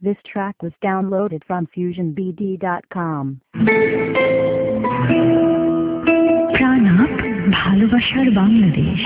This track was downloaded from FusionBD.com. প্রাণাপ ভালোবাসার বাংলাদেশ।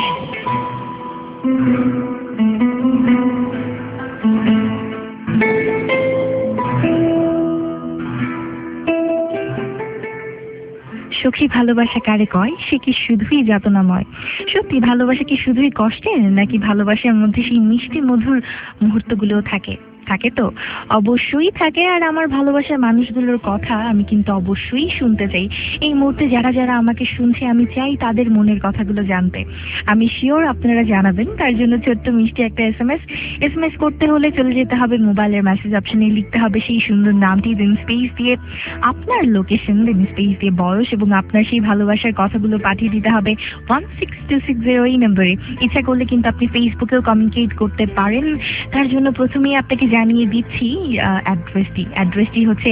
সখী ভালোবাসা কারে কয়, সে কি শুধুই যাতনাময়? সত্যি ভালোবাসা কি শুধুই কষ্টের, নাকি ভালোবাসার মধ্যে সেই মিষ্টি মধুর মুহূর্তগুলোও থাকে? থাকে তো, অবশ্যই থাকে। আর আমার ভালোবাসার মানুষগুলোর কথা আমি কিন্তু অবশ্যই শুনতে চাই। এই মুহূর্তে যারা যারা আমাকে শুনছে, আমি চাই তাদের মনের কথাগুলো জানতে। আমি শিওর আপনারা জানাবেন। তার জন্য ছোট্ট মিষ্টি একটা এসএমএস করতে হলে চলে যেতে হবে মোবাইলের মেসেজ অপশনে, লিখতে হবে সেই সুন্দর নামটি, দেন স্পেস দিয়ে আপনার লোকেশন, দেন স্পেস দিয়ে বয়স এবং আপনার সেই ভালোবাসার কথাগুলো পাঠিয়ে দিতে হবে 16260 এই নম্বরে। ইচ্ছা করলে কিন্তু আপনি ফেসবুকেও কমিউনিকেট করতে পারেন। তার জন্য প্রথমেই আপনাকে জানিয়ে দিচ্ছি অ্যাড্রেসটি হচ্ছে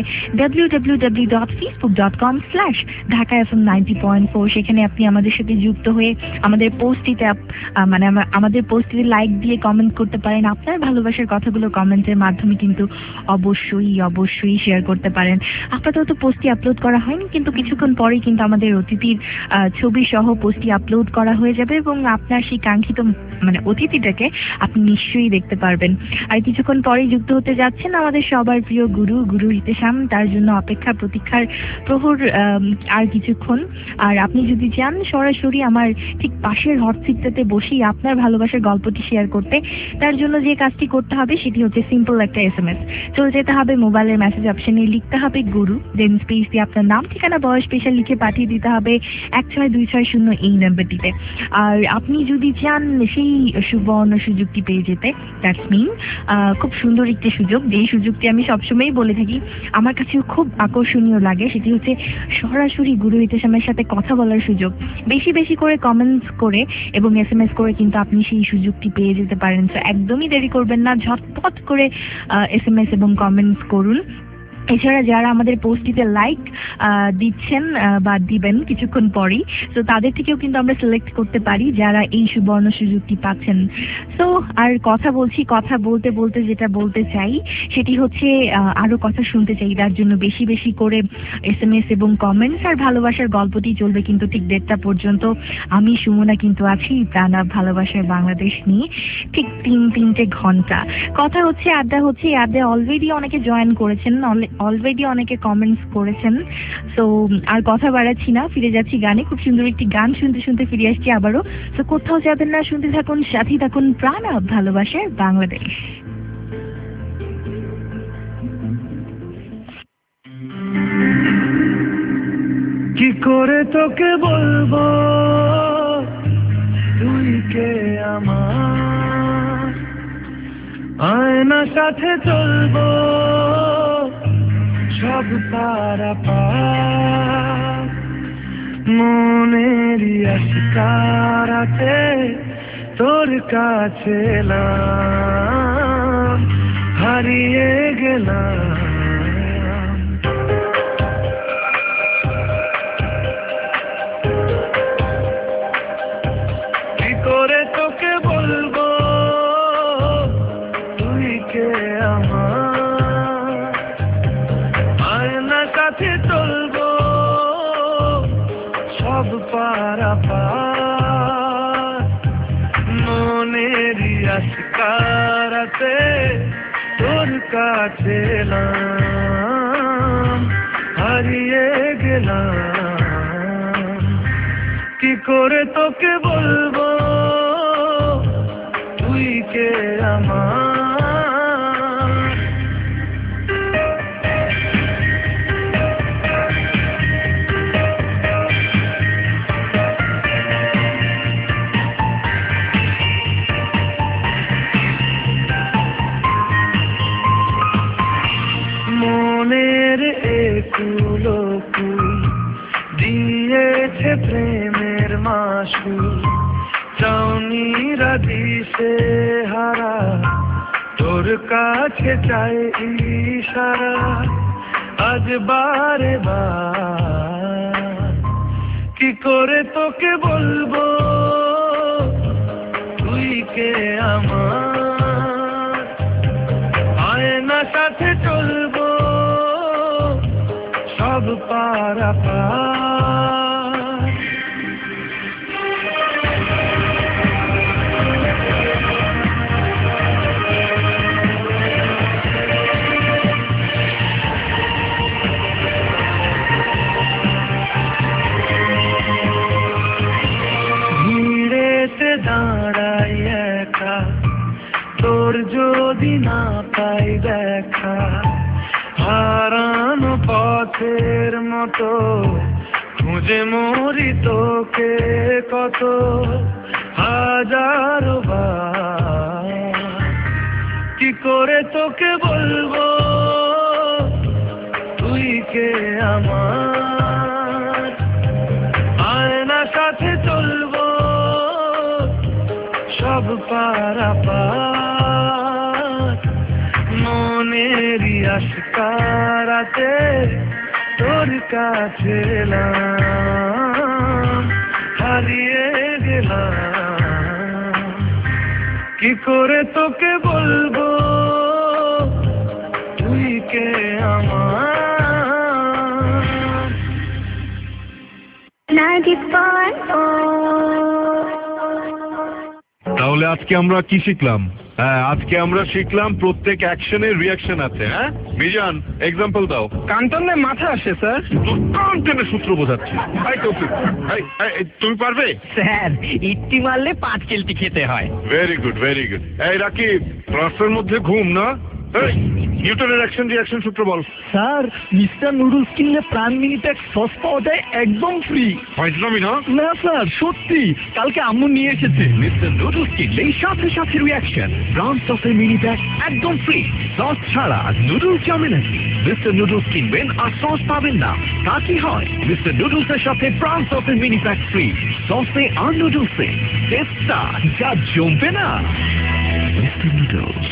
www.facebook.com/dhakafm90.4। সেখানে আপনি আমাদের সাথে যুক্ত হয়ে আমাদের পোস্টটিতে আমাদের পোস্টটিতে লাইক দিয়ে কমেন্ট করতে পারেন। আপনার ভালোবাসার কথাগুলো কমেন্টের মাধ্যমে কিন্তু অবশ্যই শেয়ার করতে পারেন। আপাতত পোস্টটি আপলোড করা হয়নি, কিন্তু কিছুক্ষণ পরেই কিন্তু আমাদের অতিথির ছবি সহ পোস্টটি আপলোড করা হয়ে যাবে এবং আপনার সেই কাঙ্ক্ষিত অতিথিটাকে আপনি নিশ্চয়ই দেখতে পারবেন। আর কিছুক্ষণ পরেই যুক্ত হতে যাচ্ছেন আমাদের সবার প্রিয় গুরু হিতেশাম। তার জন্য প্রতীক্ষার প্রহর আর কিছুক্ষণ। আর আপনি যদি চান সরাসরি আমার ঠিক পাশের হট সিটটাতে বসেই আপনার ভালোবাসার গল্পটি শেয়ার করতে, তার জন্য যে কাজটি করতে হবে সেটি হচ্ছে সিম্পল একটা এসএমএস। চলে যেতে হবে মোবাইলের মেসেজ অপশনে, লিখতে হবে গুরু, দেন স্পেস দিয়ে আপনার নাম, ঠিকানা, বয়স, পেশা লিখে পাঠিয়ে দিতে হবে 16260 এই নাম্বারটিতে। আর আপনি যদি চান সেই সুবর্ণ সুযোগটি পেয়ে যেতে, দ্যাটস মিন খুব সুন্দর একটি সুযোগ, যেই সুযোগটি আমি সবসময়ই বলে থাকি আমার কাছেও খুব আকর্ষণীয় লাগে, সেটি হচ্ছে সরাসরি গুরু হিতেশামের সাথে কথা বলার সুযোগ। বেশি করে কমেন্টস করে এবং এসএমএস করে কিন্তু আপনি সেই সুযোগটি পেয়ে যেতে পারেন। তো একদমই দেরি করবেন না, ঝটপট করে এসএমএস এবং কমেন্টস করুন। এছাড়া যারা আমাদের পোস্টটিতে লাইক দিচ্ছেন বা দিবেন কিছুক্ষণ পরেই, তো তাদের থেকেও কিন্তু আমরা সিলেক্ট করতে পারি যারা এই সুবর্ণ সুযোগটি পাচ্ছেন। সো আর কথা বলতে যেটা বলতে চাই সেটি হচ্ছে আরো কথা শুনতে চাই। তার জন্য বেশি করে এসএমএস এবং কমেন্টস আর ভালোবাসার গল্পটি চলবে কিন্তু ঠিক 1:30 পর্যন্ত। আমি সুমনা কিন্তু আছি প্রাণাপ ভালোবাসার বাংলাদেশ নিয়ে ঠিক 3 ঘন্টা কথা হচ্ছে, আড্ডা হচ্ছে। এই আড্ডায় অলরেডি অনেকে জয়েন করেছেন, অলরেডি অনেকে কমেন্টস করেছেন। সো আর কথা বাড়াচ্ছি না, ফিরে যাচ্ছি গানে। খুব সুন্দর একটি গান শুনতে ফিরে আসছি আবারও। তো কোথাও যাবেন না, শুনতে থাকুন, সাথী থাকুন প্রাণাপ ভালোবাসার বাংলাদেশ। কি করে তোকে বলবো তুই কে আমার, আয়না সাথে চলবো সব পারাপার, মনেরই আশকারাতে তোর কাছে এলাম, হারিয়ে গেলাম। কি করে তোকে বলবো তুই কে আমার, আয়না কাছে চলবো সব পারাপার, মনেরই আশকারাতে তোর কাছে এলাম, হারিয়ে গেলাম। কি করে তোকে বলবো তুই কে আমার। মনের একুলো কুল দিয়েছে প্রেমের মাসুল, চাউনিরা দিশে হারা তোর কাছে চাই ইশারা, আজ বারে বার। কি করে তোকে বলবো তুই কে আমার, আয়না সাথে সাথে চলবো সব পারাপার। ভিড়েতে দাঁড়াই একা, তোর যদি না পাই দেখা, হারানো পথের মতো খুঁজে মরি তোকে কত হাজারো বার। কি করে তোকে বলবো তুই কে আমার, আয়না সাথে চলবো সব পারাপার। মনেরই আশকারাতে তোর কাছে এলাম, হারিয়ে গেলাম। কি করে তোকে বলবো তুই কে আমার। তাহলে আজকে আমরা কি শিখলাম? হ্যাঁ, আজকে আমরা শিখলাম প্রত্যেক অ্যাকশনের রিয়াকশন আছে। হ্যাঁ মিজান, এক্সাম্পল দাও। কান্তনে মাথা আসে স্যার। কান্তনের সূত্র বোঝাচ্ছি। তুমি পারবে? স্যার, ইট্টি মারলে 5 কেলটি খেতে হয়। Very good, very good. এই রাকিব, ক্লাসের মধ্যে ঘুম না? নিউটনের অ্যাকশন রিয়াকশন সূত্র বল। স্যার, মিস্টার নুডলস কিনলে প্রাণ মিনিপ্যাক সস পাওয়া যায় একদম ফ্রি। ফাইজলামি না? না স্যার, সত্যি, কালকে আম্মু নিয়ে এসেছে। মিস্টার নুডলস কিনলেই সাথে সাথে রিয়াকশন, প্রাণ সসের মিনি প্যাক একদম ফ্রি। সস ছাড়া নুডলস জমে নাকি? মিস্টার নুডলস কিনবেন আর সস পাবেন না, তা কি হয়? মিস্টার নুডলসের সাথে প্রাণ সসের মিনি প্যাক ফ্রি। সসে আর নুডলসে টেস্টটা যা জমবে না। Mister noodles.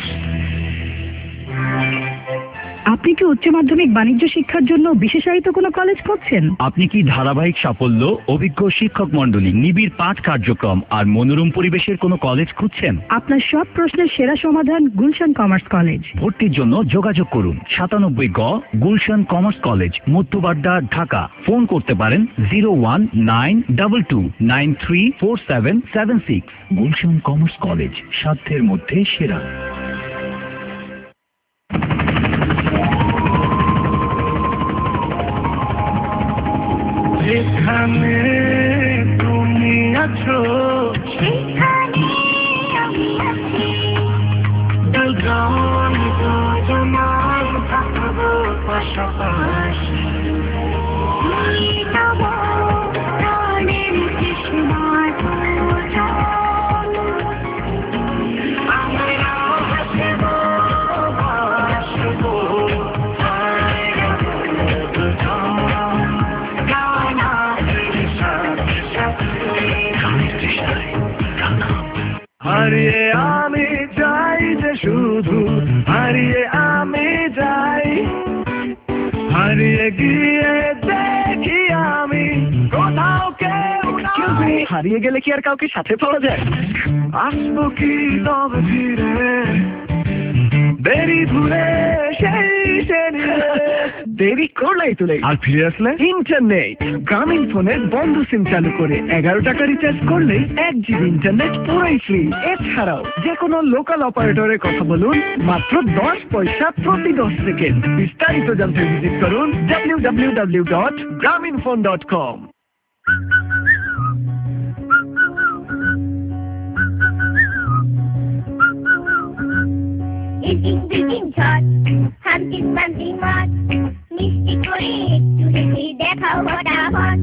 আপনি কি উচ্চ মাধ্যমিক বাণিজ্য শিক্ষার জন্য বিশেষায়িত কোনো কলেজ খুঁজছেন? আপনি কি ধারাবাহিক সাফল্য, অভিজ্ঞ শিক্ষক মন্ডলী, নিবিড় পাঠ কার্যক্রম আর মনোরম পরিবেশের কোনো কলেজ খুঁজছেন? আপনার সব প্রশ্নের সেরা সমাধান গুলশান কমার্স কলেজ। ভর্তির জন্য যোগাযোগ করুন 97 গ Gulshan commerce college, Madhyabadda, Dhaka. Phone করতে পারেন 01922934776। গুলশান কমার্স কলেজ, সাধ্যের মধ্যে সেরা। যেখানে তুমি আছো সেখানে আমি আছি, দুজন দুজনার থাকবো পাশাপাশি। তুমি তব প্রাণের তৃষ্ণার পূজন। আমরা হাসবো বাসবো হারিয়ে আমি যাই যে শুধু, হারিয়ে আমি যাই, হারিয়ে গিয়ে দেখি আমি কোথাও কেউ নাই। হারিয়ে গেলে কি আর কাউকে সাথে পাওয়া যায়? আসবো কি তবে ফিরে, দেরি ঘুরে সেই দেরি করলেই তুলে। আর ফিরে আসলে ইন্টারনেট গ্রামীণ ফোনের বন্ধ সিম চালু করে 11 টাকা রিচার্জ করলেই 1 GB ইন্টারনেট পুরোই ফ্রি। এছাড়াও যে কোনো লোকাল অপারেটরের কথা বলুন, মাত্র 10 পয়সা প্রতি 10 সেকেন্ড। বিস্তারিত জানতে ভিজিট করুন www.graminphone.com। ইটিং বিটিং ছট, হান্টিং বান্টিং মট, মিষ্টি করে একটু হেসে দেখাও ফটাফট।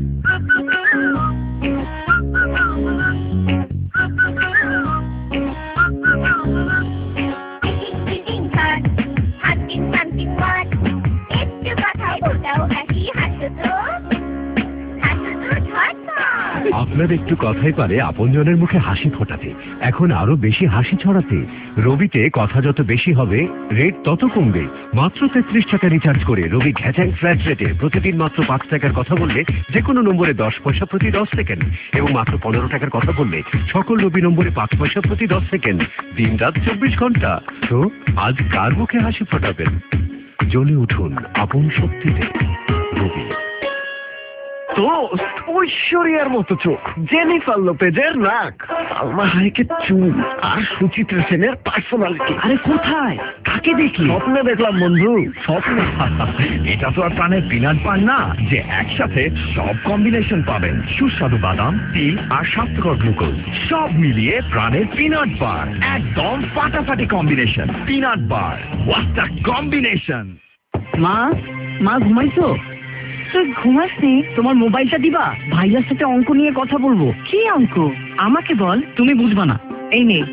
ইটিং বিটিং ছট, হান্টিং বান্টিং মট, একটু কথা বলতেও হাসি, হাসো তো ঝটপট। আপনার আপনার একটু কথাই পারে আপনজনের মুখে হাসি ফোটাতে, এখন আরো বেশি হাসি ছড়াতে। রবিতে কথা যত বেশি হবে রেট তত কমবে। মাত্র 33 টাকা রিচার্জ করে রবি ঘ্যাচাং ফ্ল্যাট রেটে প্রতিদিন মাত্র 5 টাকার কথা বললে যে কোনো নম্বরে 10 পয়সা প্রতি 10 সেকেন্ড, এবং মাত্র 15 টাকার কথা বললে সকল রবি নম্বরে 5 পয়সা প্রতি 10 সেকেন্ড, দিন রাত 24 ঘন্টা। তো আজ কার মুখে হাসি ফোটাবেন? জ্বলে উঠুন আপন শক্তিতে। রবি। দোস্ত, ঐশ্বরিয়ার মতো চোখ, জেনিফার লোপেজের নাক, সালমা হায়েকের চুল, আর সুচিত্রা সেনের পার্সোনালিটি। আরে কোথায়, কাকে দেখি? স্বপ্নে দেখলাম বন্ধু, স্বপ্নে। এটা তো আর প্রাণের পিনাট বার না যে একসাথে সব কম্বিনেশন পাবেন। সুস্বাদু বাদাম, তিল আর স্বাস্থ্যকর গ্লুকোজ সব মিলিয়ে প্রাণের পিনাট বার, একদম ফাটাফাটি combination. Peanut bar, what the combination. মা ঘুমাইছো? তুই ঘুমাসনি? তোমার মোবাইলটা দিবা, ভাইয়ার সাথে অঙ্ক নিয়ে কথা বলবো। কি অঙ্ক? আমাকে বল। তুমি বুঝবা না, এই নে।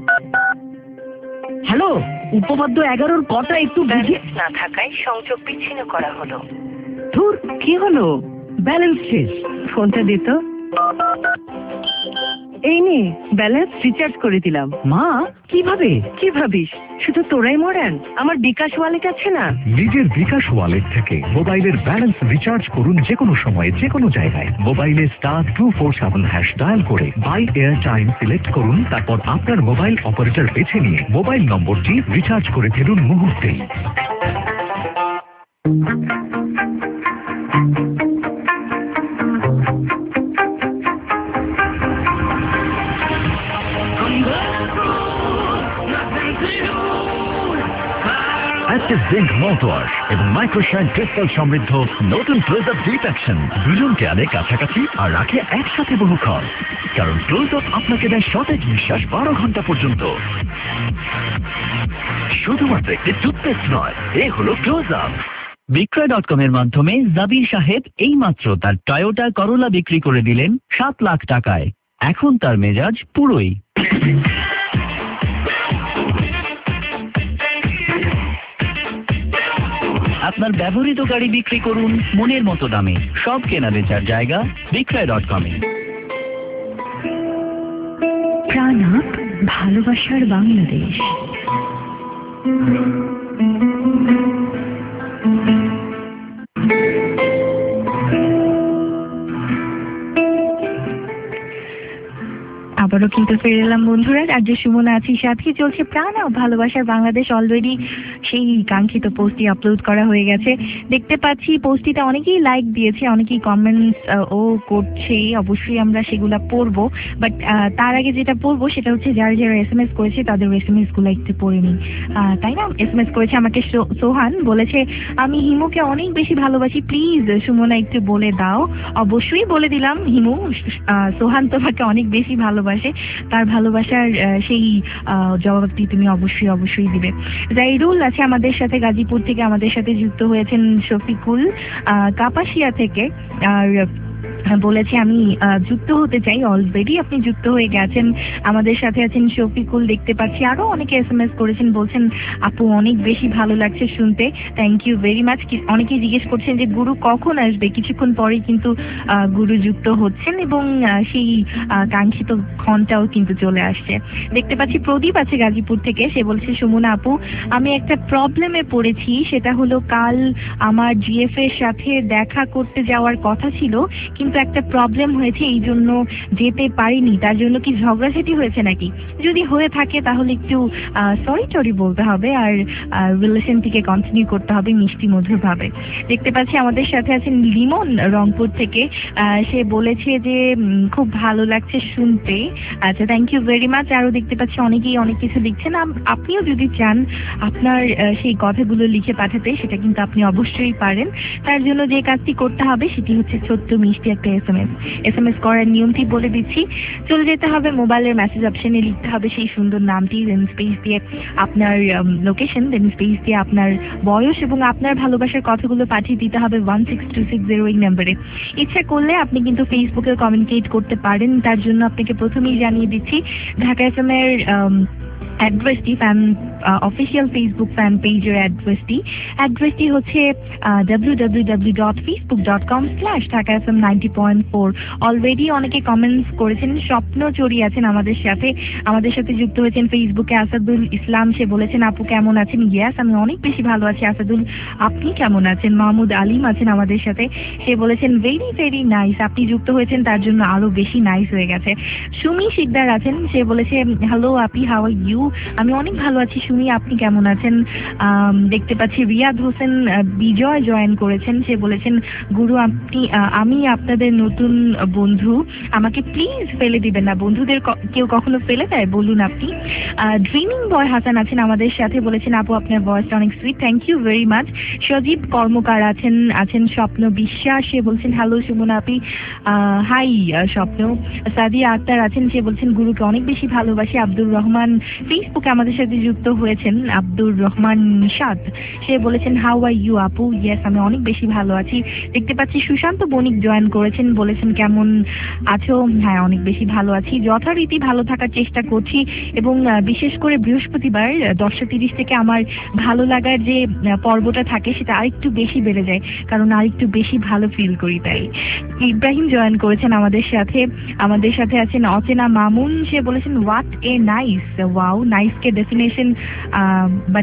হ্যালো, উপপাদ্য 11-র কটা একটু বুঝিয়ে। না থাকায় সংযোগ বিচ্ছিন্ন করা হলো। ধুর, কি হলো? ব্যালেন্স শেষ। ফোনটা দে তো। এই নে, ব্যালেন্স রিচার্জ করে দিলাম। মা, কিভাবে? কি ভাবিস শুধু তোরাই মডার্ন? আমার বিকাশ ওয়ালেট আছে না? নিজের বিকাশ ওয়ালেট থেকে মোবাইলের ব্যালেন্স রিচার্জ করুন যে কোনো সময়ে যে কোনো জায়গায়। মোবাইলে *247# ডায়াল করে বাই এয়ার টাইম সিলেক্ট করুন, তারপর আপনার মোবাইল অপারেটর বেছে নিয়ে মোবাইল নম্বরটি রিচার্জ করে ফেলুন মুহূর্তেই। অ্যাক্টিভ জিঙ্ক মাউথওয়াশ এবং মাইক্রোশাইন ক্রিস্টাল সমৃদ্ধ নতুন ক্লোজ আপ ডিপ অ্যাকশন দুজনকে আনে কাছাকাছি আর রাখে একসাথে বহুক্ষণ। কারণ ক্লোজ আপ আপনাকে দেয় সতেজ নিঃশ্বাস 12 ঘন্টা পর্যন্ত। শুধুমাত্র একটি টুথপেস্ট নয়, এ হলো ক্লোজ আপ। বিক্রয়.com এর মাধ্যমে জাবির সাহেব এইমাত্র তার টয়োটা করোলা বিক্রি করে দিলেন 7 লাখ টাকায়। এখন তার মেজাজ পুরোই। আপনার ব্যবহৃত গাড়ি বিক্রি করুন মনের মতো দামে। সব কেনা বেচার জায়গা বিক্রয়.com এ। প্রাণাপ, ভালোবাসার বাংলাদেশ। আবারও কিন্তু ফিরে এলাম বন্ধুরা, রাজ্য সুমনা আছি সাথে। চলছে প্রাণ ও ভালোবাসার বাংলাদেশ। অলরেডি সেই কাঙ্ক্ষিত পোস্টটি আপলোড করা হয়ে গেছে। দেখতে পাচ্ছি পোস্টটিতে অনেকেই লাইক দিয়েছে, অনেকেই কমেন্টস ও করছে। অবশ্যই আমরা সেগুলা পড়বো, বাট তার আগে যেটা পড়বো সেটা হচ্ছে যারা যারা SMS করেছে তাদের SMS গুলো একটু পড়ে নিই, তাই না? SMS করেছে আমাকে সোহান, বলেছে আমি হিমুকে অনেক বেশি ভালোবাসি, প্লিজ সুমনা একটু বলে দাও। অবশ্যই বলে দিলাম হিমু, সোহান তোমাকে অনেক বেশি ভালোবাসে, তার ভালোবাসার সেই জবাবটি তুমি অবশ্যই অবশ্যই দিবে। জাইরুল আছে আমাদের সাথে গাজীপুর থেকে, আমাদের সাথে যুক্ত হয়েছেন শফিকুল কাপাসিয়া থেকে, আর বলেছে আমি যুক্ত হতে চাই। অলরেডি আপনি যুক্ত হয়ে গেছেন, আমাদের সাথে আছেন শফিকুল। দেখতে পাচ্ছি আরো অনেকে SMS করেছেন, বলছেন আপু অনেক বেশি ভালো লাগছে শুনতে, থ্যাংক ইউ ভেরি মাচ। অনেকেই জিজ্ঞেস করছেন যে গুরু কখন আসবে, কিছুক্ষণ পরেই কিন্তু গুরু যুক্ত হচ্ছেন এবং সেই কাঙ্ক্ষিত ক্ষণটাও কিন্তু চলে আসছে। দেখতে পাচ্ছি প্রদীপ আছে গাজীপুর থেকে, সে বলছে সুমনা আপু আমি একটা প্রবলেমে পড়েছি, সেটা হলো কাল আমার GF এর সাথে দেখা করতে যাওয়ার কথা ছিল, কিন্তু একটা প্রবলেম হয়েছে, এই জন্য যেতে পারিনি। তার জন্য কি ঝগড়াঝাটি হয়েছে নাকি? যদি হয়ে থাকে তাহলে একটু সরি বলতে হবে আর রিলেশনটিকে কন্টিনিউ করতে হবে মিষ্টি মধুর ভাবে। দেখতে পাচ্ছি আমাদের সাথে আছেন লিমন রংপুর থেকে, সে বলেছে যে খুব ভালো লাগছে শুনতে। আচ্ছা, থ্যাংক ইউ ভেরি মাচ। আরো দেখতে পাচ্ছি অনেকেই অনেক কিছু লিখছেন। আপনিও যদি চান আপনার সেই কথাগুলো লিখে পাঠাতে, সেটা কিন্তু আপনি অবশ্যই পারেন। তার জন্য যে কাজটি করতে হবে সেটি হচ্ছে ছোট্ট মিষ্টি একটা SMS করার নিয়মটি বলে দিচ্ছি। চলে যেতে হবে মোবাইলের মেসেজ অপশনে, লিখতে হবে সেই সুন্দর নামটি, দেন স্পেস দিয়ে আপনার লোকেশন, দেন স্পেস দিয়ে আপনার বয়স এবং আপনার ভালোবাসার কথাগুলো পাঠিয়ে দিতে হবে 16260 এই নাম্বারে। ইচ্ছা করলে আপনি কিন্তু ফেসবুকে কমিউনিকেট করতে পারেন। তার জন্য আপনাকে প্রথমেই জানিয়ে দিচ্ছি ঢাকা FM এর অ্যাড্রেসটি অফিসিয়াল ফেসবুক ফ্যান পেজের অ্যাড্রেসটি হচ্ছে www.facebook.com/dhaka.fm90.4। অলরেডি অনেকে কমেন্টস করেছেন। স্বপ্ন চড়ি আছেন আমাদের সাথে যুক্ত হয়েছেন ফেসবুকে। আসাদুল ইসলাম, সে বলেছেন আপু কেমন আছেন? ইয়েস, আমি অনেক বেশি ভালো আছি আসাদুল, আপনি কেমন আছেন? মাহমুদ আলিম আছেন আমাদের সাথে, সে বলেছেন ভেরি ভেরি নাইস, আপনি যুক্ত হয়েছেন তার জন্য আরো বেশি নাইস হয়ে গেছে। সুমি শিকদার আছেন, সে বলেছে hello Api, how are you? আমি অনেক ভালো আছি সুমি, আপনি কেমন আছেন? দেখতে পাচ্ছি রিয়াদ হোসেন বিজয় জয়েন করেছেন, সে বলেছেন গুরু আমি আপনাদের নতুন বন্ধু, আমাকে প্লিজ ফেলে দিবেন না। বন্ধুদের কেউ কখনো ফেলে দেয়? বলুন আপনি। ড্রিমিং বয় হাসান আছেন আমাদের সাথে, বলেছেন আপু আপনার ভয়েসটা অনেক sweet, thank you very much. Sajib Karmakar আছেন স্বপ্ন বিশ্বাস, সে বলছেন হ্যালো সুমন আপি, হাই স্বপ্ন। সাদিয়া আক্তার আছেন, সে বলছেন গুরুকে অনেক বেশি ভালোবাসি। আব্দুর রহমান ফেসবুকে আমাদের সাথে যুক্ত হয়েছেন, আব্দুর রহমান নিশাদ, সে বলেছেন হাউ আর ইউ আপু? ইয়েস, আমি অনেক বেশি ভালো আছি। দেখতে পাচ্ছি সুশান্ত বণিক জয়েন করেছেন, বলেছেন কেমন আছো? হ্যাঁ, অনেক বেশি ভালো আছি, যথারীতি ভালো থাকার চেষ্টা করছি, এবং বিশেষ করে বৃহস্পতিবার 10:30 থেকে আমার ভালো লাগার যে পর্বটা থাকে সেটা আরেকটু বেশি বেড়ে যায়, কারণ আরেকটু বেশি ভালো ফিল করি তাই। ইব্রাহিম জয়েন করেছেন আমাদের সাথে আছেন অচেনা মামুন, সে বলেছেন হোয়াট এ নাইস। ওয়াও, নাইসকে ডেফিনেশন বা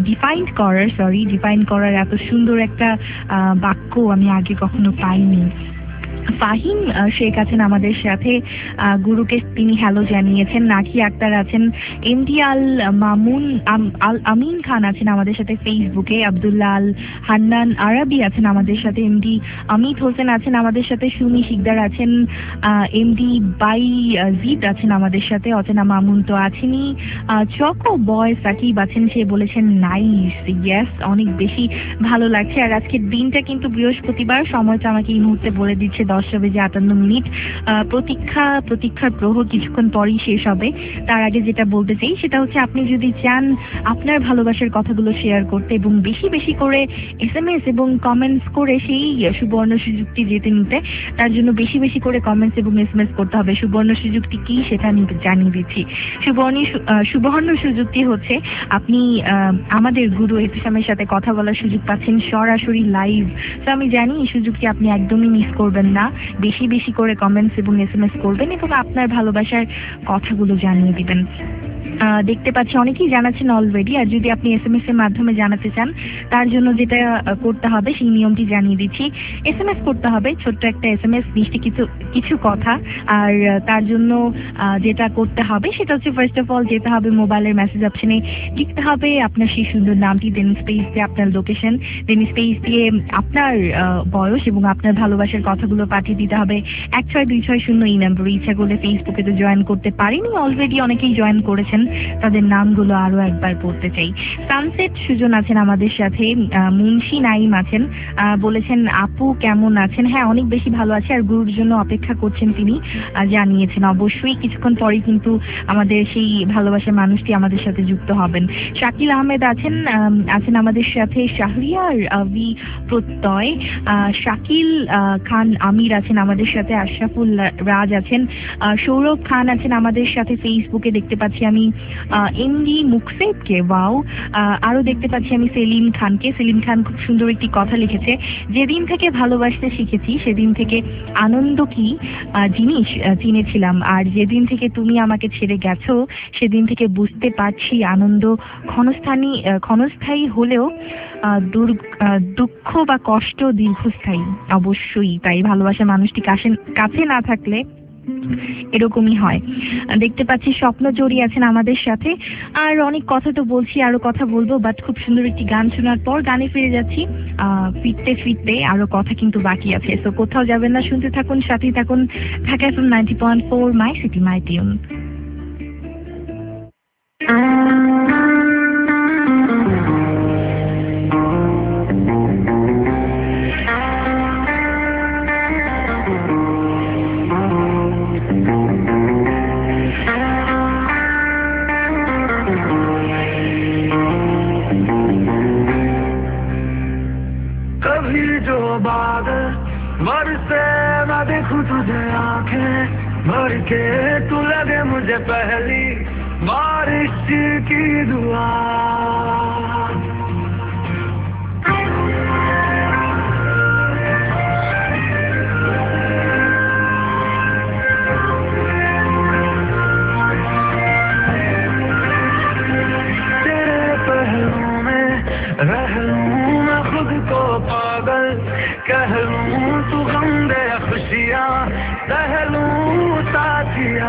ডিফাইন করার এত সুন্দর একটা বাক্য আমি আগে কখনো পাইনি। ফাহিম শেখ আছেন আমাদের সাথে, গুরুকে তিনি হ্যালো জানিয়েছেন। নাকি আক্তার আছেন, এমডি আল মামুন আমিন খান আছেন আমাদের সাথে ফেসবুকে। আব্দুল্লাহ আল হান্নান আরাবি আছেন আমাদের সাথে। এমডি অমিত হোসেন আছেন আমাদের সাথে। সুমি শিকদার আছেন। এমডি বাই জিদ আছেন আমাদের সাথে। অচেনা মামুন তো আছেনই। চকো বয় সাকিব আছেন, সে বলেছেন নাইস। ইয়েস, অনেক বেশি ভালো লাগছে। আর আজকের দিনটা কিন্তু বৃহস্পতিবার, সময়টা আমাকে এই মুহূর্তে বলে দিচ্ছে 10:58। প্রতীক্ষার প্রহর কিছুক্ষণ পরেই শেষ হবে। তার আগে যেটা বলতে চাই সেটা হচ্ছে, আপনি যদি চান আপনার ভালোবাসার কথাগুলো শেয়ার করতে এবং বেশি বেশি করে SMS এবং কমেন্টস করে সেই সুবর্ণ সুযোগটি জিতে নিতে, তার জন্য বেশি বেশি করে কমেন্টস এবং SMS করতে হবে। সুবর্ণ সুযোগটি কি সেটা আমি জানিয়ে দিচ্ছি। সুবর্ণ সুযোগটি হচ্ছে, আপনি আমাদের গুরু ইহতিসামের সাথে কথা বলার সুযোগ পাচ্ছেন সরাসরি লাইভ। তো আমি জানি এই সুযোগটি আপনি একদমই মিস করবেন না। বেশি বেশি করে কমেন্টস এবং SMS করবেন এবং আপনার ভালোবাসার কথাগুলো জানিয়ে দিবেন। দেখতে পাচ্ছি অনেকেই জানাচ্ছেন অলরেডি। আর যদি আপনি SMS এর মাধ্যমে জানাতে চান, তার জন্য যেটা করতে হবে সেই নিয়মটি জানিয়ে দিচ্ছি। SMS করতে হবে, ছোট্ট একটা SMS, মিষ্টি কিছু কথা। আর তার জন্য যেটা করতে হবে সেটা হচ্ছে, ফার্স্ট অফ অল যেতে হবে মোবাইলের মেসেজ অপশনে, লিখতে হবে আপনার সেই সুন্দর নামটি, দেন স্পেস দিয়ে আপনার লোকেশন, দেন স্পেস দিয়ে আপনার বয়স এবং আপনার ভালোবাসার কথাগুলো পাঠিয়ে দিতে হবে 16260 এই নাম্বারে। ইচ্ছা করলে ফেসবুকে তো জয়েন করতে পারেনি, অলরেডি অনেকেই জয়েন করেছেন, তাদের নামগুলো আরো একবার পড়তে চাই। সানসেট সুজন আছেন আমাদের সাথে। মুন্সি নাইম আছেন, বলেছেন আপু কেমন আছেন? হ্যাঁ, অনেক বেশি ভালো আছে, আর গুরুর জন্য অপেক্ষা করছেন তিনি, জানিয়েছেন। অবশ্যই কিছুক্ষণ পরেই কিন্তু আমাদের সেই ভালোবাসার মানুষটি আমাদের সাথে যুক্ত হবেন। শাকিল আহমেদ আছেন আমাদের সাথে। শাহরিয়ার আবি প্রত্যয়, শাকিল খান আমির আছেন আমাদের সাথে। আশরাফুল রাজ আছেন। সৌরভ খান আছেন আমাদের সাথে ফেসবুকে, দেখতে পাচ্ছি আমি। এমডি মুকসেদকে, ওয়াও। আরো দেখতে পাচ্ছি আমি সেলিম খানকে। সেলিম খান খুব সুন্দর একটি কথা লিখেছে, যেদিন থেকে ভালোবাসতে শিখেছি সেদিন থেকে আনন্দ কি জিনিস চিনেছিলাম, আর যেদিন থেকে তুমি আমাকে ছেড়ে গেছো সেদিন থেকে বুঝতে পারছি আনন্দ ক্ষণস্থায়ী হলেও দুঃখ বা কষ্ট দীর্ঘস্থায়ী। অবশ্যই তাই, ভালোবাসার মানুষটি কাছে না থাকলে এরকমই হয়। দেখতে পাচ্ছি স্বপ্ন জড়িয়ে আছেন আমাদের সাথে। আর অনেক কথা তো বলছি, আরো কথা বলবো, বাট খুব সুন্দর একটি গান শোনার পর গানে ফিরে যাচ্ছি। ফিরতে আরো কথা কিন্তু বাকি আছে, তো কোথাও যাবেন না, শুনতে থাকুন, সাথেই থাকুন। Dhaka FM 90.4, my city my tune. बरसे मैं देखूं तुझे आंखें भर के, तू लगे मुझे पहली बारिश की दुआ रह लूं मैं खुद को पागल कह लूं तू गम दे खुशियाँ कह लूं साथिया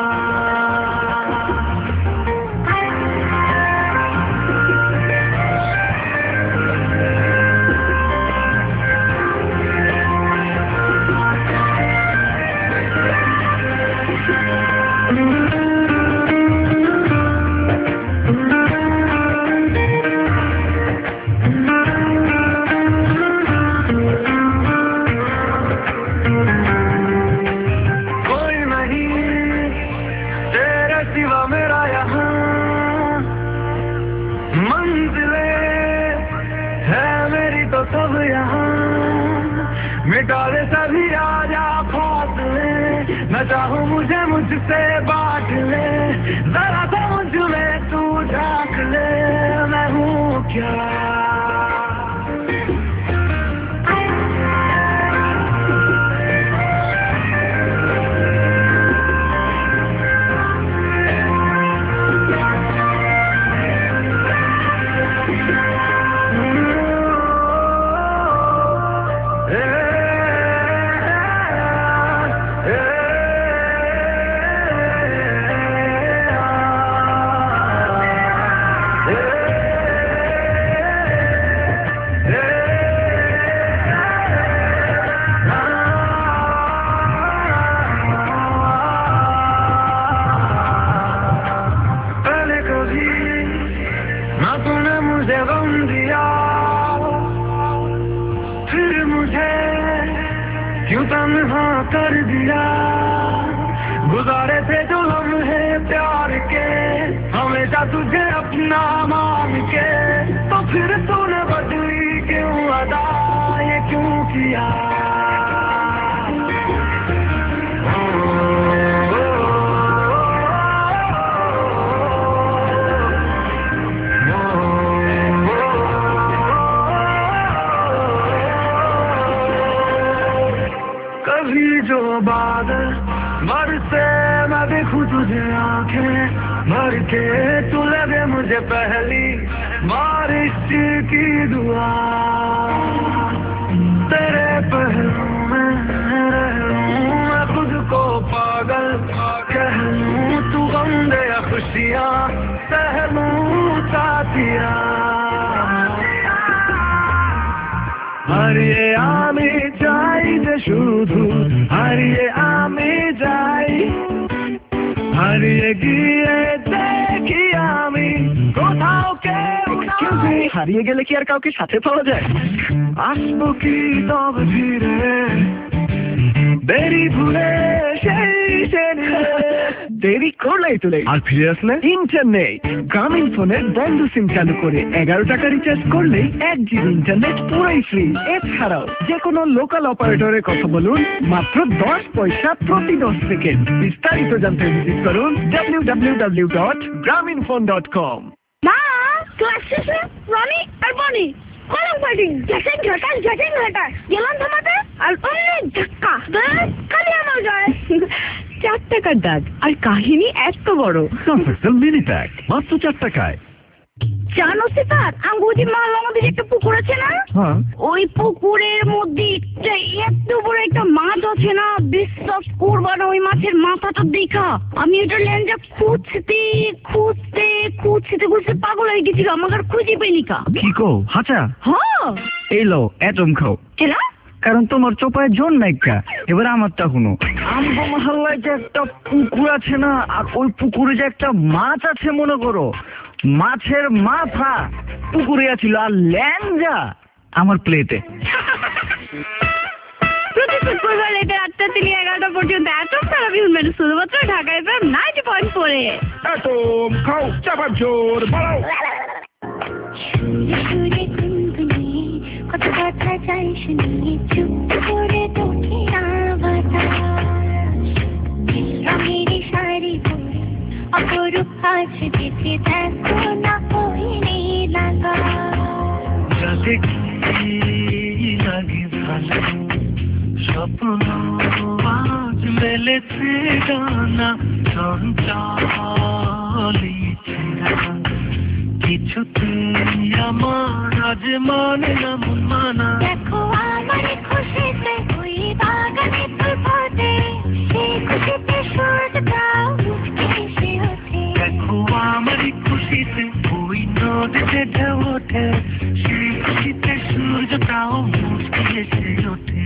मिटाले सभी आजा फासले न चाहूं मुझे मुझसे बांट ले जरा सा मुझ में तू झांक ले मैं हूँ क्या कर दिया गुजारे थे जो लम्हे प्यार के हमेशा तुझे अपना मान के तो फिर तूने बदली क्यों अदा ये क्यों किया जो बादल बरसे मैं देखूं तुझे आंखें भर के तू लगे मुझे पहली बारिश की दुआ तेरे पहलू में रह लूं मैं खुद को पागल कह लूं तू गम दे खुशियाँ सह लूं साथिया হারিয়ে আমি চাই যে শুধু হারিয়ে আমি যাই হারিয়ে গিয়ে দেখি আমি কোথাও কেউ হারিয়ে গেলে কি আর কাউকে সাথে পাওয়া যায় আসবো কি তবে ফিরে দেরি ভুলে দেরি করলেই তুলে আর ফিরে আসলে ইন্টারনেট গ্রামীণ ফোনের বন্ধ সিম চালু করে 11 টাকা রিচার্জ করলেই 1 জিবি ইন্টারনেট পুরোই ফ্রি এছাড়াও যে কোনো লোকাল অপারেটরের কথা বলুন মাত্র 10 পয়সা প্রতি 10 সেকেন্ড বিস্তারিত জানতে ভিজিট করুন www.graminphone.com মা ক্লাস শেষে রনি আর বনি কলম ফাইটিং জ্যাকেট ঘাটা গেলাম থামাতে আর অনেক ধাক্কা খালি আমার যায় 4 টাকার দাগ আর কাহিনী এত বড় মিনি প্যাক মাত্র 4 টাকায় জানো সিফাত আঙ্গুজি মাল আমাদের একটা পুকুর আছে না ওই পুকুরের মধ্যে এত বড় একটা মাছ আছে না বিশ্বাস করবা না ওই মাছের মাথাটা দেখা আমি ওটা ল্যাঞ্জা খুঁজতে পাগল হয়ে গেছিল আমাকে আর খুঁজে পাইনি কা কি কো হাঁচা হ্যাঁ এই লো এটম খাও কেনা কারণ তোমার চোপায় জোর নাইকা এবার আমারটা শুনো আমগো মহল্লায় যে একটা পুকুর আছে না আর ওই পুকুরে যে একটা মাছ আছে মনে করো মাছের মাথা পুকুরে ছিল আর ল্যাঞ্জা আমার প্লেটে প্রতি শুক্রবার রাত 8টা থেকে 11টা পর্যন্ত এত সারা বিহুন মানে শুধুমাত্র ঢাকা এফএম 90.4 এটম খাও চাপার জোর বাড়াও কত কথা চাই শুনি চুপ করে তোকে বাতাস রঙের শাড়ি পরে অপরূপ হাসি দিতে যে কি লাগে ভালো স্বপ্ন আজ মেলেছে ডানা চঞ্চলিছে কিছুতে আমার আজ মানে না মন মানা দেখো আমার খুশিতে ওই বাগানে ফুল ফোটে সেই খুশিতে সূর্যটাও মুচকি ওঠে দেখো আমার খুশিতে ওই নদীতে ঢেউ ওঠে সেই খুশিতে সূর্যটাও মুচকি এসে ওঠে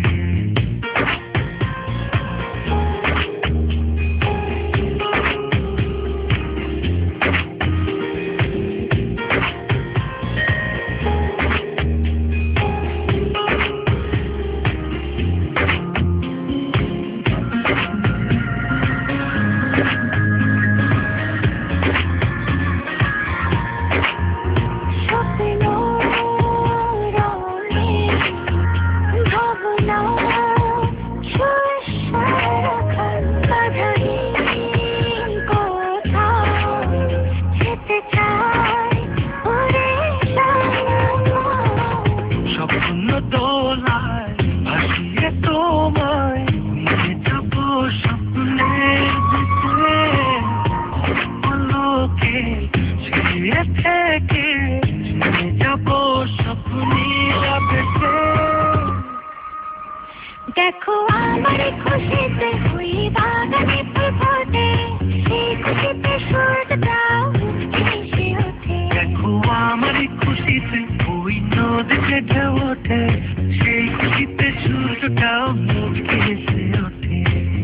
দেখো আমার খুশিতে ওই বাগানে ফুল ফোটে সেই খুশিতে সূর্যটাও মুচকি এসে ওঠে দেখো আমার খুশিতে ওই নদীতে ঢেউ ওঠে সেই খুশিতে সূর্যটাও মুচকি এসে ওঠে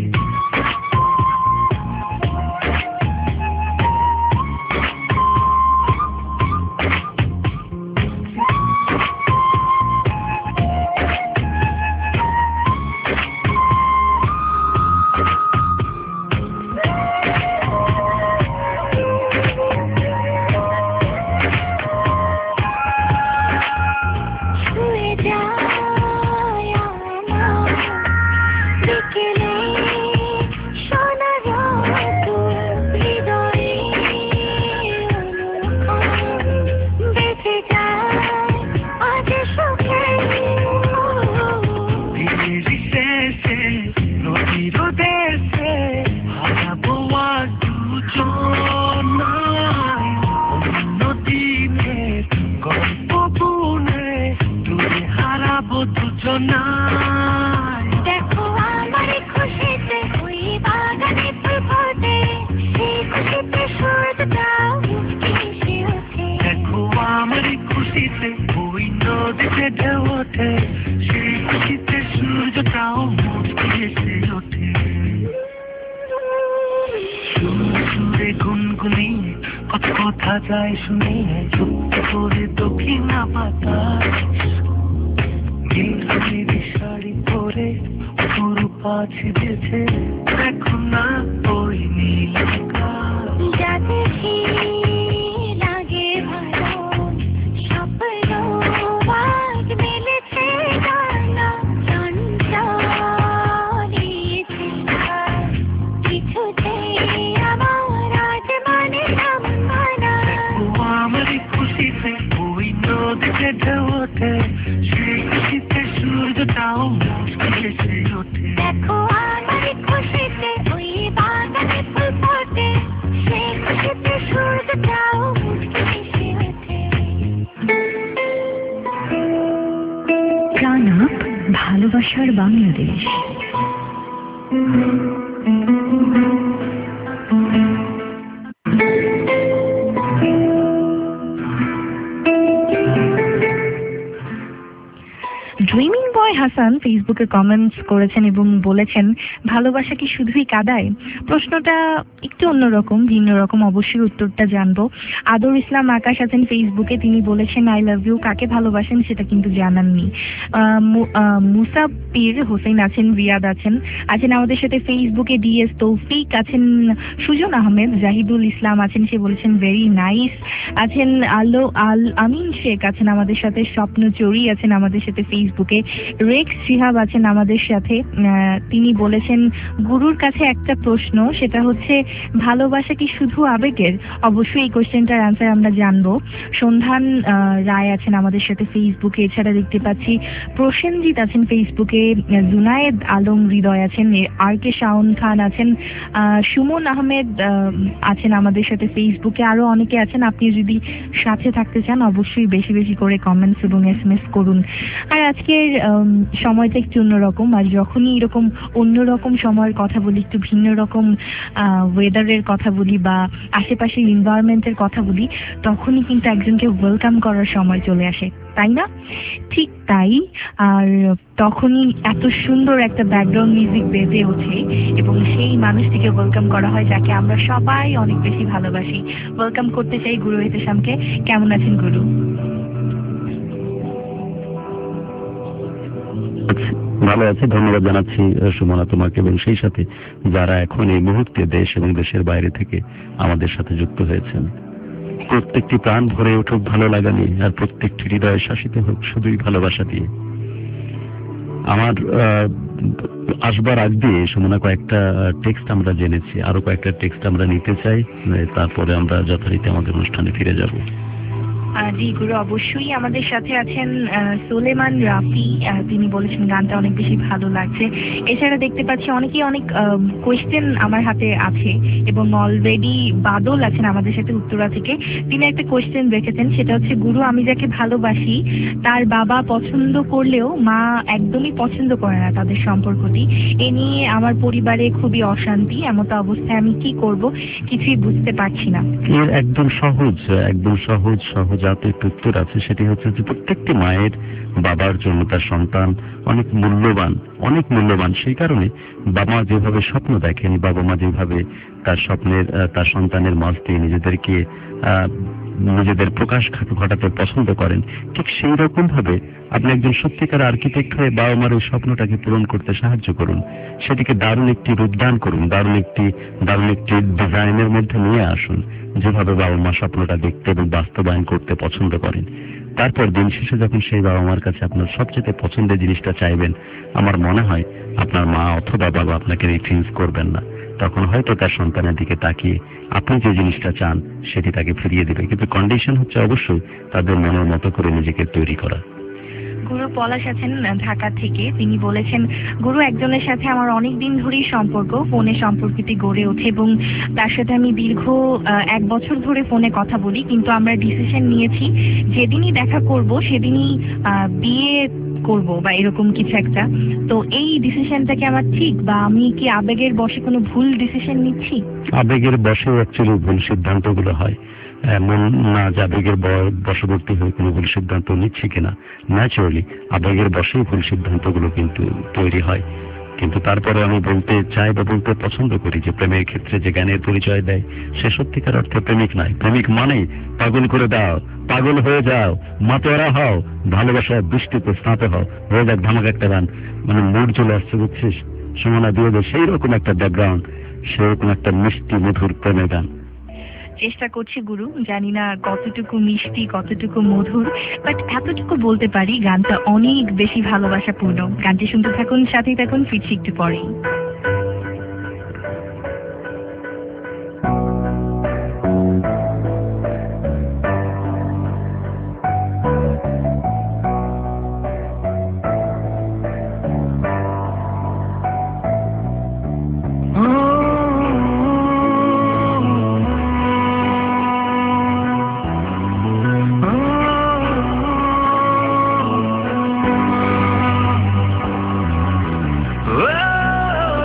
দেখো আমার খুশিতে ওই বাগানে ফুল ফোটে সেই খুশিতে সূর্যটাও মুচকি এসে ওঠে দেখো আমার খুশিতে ওই নদীতে ঢেউ ওঠে সেই খুশিতে সূর্যটাও মুচকি এসে ওঠে সুরে গুনগুনি কত কথা যায় শুনে চুপ করে দক্ষিণা বাতাস নীল শাড়ি পরে অপরূপ ছিঁড়েছে দেখো না ওই নীল আকাশ যা দেখি লাগে ভালো স্বপ্ন আজ মেলেছে ডানা চঞ্চলিছে কিছুতে আমার আজ মানে না মন মানা দেখো আমার খুশিতে ওই নদীতে ঢেউ ওঠে সেই খুশিতে সূর্যটাও মুচকি এসে ওঠে দেখো আমার খুশিতে ওই বাগানে ফুল ফোটে সেই খুশিতে সূর্যটাও মুচকি এসে ওঠে প্রাণ আপ ভালোবাসার বাংলাদেশ। ড্রিমিং বয় হাসান ফেসবুকে কমেন্টস করেছেন এবং বলেছেন ভালোবাসা কি শুধুই কাদায়? প্রশ্নটা একটু অন্যরকম, ভিন্ন রকম, অবশ্যই উত্তরটা জানবো। আদর ইসলাম আকাশ আছেন ফেসবুকে, তিনি বলেছেন আই লাভ ইউ, কাকে ভালোবাসেন সেটা কিন্তু জানাননি। মুসাফির হোসেন আছেন, রিয়াদ আছেন আমাদের সাথে ফেসবুকে, ডিএস তৌফিক আছেন, সুজন আহমেদ, জাহিদুল ইসলাম আছেন, সে বলেছেন ভেরি নাইস আছেন, আলো আল আমিন শেখ আছেন আমাদের সাথে, স্বপ্ন চোরি আছেন আমাদের সাথে ফেসবুক ফেসবুকে। রেক্স শিহাব আছেন আমাদের সাথে, তিনি বলেছেন গুরুর কাছে একটা প্রশ্ন, সেটা হচ্ছে ভালোবাসা কি শুধু আবেগের? অবশ্যই এই কোশ্চেনটার অ্যান্সার আমরা জানবো। সন্ধান রায় আছেন আমাদের সাথে ফেসবুকে, এছাড়া দেখতে পাচ্ছি প্রসেনজিৎ আছেন ফেসবুকে, জুনায়েদ আলম হৃদয় আছেন, আর কে শাওন খান আছেন, সুমন আহমেদ আছেন আমাদের সাথে ফেসবুকে, আরো অনেকে আছেন। আপনি যদি সাথে থাকতে চান অবশ্যই বেশি বেশি করে কমেন্টস এবং SMS করুন। আর আজকের সময়টা একটু অন্যরকম, আর যখনই এরকম অন্যরকম সময়ের কথা বলি, একটু ভিন্ন রকম ওয়েদারের কথা বলি বা আশেপাশের এনভায়রনমেন্টের কথা বলি, তখনই কিন্তু একজনকে ওয়েলকাম করার সময় চলে আসে, তাই না? ঠিক তাই। আর তখনই এত সুন্দর একটা ব্যাকগ্রাউন্ড মিউজিক বেজে ওঠে এবং সেই মানুষটিকে ওয়েলকাম করা হয় যাকে আমরা সবাই অনেক বেশি ভালোবাসি। ওয়েলকাম করতে চাই গুরু এহতেশামকে। কেমন আছেন গুরু? ভালো আছে, ধন্যবাদ জানাচ্ছি সুমনা তোমাকে এবং সেই সাথে যারা এখন এই মুহূর্তে দেশ এবং দেশের বাইরে থেকে আমাদের সাথে যুক্ত হয়েছেন। প্রত্যেকটি প্রাণ ভরে উঠুক ভালো লাগা নিয়ে, আর প্রত্যেকটি হৃদয় শাসিত হোক শুধুই ভালোবাসা দিয়ে। আমার আসবার আগ দিয়ে সুমনা কয়েকটা টেক্সট আমরা জেনেছি, আরো কয়েকটা টেক্সট আমরা নিতে চাই, তারপরে আমরা যথারীতি আমাদের অনুষ্ঠানে ফিরে যাব। জি গুরু, অবশ্যই আমাদের সাথে আছেন সোলেমান রাফি, তিনি বলেছেন গানটা অনেক বেশি ভালো লাগছে। এছাড়া দেখতে পাচ্ছি অনেকেই অনেক কোয়েশ্চেন আমার হাতে আছে এবং অলরেডি বাদল আছেন আমাদের সাথে উত্তরা থেকে। তিনি একটা কোয়েশ্চেন রেখেছেন, সেটা হচ্ছে গুরু আমি যাকে ভালোবাসি তার বাবা পছন্দ করলেও মা একদমই পছন্দ করে না তাদের সম্পর্কটি। এ নিয়ে আমার পরিবারে খুবই অশান্তি, এমতো অবস্থায় আমি কি করব কিছুই বুঝতে পারছি না। এর একদম সহজ উত্তর আছে, সেটি হচ্ছে যে প্রত্যেকটি মায়ের বাবার জন্য তার সন্তান অনেক মূল্যবান। সেই কারণে বাবা মা যেভাবে স্বপ্ন দেখেন, বাবা মা যেভাবে তার সন্তানের মাঝ দিয়ে নিজেদের প্রকাশ ঘটাতে পছন্দ করেন, ঠিক সেই রকম ভাবে আপনি একজন সত্যিকার আর্কিটেক্ট হয়ে বাবা মার ওই স্বপ্নটাকে পূরণ করতে সাহায্য করুন, সেটিকে দারুণ একটি রূপদান করুন, দারুণ একটি ডিজাইনের মধ্যে নিয়ে আসুন, যেভাবে বাবা মা স্বপ্নটা দেখতে এবং বাস্তবায়ন করতে পছন্দ করেন। তারপর দিন শেষে যখন সেই বাবা মার কাছে আপনার সবচেয়ে পছন্দের জিনিসটা চাইবেন, আমার মনে হয় আপনার মা অথবা বাবা আপনাকে রিফিউজ করবেন না। তখন হয়তো তার সন্তানের দিকে তাকিয়ে আপনি যে জিনিসটা চান সেটি তাকে ফিরিয়ে দেবে, কিন্তু কন্ডিশন হচ্ছে অবশ্যই তাদের মনের মতো করে নিজেকে তৈরি করা। গুরু পলাশ আছেন ঢাকা থেকে, তিনি বলেছেন গুরু একজনের সাথে আমার অনেক দিন ধরেই সম্পর্ক, ফোনে সম্পর্কটি গড়ে ওঠে এবং তার সাথে আমি দীর্ঘ 1 বছর ধরে ফোনে কথা বলি, কিন্তু আমরা ডিসিশন নিয়েছি যেদিনই দেখা করব সেদিনই বিয়ে করব বা এরকম কিছু একটা। তো এই ডিসিশনটা কি আমার ঠিক, বা আমি কি আবেগের বশে কোনো ভুল ডিসিশন নিচ্ছি? আবেগের বশে অ্যাকচুয়ালি ভুল সিদ্ধান্তগুলো হয়, এমন না যে আবেগের বশবর্তী হয়ে কোনো ভুল সিদ্ধান্ত নিচ্ছি কিনা। ন্যাচারালি আবেগের বশেই ভুল সিদ্ধান্তগুলো কিন্তু তৈরি হয়। কিন্তু তারপরে আমি বলতে চাই বা বলতে পছন্দ করি যে প্রেমের ক্ষেত্রে যে জ্ঞানের পরিচয় দেয় সে সত্যিকার অর্থে প্রেমিক নয়। প্রেমিক মানেই পাগল করে দাও, পাগল হয়ে যাও, মাতোয়ারা হও, ভালোবাসায় বৃষ্টিতে স্নাত হও, হয়ে যাক ধামাক একটা গান, মানে মুড চলে আসছে বুঝছিস সুমনা, দিয়ে দে সেই রকম একটা ব্যাকগ্রাউন্ড, সেরকম একটা মিষ্টি মধুর প্রেমের গান। চেষ্টা করছি গুরু, জানি না কতটুকু মিষ্টি কতটুকু মধুর, বাট এতটুকু বলতে পারি গানটা অনেক বেশি ভালোবাসাপূর্ণ। গানটি শুনতে থাকুন, সাথেই থাকুন, ফিরছি একটু পরেই। Oh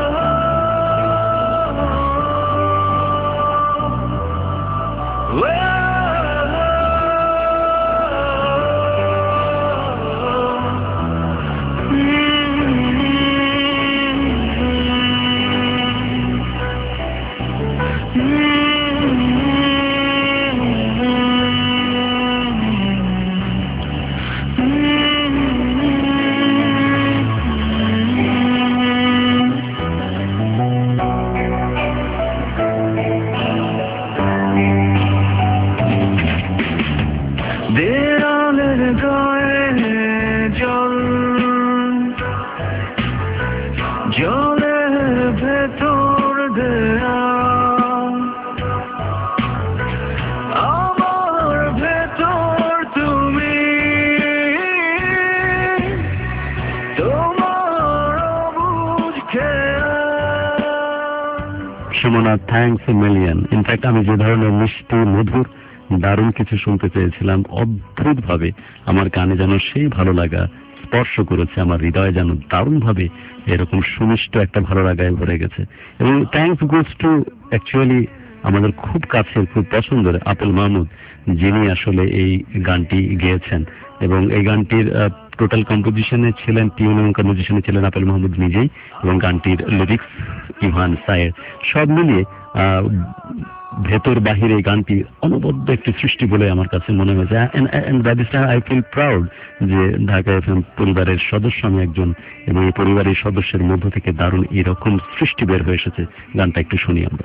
Sumona, thanks a million. In fact আমি যে ধরনের মিষ্টি মধুর দারুণ কিছু শুনতে চেয়েছিলাম, অদ্ভুত ভাবে আমার কানে যেন সেই ভালো লাগা স্পর্শ করেছে, আমার হৃদয়ে যেন দারুণ ভাবে এরকম সুমিষ্ট একটা ভালো লাগায় ভরে গেছে। এবং থ্যাঙ্কস গোস টু অ্যাকচুয়ালি আমাদের খুব কাছের, খুব পছন্দের আপেল মাহমুদ, যিনি আসলে এই গানটি গেয়েছেন। এবং এই গানটির টোটাল কম্পোজিশনে ছিলেন, টিউন এবং কম্পোজিশনে ছিলেন আপেল মাহমুদ নিজেই, এবং গানটির লিরিক্স ইভান সায়ের। সব মিলিয়ে ভেতর বাহিরে এই গানটি অনবদ্য একটি সৃষ্টি বলে আমার কাছে মনে হয়েছে। আই ফিল প্রাউড যে ঢাকা এফএম পরিবারের সদস্য আমি একজন, এবং এই পরিবারের সদস্যের মধ্য থেকে দারুণ এরকম সৃষ্টি বের হয়ে এসেছে। গানটা একটু শুনি আমরা।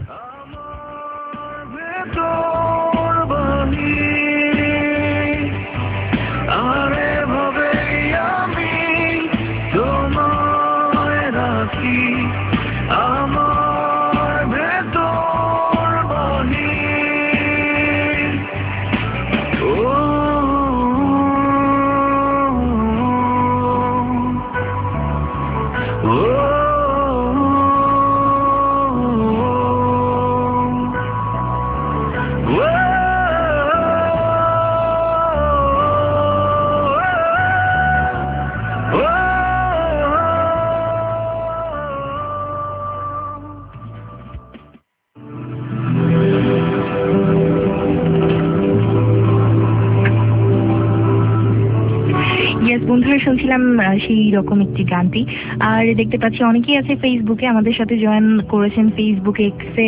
বন্ধুরা শুনছিলাম সেই রকম একটি গানটি। আর দেখতে পাচ্ছি অনেকেই আছে ফেসবুকে আমাদের সাথে জয়েন করেছেন। ফেসবুকে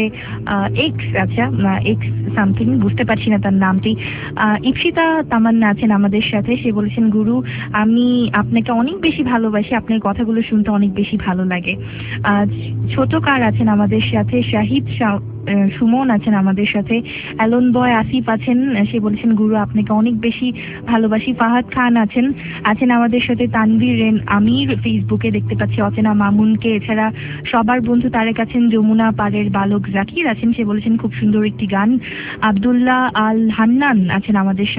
এক্স সামথিং, বুঝতে পারছি না তার নামটি। ইপসিতা তামান্না আছেন আমাদের সাথে। সে বলেছেন, গুরু আমি আপনাকে অনেক বেশি ভালোবাসি, আপনার কথাগুলো শুনতে অনেক বেশি ভালো লাগে। ছোট কার আছেন আমাদের সাথে, শাহিদ সুমন আছেন আমাদের সাথে, অ্যালন বয় আসিফ আছেন। সে বলেছেন, গুরু আপনাকে অনেক বেশি ভালোবাসি। ফাহাদ খান আছেন আমাদের সাথে, তানভীর রেন আমির ফেসবুকে দেখতে পাচ্ছি, অচেনা মামুনকে, এছাড়া সবার বন্ধু তারেক আছেন, যমুনা পাড়ের বালক জাকির আছেন। সে বলেছেন খুব সুন্দর একটি গান। আব্দুল্লাহ আল হান্নান আছেন আমাদের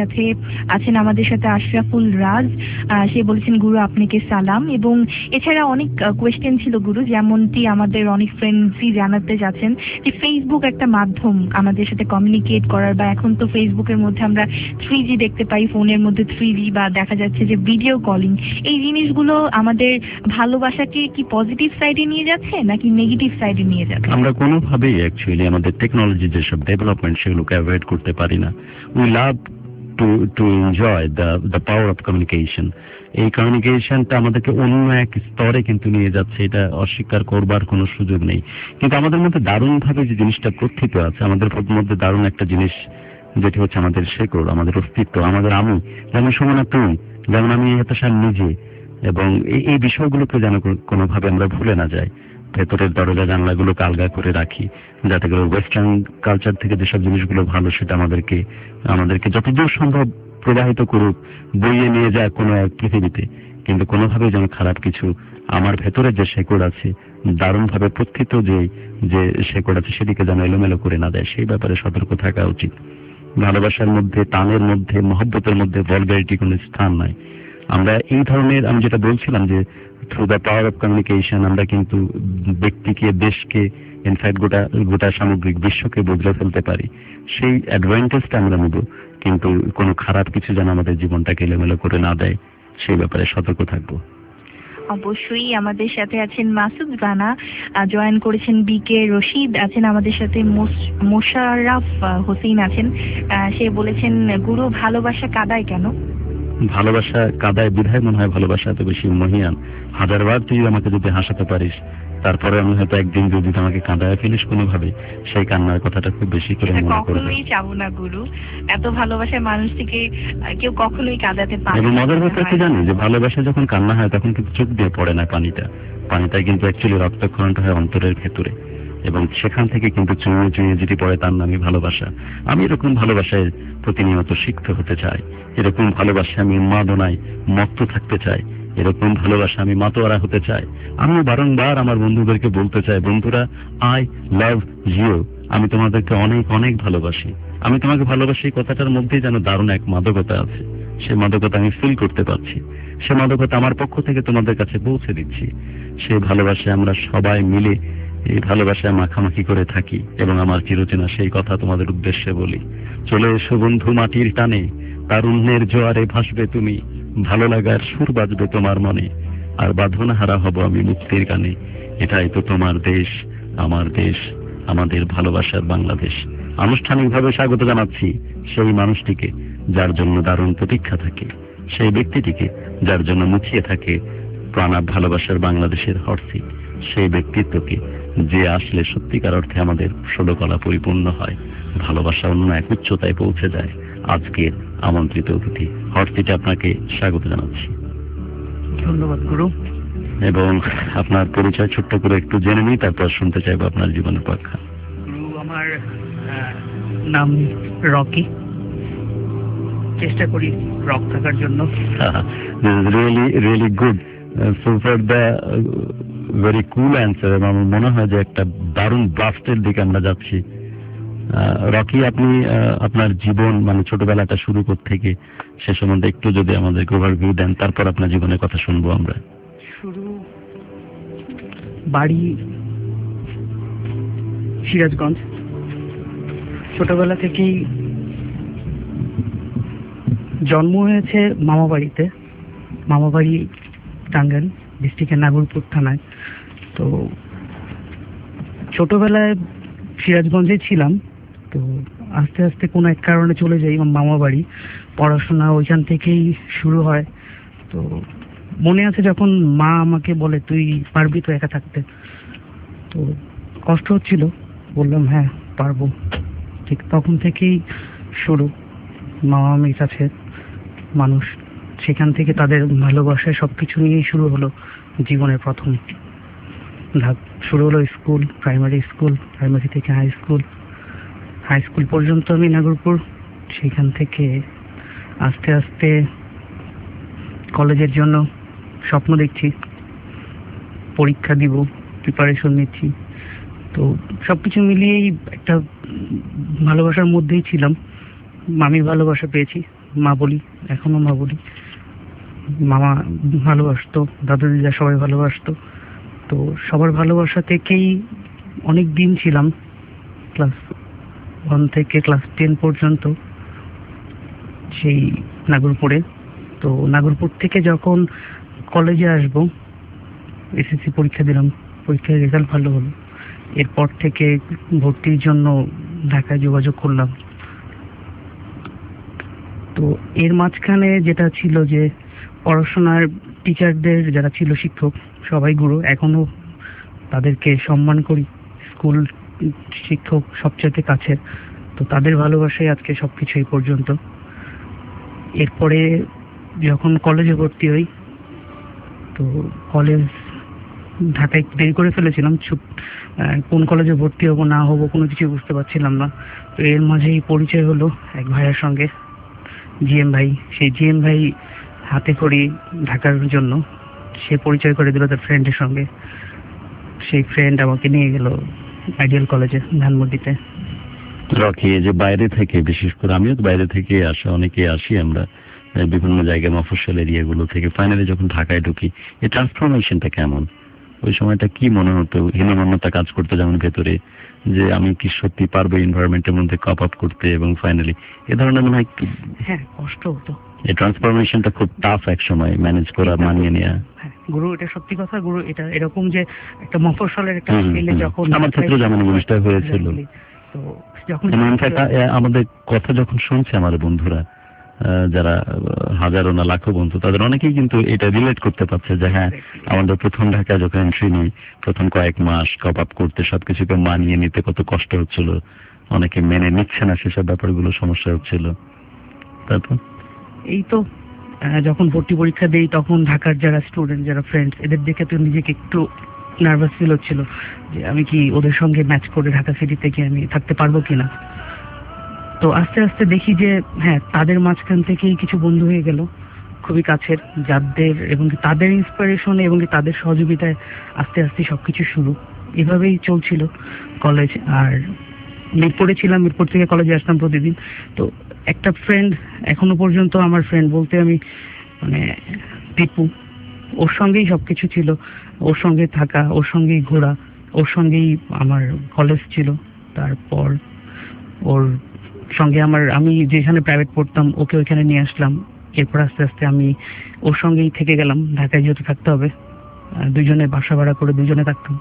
সাথে আশরাফুল রাজ। সে বলেছেন, গুরু আপনাকে সালাম। এবং এছাড়া অনেক কোয়েশ্চেন ছিল গুরু, যেমনটি আমাদের অনেক ফ্রেন্ডসই জানাতে যাচ্ছেন যে ফেসবুক একটা মাধ্যম আমাদের সাথে কমিউনিকেট করার, বা এখন তো ফেসবুকের মধ্যে আমরা 3G দেখতে পাই, ফোনের মধ্যে 3G, বা দেখা যাচ্ছে যে ভিডিও কলিং, এই জিনিসগুলো আমাদের ভালোবাসাকে কি পজিটিভ সাইডে নিয়ে যাচ্ছে নাকি নেগেটিভ সাইডে নিয়ে যাচ্ছে? আমরা কোনোভাবেই অ্যাকচুয়ালি আমাদের টেকনোলজি যেসব ডেভেলপমেন্ট সেগুলোকে অ্যাভয়েড করতে পারি না। We love to enjoy the power of communication. এই কমিউনিকেশনটা আমাদেরকে অন্য এক স্তরে কিন্তু নিয়ে যাচ্ছে, এটা অস্বীকার করবার কোনো সুযোগ নেই। কিন্তু আমাদের মধ্যে দারুণভাবে যে জিনিসটা প্রথিত আছে, আমাদের মধ্যে দারুণ একটা জিনিস যেটি হচ্ছে আমাদের শেকড়, আমাদের অস্তিত্ব, আমাদের আমি, যেমন সুমনা তুই, যেমন আমি হতাশার নিজে, এবং এই বিষয়গুলোকে যেন কোনোভাবে আমরা ভুলে না যাই। ভেতরের দরজা জানলাগুলোকে আলগা করে রাখি, যাতে করে ওয়েস্টার্ন কালচার থেকে যেসব জিনিসগুলো ভালো সেটা আমাদেরকে যতদূর সম্ভব প্রবাহিত করুক, বইয়ে নিয়ে যায় কোনো এক পৃথিবীতে, কিন্তু কোনোভাবেই যেন খারাপ কিছু আমার ভেতরে যে শেকড় আছে, দারুণভাবে প্রথিত যে শেকড় আছে, সেদিকে যেন এলোমেলো করে না দেয়, সেই ব্যাপারে সতর্ক থাকা উচিত। ভালোবাসার মধ্যে, টানের মধ্যে, মহব্বতের মধ্যে ভলগারিটি কোনো স্থান নাই। আমরা এই ধরনের, আমি যেটা বলছিলাম যে through the power of communication আমরা কিন্তু ব্যক্তিকে, দেশকে, ইনফ্যাক্ট গোটা সামগ্রিক বিশ্বকে বদলে ফেলতে পারি। সেই অ্যাডভান্টেজটা আমরা নেব, কিন্তু কোনো খারাপ কিছু যেন আমাদের জীবনটাকে এলোমেলো করে না দেয়, সেই ব্যাপারে সতর্ক থাকবো। অবশ্যই আমাদের সাথে আছেন মাসুদ রানা, জয়েন করেছেন বিকে রশিদ আছেন আমাদের সাথে, মোশাররফ হোসেন আছেন। সে বলেছেন, গুরু ভালোবাসা কাদায় কেন? ভালোবাসা কাদায় বিধায় মনে হয় ভালোবাসা এত বেশি মহিয়ান। হাজারবার তুই আমাকে যদি হাসাতে পারিস, তারপরে আমি হয়তো একদিন যদি আমাকে কাঁদায় ফেলিস কোনোভাবে, সেই কান্নার কথাটা খুব বেশি করে মনে করবে। কখনোই চাবো না গুরু, এত ভালোবাসার মানুষটিকে কেউ কখনোই কাঁদাতে পারে না। এবং মজার ব্যাপার কি জানি, যে ভালোবাসা যখন কান্না হয় তখন কিন্তু চোখ দিয়ে পড়ে না পানিটা কিন্তু অ্যাকচুয়ালি রক্তক্ষরণটা হয় অন্তরের ভেতরে, এবং সেখান থেকে কিন্তু চুঁয়ে চুঁয়ে যেটি পড়ে তার নামই ভালোবাসা। আমি এরকম ভালোবাসায় প্রতিনিয়ত সিক্ত হতে চাই, এরকম ভালোবাসা আমি উন্মাদনায় মত্ত থাকতে চাই, এরকম ভালোবাসা আমি মাতোয়ারা হতে চাই। আমি বারংবার আমার বন্ধুদেরকে বলতে চাই, বন্ধুরা, আই লাভ ইউ, আমি তোমাদেরকে অনেক অনেক ভালোবাসি। আমি তোমাকে ভালোবাসি কথাটার মধ্যেই যেন দারুণ এক মাদকতা আছে, সে মাদকতা আমি ফিল করতে পারছি, সে মাদকতা আমার পক্ষ থেকে তোমাদের কাছে পৌঁছে দিচ্ছি। সে ভালোবাসায় আমরা সবাই মিলে এই ভালোবাসায় মাখামাখি করে থাকি এবং আমার চিরচেনা সেই কথা তোমাদের উদ্দেশ্যে বলি। চলে এসো বন্ধু মাটির টানে, তারুণ্যের জোয়ারে ভাসবে তুমি, ভালো লাগার সুর বাজবে তোমার মনে, আর বাঁধন হারা হব আমি মুক্তির গানে। এটাই তো তোমার দেশ, আমার দেশ, আমাদের ভালোবাসার বাংলাদেশ। আনুষ্ঠানিকভাবে স্বাগত জানাচ্ছি সেই মানুষটিকে যার জন্য দারুণ প্রতীক্ষা থাকে, সেই ব্যক্তিটিকে যার জন্য মুখিয়ে থাকে প্রাণাব ভালোবাসার বাংলাদেশের হর্ষি, সেই ব্যক্তিত্বকে যে আসলে সত্যিকার অর্থে আমাদের ষোলকলা পরিপূর্ণ হয়, ভালোবাসা অন্য এক উচ্চতায় পৌঁছে যায়। আজকের আমন্ত্রিত অতিথি হর্ষিটা আপনাকে স্বাগত জানাচ্ছি। ধন্যবাদ গুরু। এবং আপনার পরিচয় ছোট্ট করে একটু জেনে নিই, তারপর শুনতে চাইবো আপনার জীবনের ব্যাখ্যা। গুরু, আমার নাম রকি, চেষ্টা করি রক থাকার জন্য। Really good, super, the very cool answer. এবং আমার মনে হয় যে একটা দারুণ ব্লাস্টের দিকে আমরা যাচ্ছি। রকি, আপনি আপনার জীবন মানে ছোটবেলাটা শুরু করতে থেকে সে সম্বন্ধে একটু যদি আমাদেরকে ওভারভিউ দেন, তারপর আপনার জীবনের কথা শুনবো আমরা। শুরু বাড়ি সিরাজগঞ্জ। ছোটবেলা থেকেই জন্ম হয়েছে মামা বাড়িতে, মামা বাড়ি টাঙ্গাইল ডিস্ট্রিক্টের নাগরপুর থানায়। তো ছোটবেলায় সিরাজগঞ্জে ছিলাম, তো আস্তে আস্তে কোনো এক কারণে চলে যাই মামা বাড়ি। পড়াশোনা ওইখান থেকেই শুরু হয়। তো মনে আছে যখন মা আমাকে বলে তুই পারবি তো একা থাকতে, তো কষ্ট হচ্ছিল, বললাম হ্যাঁ পারবো। ঠিক তখন থেকেই শুরু মামা মামির কাছে মানুষ, সেখান থেকে তাদের ভালোবাসায় সবকিছু নিয়েই শুরু হলো জীবনের প্রথম ধাপ। শুরু হলো স্কুল, প্রাইমারি স্কুল, প্রাইমারি থেকে হাই স্কুল, হাই স্কুল পর্যন্ত আমি নাগরপুর। সেখান থেকে আস্তে আস্তে কলেজের জন্য স্বপ্ন দেখছি, পরীক্ষা দিব, প্রিপারেশন নিচ্ছি। তো সবকিছু মিলিয়েই একটা ভালোবাসার মধ্যেই ছিলাম। মামির ভালোবাসা পেয়েছি, মা বলি, এখনো মা বলি। মামা ভালোবাসতো, দাদু দিদা সবাই ভালোবাসতো। তো সবার ভালোবাসা থেকেই অনেক দিন ছিলাম, ক্লাস 1 থেকে ক্লাস 10 পর্যন্ত সেই নাগরপুরে। তো নাগরপুর থেকে যখন কলেজে আসবো, এসএসসি পরীক্ষা দিলাম, পরীক্ষার রেজাল্ট ভালো হলো। এরপর থেকে ভর্তির জন্য ঢাকায় যোগাযোগ করলাম। তো এর মাঝখানে যেটা ছিল যে পড়াশোনার টিচারদের যারা ছিল শিক্ষক, সবাই গুরু, এখনো তাদেরকে সম্মান করি। স্কুল শিক্ষক সবচেয়ে কাছের, তো তাদের ভালোবাসায় আজকে সবকিছু এই পর্যন্ত। এরপরে যখন কলেজে ভর্তি হই, তো কলেজ ঢাকায় দেরি করে ফেলেছিলাম, কোন কলেজে ভর্তি হবো না হবো কোনো কিছু বুঝতে পারছিলাম না। তো এর মাঝেই পরিচয় হলো এক ভাইয়ের সঙ্গে, জিএম ভাই। সেই জিএম ভাই হাতে করি ঢাকার জন্য, সে পরিচয় করে দিল তার ফ্রেন্ডের সঙ্গে। সেই ফ্রেন্ড আমাকে নিয়ে গেল আইডিয়াল কলেজে ধানমন্ডিতে। রকি, যে বাইরে থেকে, বিশেষ করে আমিও তো বাইরে থেকে আসা, অনেকে আসি আমরা বিভিন্ন জায়গায় মফস্বল এরিয়াগুলো থেকে, ফাইনালি যখন ঢাকায় ঢুকি, এই ট্রান্সফরমেশনটা কেমন? ওই সময়টা কি মনে হতো? হীনমন্যতা কাজ করতে যেমন ভেতরে, যে আমি কি সত্যি পারবো এনভায়রনমেন্টের মধ্যে কপ আপ করতে, এবং ফাইনালি এ ধরনের মনে হয় হ্যাঁ কষ্ট হতো। এই ট্রান্সফরমেশনটা খুব টাফ এক সময় ম্যানেজ করা, মানিয়ে নেওয়া। হ্যাঁ গুরু, এটা সত্যি কথা গুরু। এটা এরকম যে একটা মফস্বলের একটা ছেলে যখন, আমার ক্ষেত্রে যেমন জিনিসটা হয়েছিল, তো যখন আমাদের কথা যখন শুনছে আমার বন্ধুরা, যারা হাজারো না লাখো বন্ধু, তাদের অনেকেই কিন্তু এটা রিলেট করতে পারছে যে হ্যাঁ, আমাদের প্রথম ঢাকা যখন এন্ট্রি নিই, প্রথম কয়েক মাস কপ আপ করতে, সবকিছুকে মানিয়ে নিতে কত কষ্ট হচ্ছিল, অনেকে মেনে নিচ্ছে না, সেসব ব্যাপারগুলো সমস্যা হচ্ছিল। তারপর এই তো যখন ভর্তি পরীক্ষা দেই, তখন ঢাকার যারা স্টুডেন্ট, যারা ফ্রেন্ডস, এদের দেখে তো নিজেকে একটু নার্ভাস ফিল হচ্ছিল যে আমি কি ওদের সঙ্গে ম্যাচ করে ঢাকা সিটিতে কি আমি থাকতে পারবো কিনা। তো আস্তে আস্তে দেখি যে হ্যাঁ, তাদের মাঝখান থেকেই কিছু বন্ধু হয়ে গেল খুবই কাছের, যাদের এবং তাদের ইন্সপিরেশনে এবং তাদের সহযোগিতায় আস্তে আস্তে সবকিছু শুরু। এভাবেই চলছিল কলেজ। আর মিরপুরে ছিলাম, মিরপুর থেকে কলেজে আসতাম প্রতিদিন। তো একটা ফ্রেন্ড, এখনো পর্যন্ত আমার ফ্রেন্ড বলতে আমি মানে টিপু, ওর সঙ্গেই সবকিছু ছিল, ওর সঙ্গে থাকা, ওর সঙ্গেই ঘোরা, ওর সঙ্গেই আমার কলেজ ছিল। তারপর ওর সঙ্গে আমি যেখানে প্রাইভেট পড়তাম ওকে ওইখানে নিয়ে আসলাম। এরপর আস্তে আস্তে আমি ওর সঙ্গেই থেকে গেলাম, ঢাকায় যেহেতু থাকতে হবে, দুজনে বাসা ভাড়া করে দুজনে থাকতাম।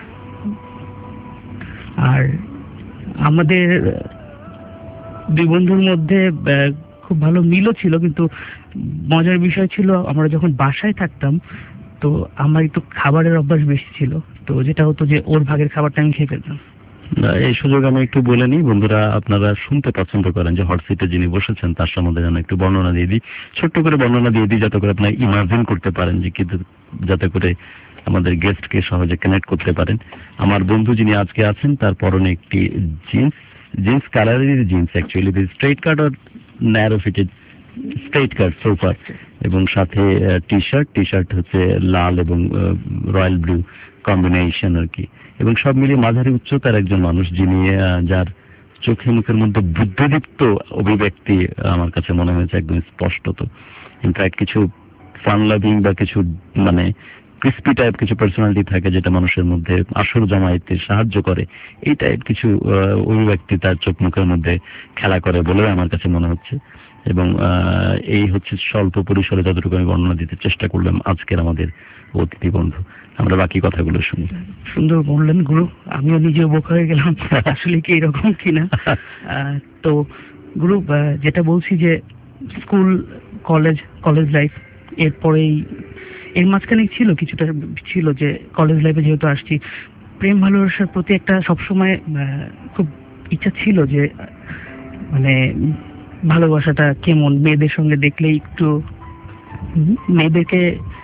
আর আমাদের দুই বন্ধুর মধ্যে খুব ভালো মিলও ছিল, কিন্তু মজার বিষয় ছিল আমরা যখন বাসায় থাকতাম তো আমার একটু খাবারের অভ্যাস বেশি ছিল, তো যেটা হতো যে ওর ভাগের খাবারটা আমি খেয়ে ফেলতাম। এই সুযোগ আমি একটু বলে নিই, বন্ধুরা আপনারা শুনতে পছন্দ করেন যে হট সিটে যিনি বসেছেন তার সম্বন্ধে যেন একটু বর্ণনা দিয়ে দিই, ছোট্ট করে বর্ণনা দিয়ে দিই, যাতে করে আপনারা ইমাজিন করতে পারেন যে কিন্তু যাতে করে আমাদের গেস্টকে সহজে কানেক্ট করতে পারেন। আমার বন্ধু যিনি আজকে আছেন তার পরনে একটি জিন্স কালারের জিন্স, অ্যাকচুয়ালি স্ট্রেট কাট আর ন্যারো ফিটেড স্ট্রেট কাট সোফার, এবং সাথে টি শার্ট হচ্ছে লাল এবং রয়্যাল ব্লু কম্বিনেশন আর কি, এবং সব মিলিয়ে মাঝারি উচ্চতার একজন মানুষ, যিনি যার চোখে মুখের মধ্যে বুদ্ধিদীপ্ত অভিব্যক্তি আমার কাছে মনে হয়েছে একদম স্পষ্টত। ইনফ্যাক্ট কিছু ফান লাভিং বা কিছু মানে ক্রিস্পি টাইপ কিছু পার্সোনালিটি থাকে যেটা মানুষের মধ্যে আসর জমাইতে সাহায্য করে, এই টাইপ কিছু অভিব্যক্তি তার চোখ মুখের মধ্যে খেলা করে বলে আমার কাছে মনে হচ্ছে। এবং এই হচ্ছে স্বল্প পরিসরে যতটুকু আমি বর্ণনা দিতে চেষ্টা করলাম আজকের আমাদের অতিথি বন্ধু। আমরা বাকি কথাগুলো শুনি। সুন্দর বললেন গুরু, আমিও নিজে অবাক হয়ে গেলাম আসলে কি এরকম কিনা। তো গুরু, যেটা বলছি যে স্কুল কলেজ লাইফ, এরপরেই এর মাঝখানে কিছুটা ছিল যে কলেজ লাইফে যেহেতু আসছি, প্রেম ভালোবাসার প্রতি একটা সবসময় খুব ইচ্ছা ছিল যে মানে ভালোবাসাটা কেমন, মেয়েদের সঙ্গে দেখলেই একটু মেয়েদেরকে,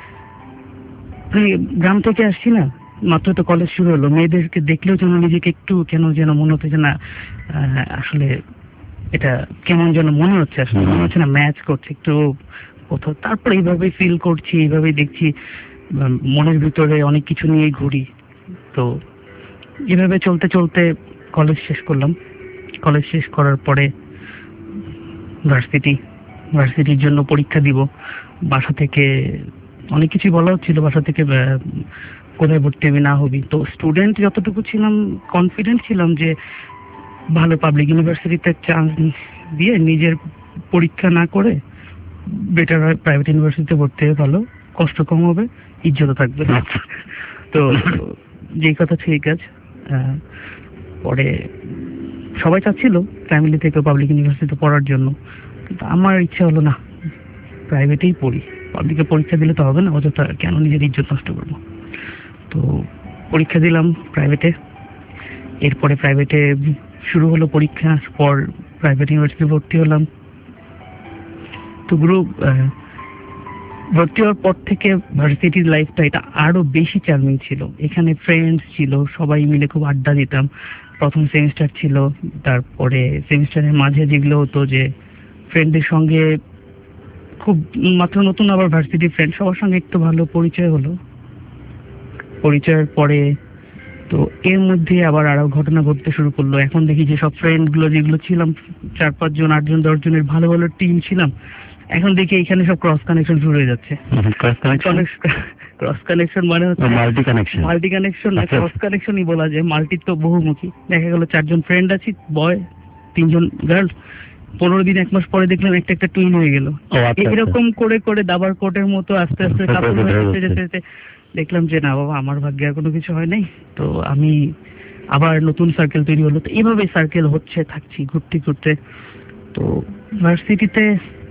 গ্রাম থেকে আসছি না, মাত্র তো কলেজ শুরু হলো, মেয়েদেরকে দেখলেও যেন নিজেকে একটু কেন যেন মনে হতো যে না আসলে এটা কেমন যেন মনে হচ্ছে, আসলে মনে হচ্ছে না ম্যাচ করছে একটু কোথাও। তারপর এইভাবে ফিল করছি, এইভাবেই দেখছি, মনের ভিতরে অনেক কিছু নিয়েই ঘুরি। তো এভাবে চলতে চলতে কলেজ শেষ করলাম। কলেজ শেষ করার পরে ভার্সিটির জন্য পরীক্ষা দিব। বাসা থেকে অনেক কিছু বলা হচ্ছিল, বাসা থেকে কোথায় ভর্তি হবি না হবি। তো স্টুডেন্ট যতটুকু ছিলাম কনফিডেন্ট ছিলাম যে ভালো পাবলিক ইউনিভার্সিটিতে চান্স দিয়ে নিজের পরীক্ষা না করে বেটার হয় প্রাইভেট ইউনিভার্সিটিতে ভর্তি হয়ে, ভালো, কষ্ট কম হবে, ইজ্জতও থাকবে। তো যেই কথা সেই কাজ। পরে সবাই চাচ্ছিল ফ্যামিলি থেকে পাবলিক ইউনিভার্সিটিতে পড়ার জন্য, কিন্তু আমার ইচ্ছা হলো না, প্রাইভেটেই পড়ি, পাবলিকে পরীক্ষা দিলে তো হবে না, অযথা কেন নিজের ইজ্জত নষ্ট করবো। তো পরীক্ষা দিলাম প্রাইভেটে। এরপরে প্রাইভেটে শুরু হলো পরীক্ষা, পর প্রাইভেট ইউনিভার্সিটি ভর্তি হলাম। তো গ্রুপ ভর্তি হওয়ার পর থেকে ভার্সিটির লাইফটা এটা আরো বেশি চার্মিং ছিল। এখানে ফ্রেন্ডস ছিল, সবাই মিলে খুব আড্ডা দিতাম। প্রথম সেমিস্টার ছিল, তারপরে সেমিস্টারের মাঝে যেগুলো হতো যে ফ্রেন্ডদের সঙ্গে খুব মাত্র নতুন আবার ভার্সিটির ফ্রেন্ড, সবার সঙ্গে একটু ভালো পরিচয় হলো। পরিচয়ের পরে তো এর মধ্যে আবার আরো ঘটনা ঘটতে শুরু করলো। এখন দেখি যে সব ফ্রেন্ড গুলো যেগুলো ছিলাম 4-5 জন 8 জন 10 জনের ভালো ভালো টিম ছিলাম, এখন দেখি এখানে সব ক্রস কানেকশন শুরু হয়ে যাচ্ছে। ক্রস কানেকশন মানে হচ্ছে মাল্টি কানেকশন না, ক্রস কানেকশনই বলা যায়। মাল্টি তো বহুমুখী। দেখা গেল 4 জন ফ্রেন্ড আছি, বয় 3 জন গার্ল, 15 দিন 1 মাস পরে দেখলাম একটা টুইন হয়ে গেল। এরকম করে করে দাবার কোটের মতো আস্তে আস্তে কাপড় হয়ে যেতে দেখলাম যে না বাবা, আমার ভাগ্যে আর কোনো কিছু হয় নাই। তো আমি আবার নতুন সার্কেল তৈরি হলো। তো এইভাবে সার্কেল হচ্ছে থাকছি ঘুরতে ঘুরতে। তো ভার্সিটিতে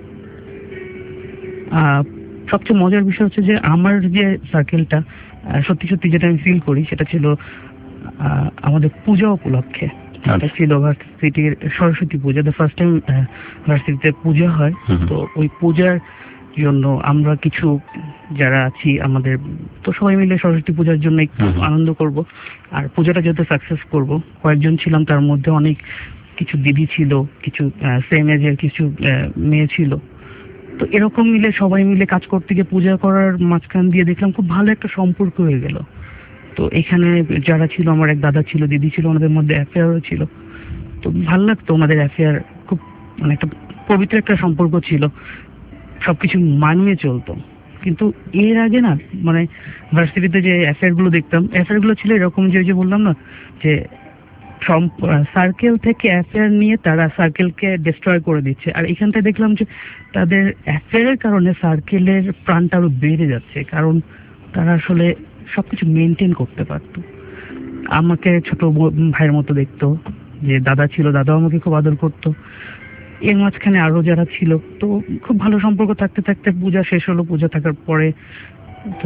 সবচেয়ে মজার বিষয় হচ্ছে যে আমার যে সার্কেলটা সত্যি সত্যি যেটা আমি ফিল করি সেটা ছিল আমাদের পূজা উপলক্ষে। এটা ছিল ভার্সিটির Saraswati Puja, the first time ভার্সিটিতে পূজা হয়। তো ওই পূজার জন্য আমরা কিছু যারা আছি আমাদের, তো সবাই মিলে সরস্বতী পূজার জন্য একটু আনন্দ করব আর পূজাটা যাতে সাকসেস করব। কয়েকজন ছিলাম, তার মধ্যে অনেক কিছু দিদি ছিল, কিছু সেম এজের কিছু মেয়ে ছিল। তো এরকম মিলে সবাই মিলে কাজ করতে গিয়ে পূজা করার মাঝখান দিয়ে দেখলাম খুব ভালো একটা সম্পর্ক হয়ে গেল। তো এখানে যারা ছিল, আমার এক দাদা ছিল, দিদি ছিল, ওনাদের মধ্যে অ্যাফেয়ারও ছিল। তো ভালো লাগতো ওনাদের অ্যাফেয়ার, খুব মানে একটা পবিত্র একটা সম্পর্ক ছিল, সবকিছু মানিয়ে চলতো। কিন্তু এর আগে না মানে ভার্সিটিতে যে অ্যাফেয়ার গুলো দেখতাম, অ্যাফেয়ার গুলো ছিল এরকম যে ওই যে বললাম না যে সার্কেল থেকে অ্যাফেয়ার নিয়ে তারা সার্কেলকে ডিস্ট্রয় করে দিচ্ছে। আর এখানটা দেখলাম যে তাদের অ্যাফেয়ারের কারণে সার্কেলের প্রাণটা আরো বেড়ে যাচ্ছে, কারণ তারা আসলে সবকিছু মেনটেন করতে পারতো। আমাকে ছোট ভাইয়ের মতো দেখতো, যে দাদা ছিল দাদাও আমাকে খুব আদর করতো। এর মাঝখানে আরো যারা ছিল, তো খুব ভালো সম্পর্ক থাকতে থাকতে পূজা শেষ হলো। পূজা থাকার পরে তো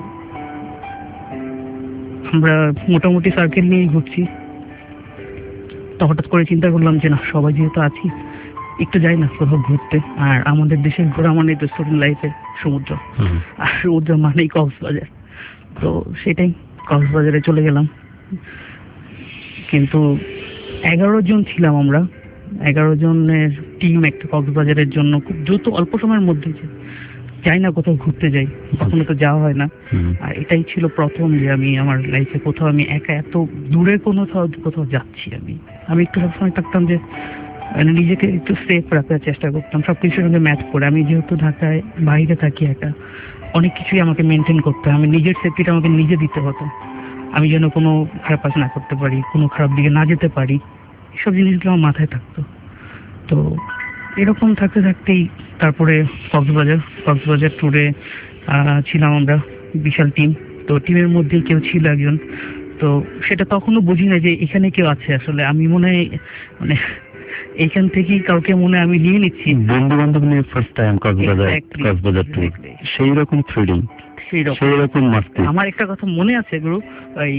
আমরা মোটামুটি সার্কেল নিয়েই ঘুরছি। তো হঠাৎ করে চিন্তা করলাম যে না, সবাই যেহেতু আছি একটু যাই না কোথাও ঘুরতে। আর আমাদের দেশের ঘোরা মানে তো স্টুডেন্ট লাইফে সমুদ্র, আর সমুদ্র মানেই কক্সবাজার। তো সেটাই, কক্সবাজারে চলে গেলাম। কিন্তু 11 জন ছিলাম আমরা, 11 জনের টিম একটা কক্সবাজারের জন্য খুব দ্রুত অল্প সময়ের মধ্যে যাই না কোথাও ঘুরতে যাই, কখনো তো যাওয়া হয় না। আর এটাই ছিল প্রথম যে আমি আমার লাইফে কোথাও আমি একা এত দূরে কোথাও যাচ্ছি। আমি একটু সবসময় থাকতাম যে নিজেকে একটু সেফ রাখার চেষ্টা করতাম সবকিছুর সঙ্গে ম্যাচ করে। আমি যেহেতু ঢাকায় বাইরে থাকি একা, অনেক কিছুই আমাকে মেনটেন করতে হয়। আমি নিজের সেফটিটা আমাকে নিজে দিতে হতো, আমি যেন কোনো খারাপ কাজ না করতে পারি, কোনো খারাপ দিকে না যেতে পারি, এসব জিনিসগুলো আমার মাথায় থাকতো। তো এরকম থাকতে থাকতেই তারপরে কক্সবাজার ট্যুরে ছিলাম আমরা, বিশাল টিম। তো টিমের মধ্যে কেউ ছিল একজন, তো সেটা তখনও বুঝি না যে এখানে কেউ আছে। আসলে আমি মনে হয় মানে এইখান থেকেই কাউকে মনে আমি নিয়ে নিচ্ছি। বন্ধু বান্ধব নিয়ে ফার্স্ট টাইম কক্সবাজার ট্যুর, সেই রকম থ্রিলিং, সেই রকম মাস্তি। আমার একটা কথা মনে আছে গুরু, ওই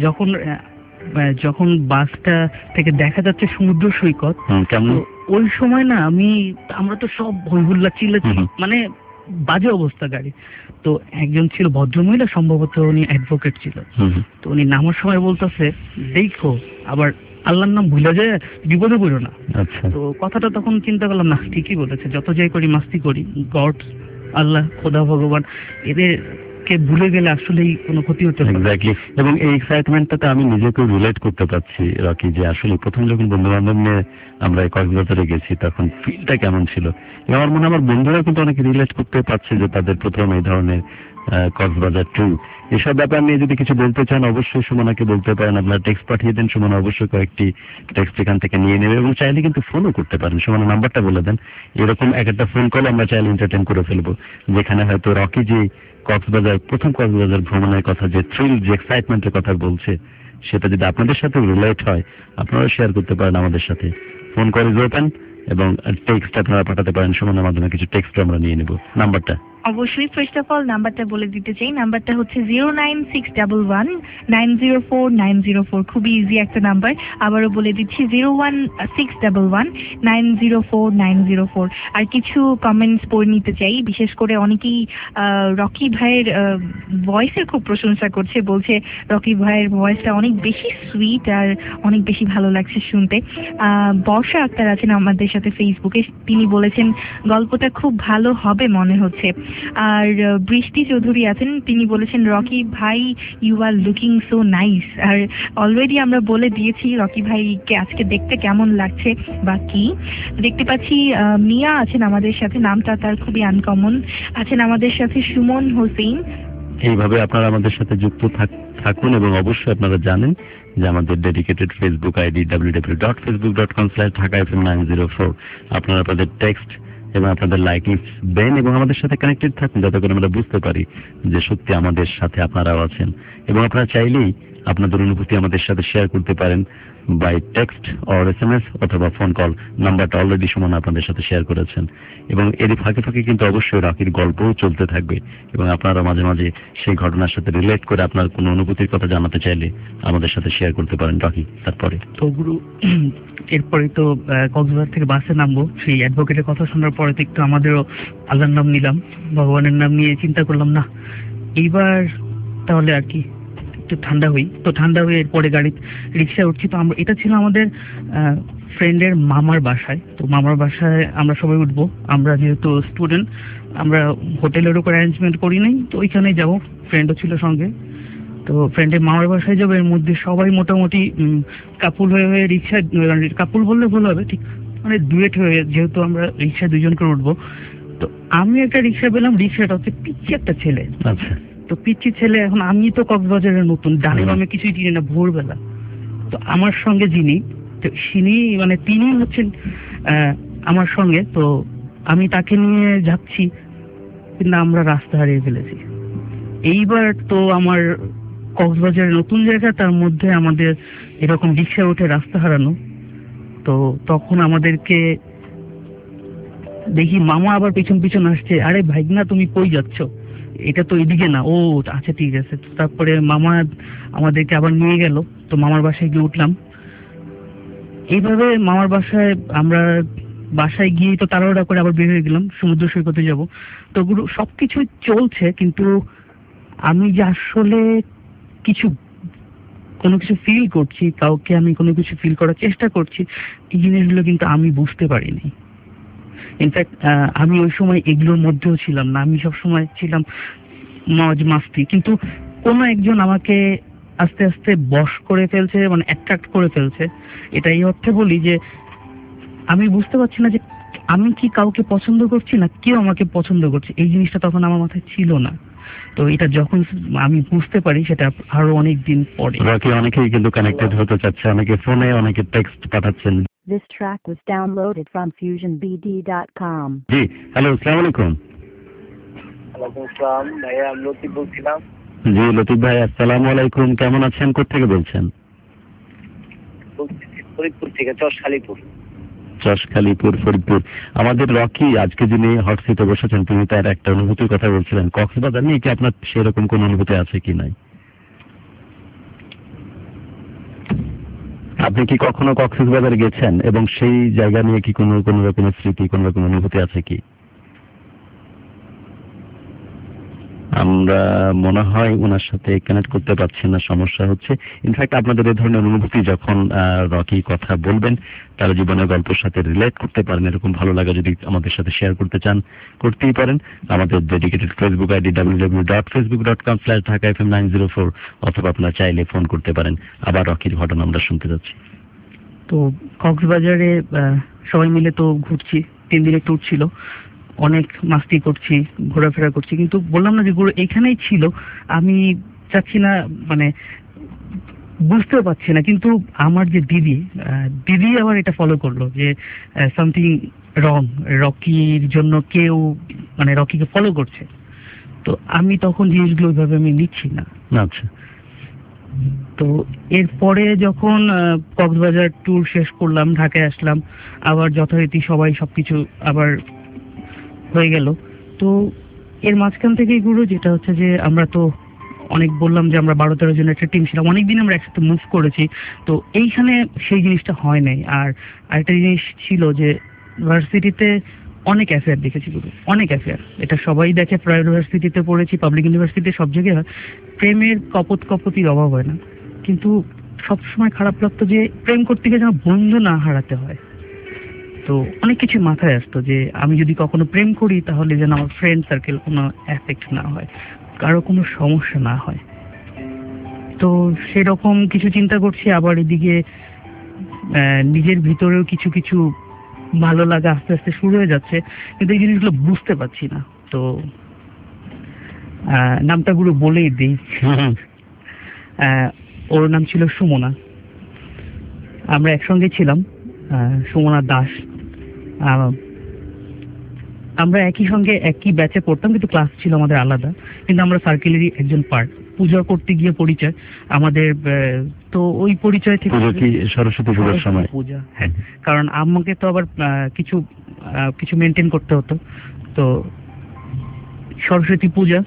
যখন বাসটা থেকে দেখা যাচ্ছে সমুদ্র সৈকত, ওই সময় না আমরা তো সব হইহুল্লা চিল্লাচ্ছি, মানে বাজে অবস্থা গাড়ি। তো একজন ছিল ভদ্রমহিলা, সম্ভবত উনি অ্যাডভোকেট ছিল। তো উনি নামার সময় বলতেছে, দেখো আবার আল্লাহর নাম ভুলে যায়, বিপদে পড়ো না। তো কথাটা তখন চিন্তা করলাম, না ঠিকই বলেছে, যত যাই করি মাস্তি করি, গড আল্লাহ খোদা ভগবান এদেরকে ভুলে গেলে আসলেই কোনো ক্ষতি হতে পারে। এক্স্যাক্টলি। এবং এই এক্সাইটমেন্টটাতে আমি নিজেকে রিলেট করতে পারছি রকি, যে আসলে প্রথম যখন বন্ধু বান্ধব নিয়ে আমরা কক্সবাজারে গেছি তখন ফিলটা কেমন ছিল। আমার মনে হয় আমার বন্ধুরা কিন্তু অনেকে রিলেট করতে পারছে যে তাদের প্রথম এই ধরনের কক্সবাজার ট্যুর। এসব ব্যাপার নিয়ে যদি কিছু বলতে চান অবশ্যই সুমনাকে বলতে পারেন, আপনারা টেক্সট পাঠিয়ে দেন, সুমনা অবশ্যই কয়েকটি টেক্সট এখান থেকে নিয়ে নেবে, এবং চাইলে কিন্তু ফোনও করতে পারেন। সুমনা নাম্বারটা বলে দেন, এরকম একটা ফোন কল আমরা চাইলে এন্টারটেইন করে ফেলবো, যেখানে হয়তো রকি যে প্রথম কক্সবাজার ভ্রমণের কথা, যে থ্রিল, যে এক্সাইটমেন্টের কথা বলছে, সেটা যদি আপনাদের সাথে রিলেট হয় আপনারা শেয়ার করতে পারেন আমাদের সাথে। ফোন কল ইজ ওপেন, এবং টেক্সট আপনারা পাঠাতে পারেন, সুমনার মাধ্যমে কিছু টেক্সট আমরা নিয়ে নেব। নাম্বারটা অবশ্যই ফার্স্ট অফ অল নাম্বারটা বলে দিতে চাই। নাম্বারটা হচ্ছে 09611904904। খুবই ইজি একটা নাম্বার, আবারও বলে দিচ্ছি 01611904904। আর কিছু কমেন্টস পড়ে নিতে চাই। বিশেষ করে অনেকেই রকি ভাইয়ের ভয়েসের খুব প্রশংসা করছে, বলছে রকি ভাইয়ের ভয়েসটা অনেক বেশি সুইট আর অনেক বেশি ভালো লাগছে শুনতে। বর্ষা আক্তার আছেন আমাদের সাথে ফেসবুকে, তিনি বলেছেন গল্পটা খুব ভালো হবে মনে হচ্ছে। আর বৃষ্টি চৌধুরী আছেন, তিনি বলেছেন রকি ভাই you are looking so nice. আর অলরেডি আমরা বলে দিয়েছি রকি ভাইকে আজকে দেখতে কেমন লাগছে বা কি দেখতে পাচ্ছি। মিয়া আছেন আমাদের সাথে, নামটা তার খুবই আনকমন। আছেন আমাদের সাথে সুমন হোসেন। এইভাবে আপনারা আমাদের সাথে যুক্ত থাকুন, এবং অবশ্যই আপনারা জানেন যে আমাদের ডেডিকেটেড ফেসবুক আইডি www.facebook.com/dhakafm904। আপনারা আপনাদের টেক্সট এবং আপনাদের লাইকিং দেন এবং আমাদের সাথে কানেক্টেড থাকুন, যাতে করে আমরা বুঝতে পারি যে সত্যি আমাদের সাথে আপনারাও আছেন। এবং আপনারা চাইলেই আপনাদের অনুভূতি আমাদের সাথে শেয়ার করতে পারেন বাই টেক্সট অর SMS অথবা ফোন কল। নাম্বারটা অলরেডি সুমনা আপনাদের সাথে শেয়ার করেছেন। এবং এর ফাঁকে ফাঁকে কিন্তু অবশ্যই রকির গল্পও চলতে থাকবে, এবং আপনারা মাঝে মাঝে সেই ঘটনার সাথে রিলেট করে আপনার কোনো অনুভূতির কথা জানাতে চাইলে আমাদের সাথে শেয়ার করতে পারেন। রকি, তারপরে তো গুরু এরপরে তো কক্সবাজার থেকে বাসে নামবো। সেই অ্যাডভোকেটের কথা শোনার পরে তো একটু আমাদেরও আল্লাহর নাম নিলাম, ভগবানের নাম নিয়ে চিন্তা করলাম না এইবার তাহলে আর কি একটু ঠান্ডা হই। তো ঠান্ডা হয়ে এরপরে রিক্সায় উঠছি। তো এটা ছিল আমাদের ফ্রেন্ডের মামার বাসায়। তো মামার বাসায় আমরা সবাই উঠবো। আমরা যেহেতু স্টুডেন্ট, আমরা হোটেলের উপর অ্যারেঞ্জমেন্ট করি নাই, তো ওইখানেই যাবো। ফ্রেন্ডও ছিল সঙ্গে। তো ফ্রেন্ডের মামার বাসায় যাবো। এর মধ্যে সবাই মোটামুটি কাপুল হয়ে রিক্সায়, কাপুল বললে ভুল হবে, ঠিক মানে ডুয়েট হয়ে, যেহেতু আমরা রিক্সায় দুজন করে উঠবো, তো আমি একটা রিক্সা পেলাম, রিক্সাটা হচ্ছে পিচ্ছি একটা ছেলে। আচ্ছা, তো পিচ্ছি ছেলে, এখন আমি তো কক্সবাজারের নতুন, ডানে বামে কিছুই চিনি না, ভোরবেলা। তো আমার সঙ্গে যিনি, তো তিনি হচ্ছেন আমার সঙ্গে। তো আমি তাকে নিয়ে যাচ্ছি, কিন্তু আমরা রাস্তা হারিয়ে ফেলেছি। এইবার তো আমার কক্সবাজারের নতুন জায়গা, তার মধ্যে আমাদের এরকম রিক্সা উঠে রাস্তা হারানো। তো তখন আমাদেরকে দেখি মামা আবার পিছন পিছন আসছে, আরে ভাইগনা তুমি কই যাচ্ছ, এটা তো এদিকে না। ও আচ্ছা ঠিক আছে। তারপরে মামা আমাদেরকে আবার নিয়ে গেল। তো মামার বাসায় গিয়ে উঠলাম। এইভাবে মামার বাসায় আমরা বাসায় গিয়ে তো তাড়াহুড়া করে আবার বের হয়ে গেলাম, সমুদ্র সৈকতে যাব। তো ওগুলো সবকিছু চলছে, কিন্তু আমি যে আসলে কোনো কিছু ফিল করছি, কাউকে আমি কোনো কিছু ফিল করার চেষ্টা করছি, এই জিনিসগুলো কিন্তু আমি বুঝতে পারিনি। ইনফ্যাক্ট আমি ওই সময় এগুলোর মধ্যেও ছিলাম না, আমি সবসময় ছিলাম মজ মাস্তি। কিন্তু কোনো একজন আমাকে আস্তে আস্তে বশ করে ফেলছে, অ্যাট্রাক্ট করে ফেলছে। এটা এই অর্থে বলি যে আমি বুঝতে পারছি না যে আমি কি কাউকে পছন্দ করছি না কেউ আমাকে পছন্দ করছে, এই জিনিসটা তখন আমার মাথায় ছিল না। তো এটা যখন আমি বুঝতে পারি, সেটা আরো অনেক দিন পরে। বাকি অনেকেই কিন্তু কানেক্টেড হতে চাচ্ছে, অনেকে ফোনে, অনেকে টেক্সট পাঠাচ্ছেন। This track was downloaded from fusionbd.com. জি, হ্যালো, আসসালামু আলাইকুম। ওয়ালাইকুম আসসালাম ভাইয়া, আমি লতিফ বলছিলাম। জি লতিফ ভাই, আসসালামু আলাইকুম, কেমন আছেন, কোত্থেকে বলছেন? ফরিদপুর থেকে, চরখালিপুর। চরখালিপুর, ফরিদপুর। আমাদের রকি আজকে যিনি হট সিটে বসেছেন, তিনি তার একটা অনুভূতির কথা বলছিলেন। কক্সবাজার নিয়ে কি আপনার সেরকম কোন অনুভূতি আছে কি নাই? আপনি কি কখনো কক্সবাজার গেছেন এবং সেই জায়গা নিয়ে কি কোনো রকমের স্মৃতি, কোন রকম অনুভূতি আছে কি? আমরা মনে হয় ওনার সাথে কানেক্ট করতে পারছি না, সমস্যা হচ্ছে। ইনফ্যাক্ট আপনাদের এই ধরনের অনুভূতি যখন রকি কথা বলবেন, তার জীবনের গল্পের সাথে রিলেট করতে পারেন, এরকম ভালো লাগা যদি আমাদের সাথে শেয়ার করতে চান, করতেই পারেন। আমাদের ডেডিকেটেড ফেসবুক আইডি www.facebook.com/dhakafm904, অথবা আপনারা চাইলে ফোন করতে পারেন। আবার রকির ঘটনা আমরা শুনতে যাচ্ছি। তো কক্সবাজারে সবাই মিলে তো ঘুরছি, 3 দিনের ট্যুর ছিল, অনেক মাস্তি করছি, ঘোরাফেরা করছি, কিন্তু বললাম না যে এখানেই ছিল। আমি চাচ্ছি না, বুঝতেও পারছি না। কিন্তু আমার যে দিদি আবার এটা ফলো করলো যে সামথিং রং, রকির জন্য কেউ রকিকে ফলো করছে। তো আমি তখন জিনিসগুলো ওইভাবে আমি নিচ্ছি না। আচ্ছা। তো এরপরে যখন কক্সবাজার ট্যুর শেষ করলাম, ঢাকায় আসলাম, আবার যথারীতি সবাই সবকিছু আবার হয়ে গেল। তো এর মাঝখান থেকেই গুরু যেটা হচ্ছে যে আমরা তো অনেক বললাম যে আমরা 12-13 জনের একটা টিম ছিলাম, অনেকদিন আমরা একসাথে মুভ করেছি। তো এইখানে সেই জিনিসটা হয় নাই। আর আরেকটা জিনিস ছিল যে ভার্সিটিতে অনেক অ্যাফেয়ার দেখেছি গুরু, অনেক অ্যাফেয়ার। এটা সবাই দেখে, প্রাইভেট ইউনিভার্সিটিতে পড়েছি, পাবলিক ইউনিভার্সিটিতে, সব জায়গায় হয়। প্রেমের কপতির অভাব হয় না, কিন্তু সবসময় খারাপ লাগতো যে প্রেম করতে গিয়ে যেন বন্ধু না হারাতে হয়। তো অনেক কিছু মাথায় আসতো যে আমি যদি কখনো প্রেম করি তাহলে যেন আমার ফ্রেন্ড সার্কেল কোনো এফেক্ট না হয়, কারো কোনো সমস্যা না হয়। তো সেরকম কিছু চিন্তা করছি। আবার এদিকে নিজের ভিতরেও কিছু কিছু ভালো লাগা আস্তে আস্তে শুরু হয়ে যাচ্ছে, কিন্তু এই জিনিসগুলো বুঝতে পারছি না। তো নামটা গুলো বলেই দিই। ওর নাম ছিল সুমনা, আমরা একসঙ্গে ছিলাম, সুমনা দাস। আমরা একই সঙ্গে একই ব্যাচে পড়তাম, কিন্তু ক্লাস ছিল আমাদের আলাদা, কিন্তু আমরা সার্কেলেরই একজন পার্ট। পূজা করতে গিয়ে পরিচয় আমাদের। তো ওই পরিচয় থেকে সরস্বতী পূজার সময় পূজা, হ্যাঁ, কারণ আমাকে তো আবার কিছু মেনটেন করতে হতো। তো সরস্বতী পূজা,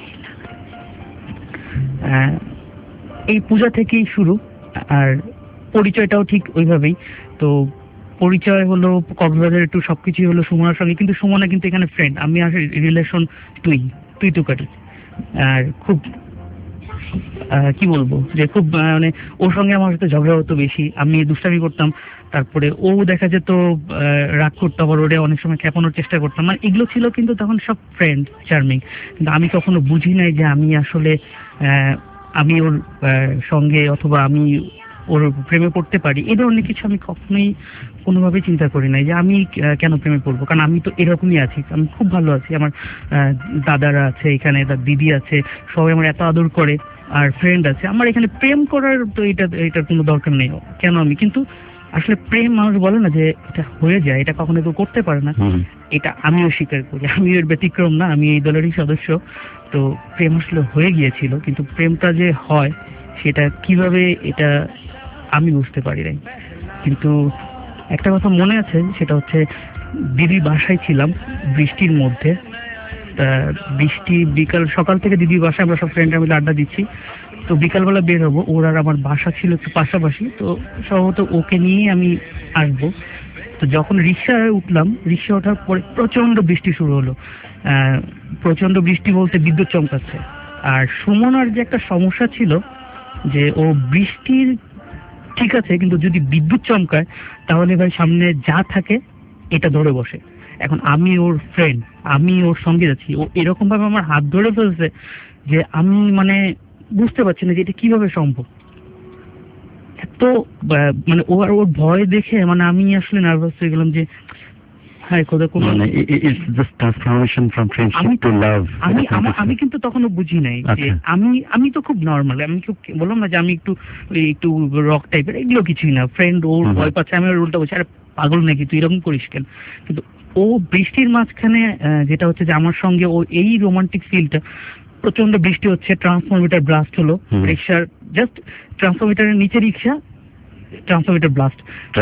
এই পূজা থেকেই শুরু, আর পরিচয়টাও ঠিক ওইভাবেই। তো পরিচয় হলো কক্সবাজার, একটু সবকিছুই হলো সুমনার সঙ্গে, কিন্তু সুমনা কিন্তু এখানে ফ্রেন্ড, আমি আর রিলেশন তুই তুকারি। আর খুব কি বলবো যে খুব ওর সঙ্গে আমার সাথে ঝগড়া হতো বেশি, আমি দুষ্টামি করতাম, তারপরে ও দেখা যেত রাগ করতো, আবার ওরে অনেক সময় খেপানোর চেষ্টা করতাম। এগুলো ছিল, কিন্তু তখন সব ফ্রেন্ড চার্মিং। কিন্তু আমি কখনো বুঝি নাই যে আমি আসলে আমি ওর সঙ্গে, অথবা আমি ওর প্রেমে পড়তে পারি, এই ধরনের কিছু আমি কখনোই কোনোভাবেই চিন্তা করি নাই যে আমি কেন প্রেমে পড়বো। কারণ আমি তো এরকমই আছি, আমি খুব ভালো আছি, আমার দাদারা আছে এখানে, তার দিদি আছে, সবাই আমার এত আদর করে, আর ফ্রেন্ড আছে। আমার এখানে প্রেম করার তো এটার কোনো দরকার নেই। কেন আমি, কিন্তু আসলে প্রেম মানুষ বলে না যে এটা হয়ে যায়, এটা কখনো কেউ করতে পারে না, এটা আমিও স্বীকার করি, আমি এর ব্যতিক্রম না, আমি এই দলেরই সদস্য। তো প্রেম আসলে হয়ে গিয়েছিল, কিন্তু প্রেমটা যে হয় সেটা কিভাবে এটা আমি বুঝতে পারি নাই। কিন্তু একটা কথা মনে আছে, সেটা হচ্ছে দিদি বাসায় ছিলাম বৃষ্টির মধ্যে, বৃষ্টি বিকাল সকাল থেকে দিদি বাসায় আমরা সব ফ্রেন্ডরা মিলে আড্ডা দিচ্ছি। তো বিকালবেলা বের হবো, ওর আর আমার বাসা ছিল একটু পাশাপাশি, তো সম্ভবত ওকে নিয়ে আমি আসবো। তো যখন রিক্সায় উঠলাম, রিক্সা ওঠার পরে প্রচন্ড বৃষ্টি শুরু হলো। প্রচন্ড বৃষ্টি বলতে বিদ্যুৎ চমকাচ্ছে। আর সুমনার যে একটা সমস্যা ছিল যে ও বৃষ্টির ঠিক আছে, কিন্তু যদি বিদ্যুৎ চমকায় তাহলে ভাই সামনে যা থাকে এটা ধরে বসে। এখন আমি ওর ফ্রেন্ড, আমি ওর সঙ্গে যাচ্ছি, ও এরকম ভাবে আমার হাত ধরে ফেলছে যে আমি মানে বুঝতে পারছি না যে এটা কিভাবে সম্ভব। এত মানে ও আর ওর ভয় দেখে মানে আমি আসলে নার্ভাস হয়ে গেলাম যে হ্যাঁ কোথাও কোনো আমি কিন্তু তখনও বুঝি নাই যে আমি তো খুব নর্মাল, আমি খুব বললাম না যে আমি একটু রক টাইপের, এগুলো কিছুই না। ফ্রেন্ড ওর ভয় পাচ্ছে, আমি ওর উল্টা বলছি আরে পাগল নাকি তুই এরকম করিস কেন। কিন্তু ও বৃষ্টির মাঝখানে যেটা হচ্ছে যে আমার সঙ্গে ও এই রোমান্টিক ফিলটা, প্রচন্ড বৃষ্টি হচ্ছে, ট্রান্সফরমিটার ব্লাস্ট হলো, রিক্সার জাস্ট ট্রান্সফরমিটারের নিচে রিক্সা, ট্রান্সফরমিটার ব্লাস্ট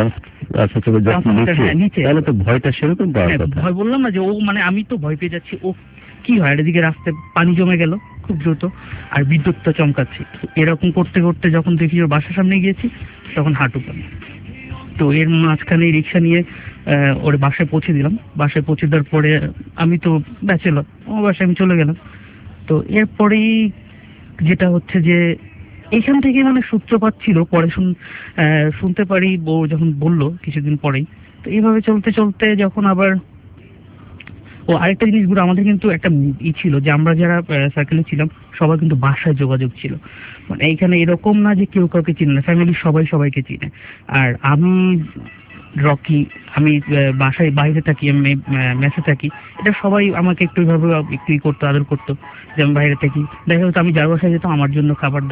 নিচে। ভয়টা সেরকম ভয় বললাম না যে ও মানে আমি তো ভয় পেয়ে যাচ্ছি, ও কি হয় এদিকে রাস্তায় পানি জমে গেল খুব দ্রুত, আর বিদ্যুৎটা চমকাচ্ছি। এরকম করতে করতে যখন দেখি ওর বাসার সামনে গিয়েছি তখন হাঁটু পানি। তো এর মাঝখানে রিক্সা নিয়ে ওর বাসায় পৌঁছে দিলাম। বাসায় পৌঁছে দেওয়ার পরে আমি তো ব্যাচেলর, আমার বাসায় আমি চলে গেলাম। তো এরপরেই যেটা হচ্ছে যে এখান থেকে মানে সূত্রপাত ছিল, পরে শুনতে পারি বউ যখন বললো কিছুদিন পরেই। তো এইভাবে চলতে চলতে যখন আবার ও আরেকটা জিনিস গুলো, আমাদের কিন্তু একটা ছিল যে আমরা যারা সার্কেলে ছিলাম সবার কিন্তু বাসায় যোগাযোগ ছিল। মানে এইখানে এরকম না যে কেউ কাউকে চিনে না, ফ্যামিলি সবাই সবাইকে চিনে। আর আমি রকি, আমি বাসায় বাইরে থাকি, আমি মেসে থাকি, এটা সবাই আমাকে একটু এইভাবে একটু করতো, আদর করতো যে আমি বাইরে থাকি। দেখা যেত আমি যার বাসায় যেতাম আমার জন্য খাবার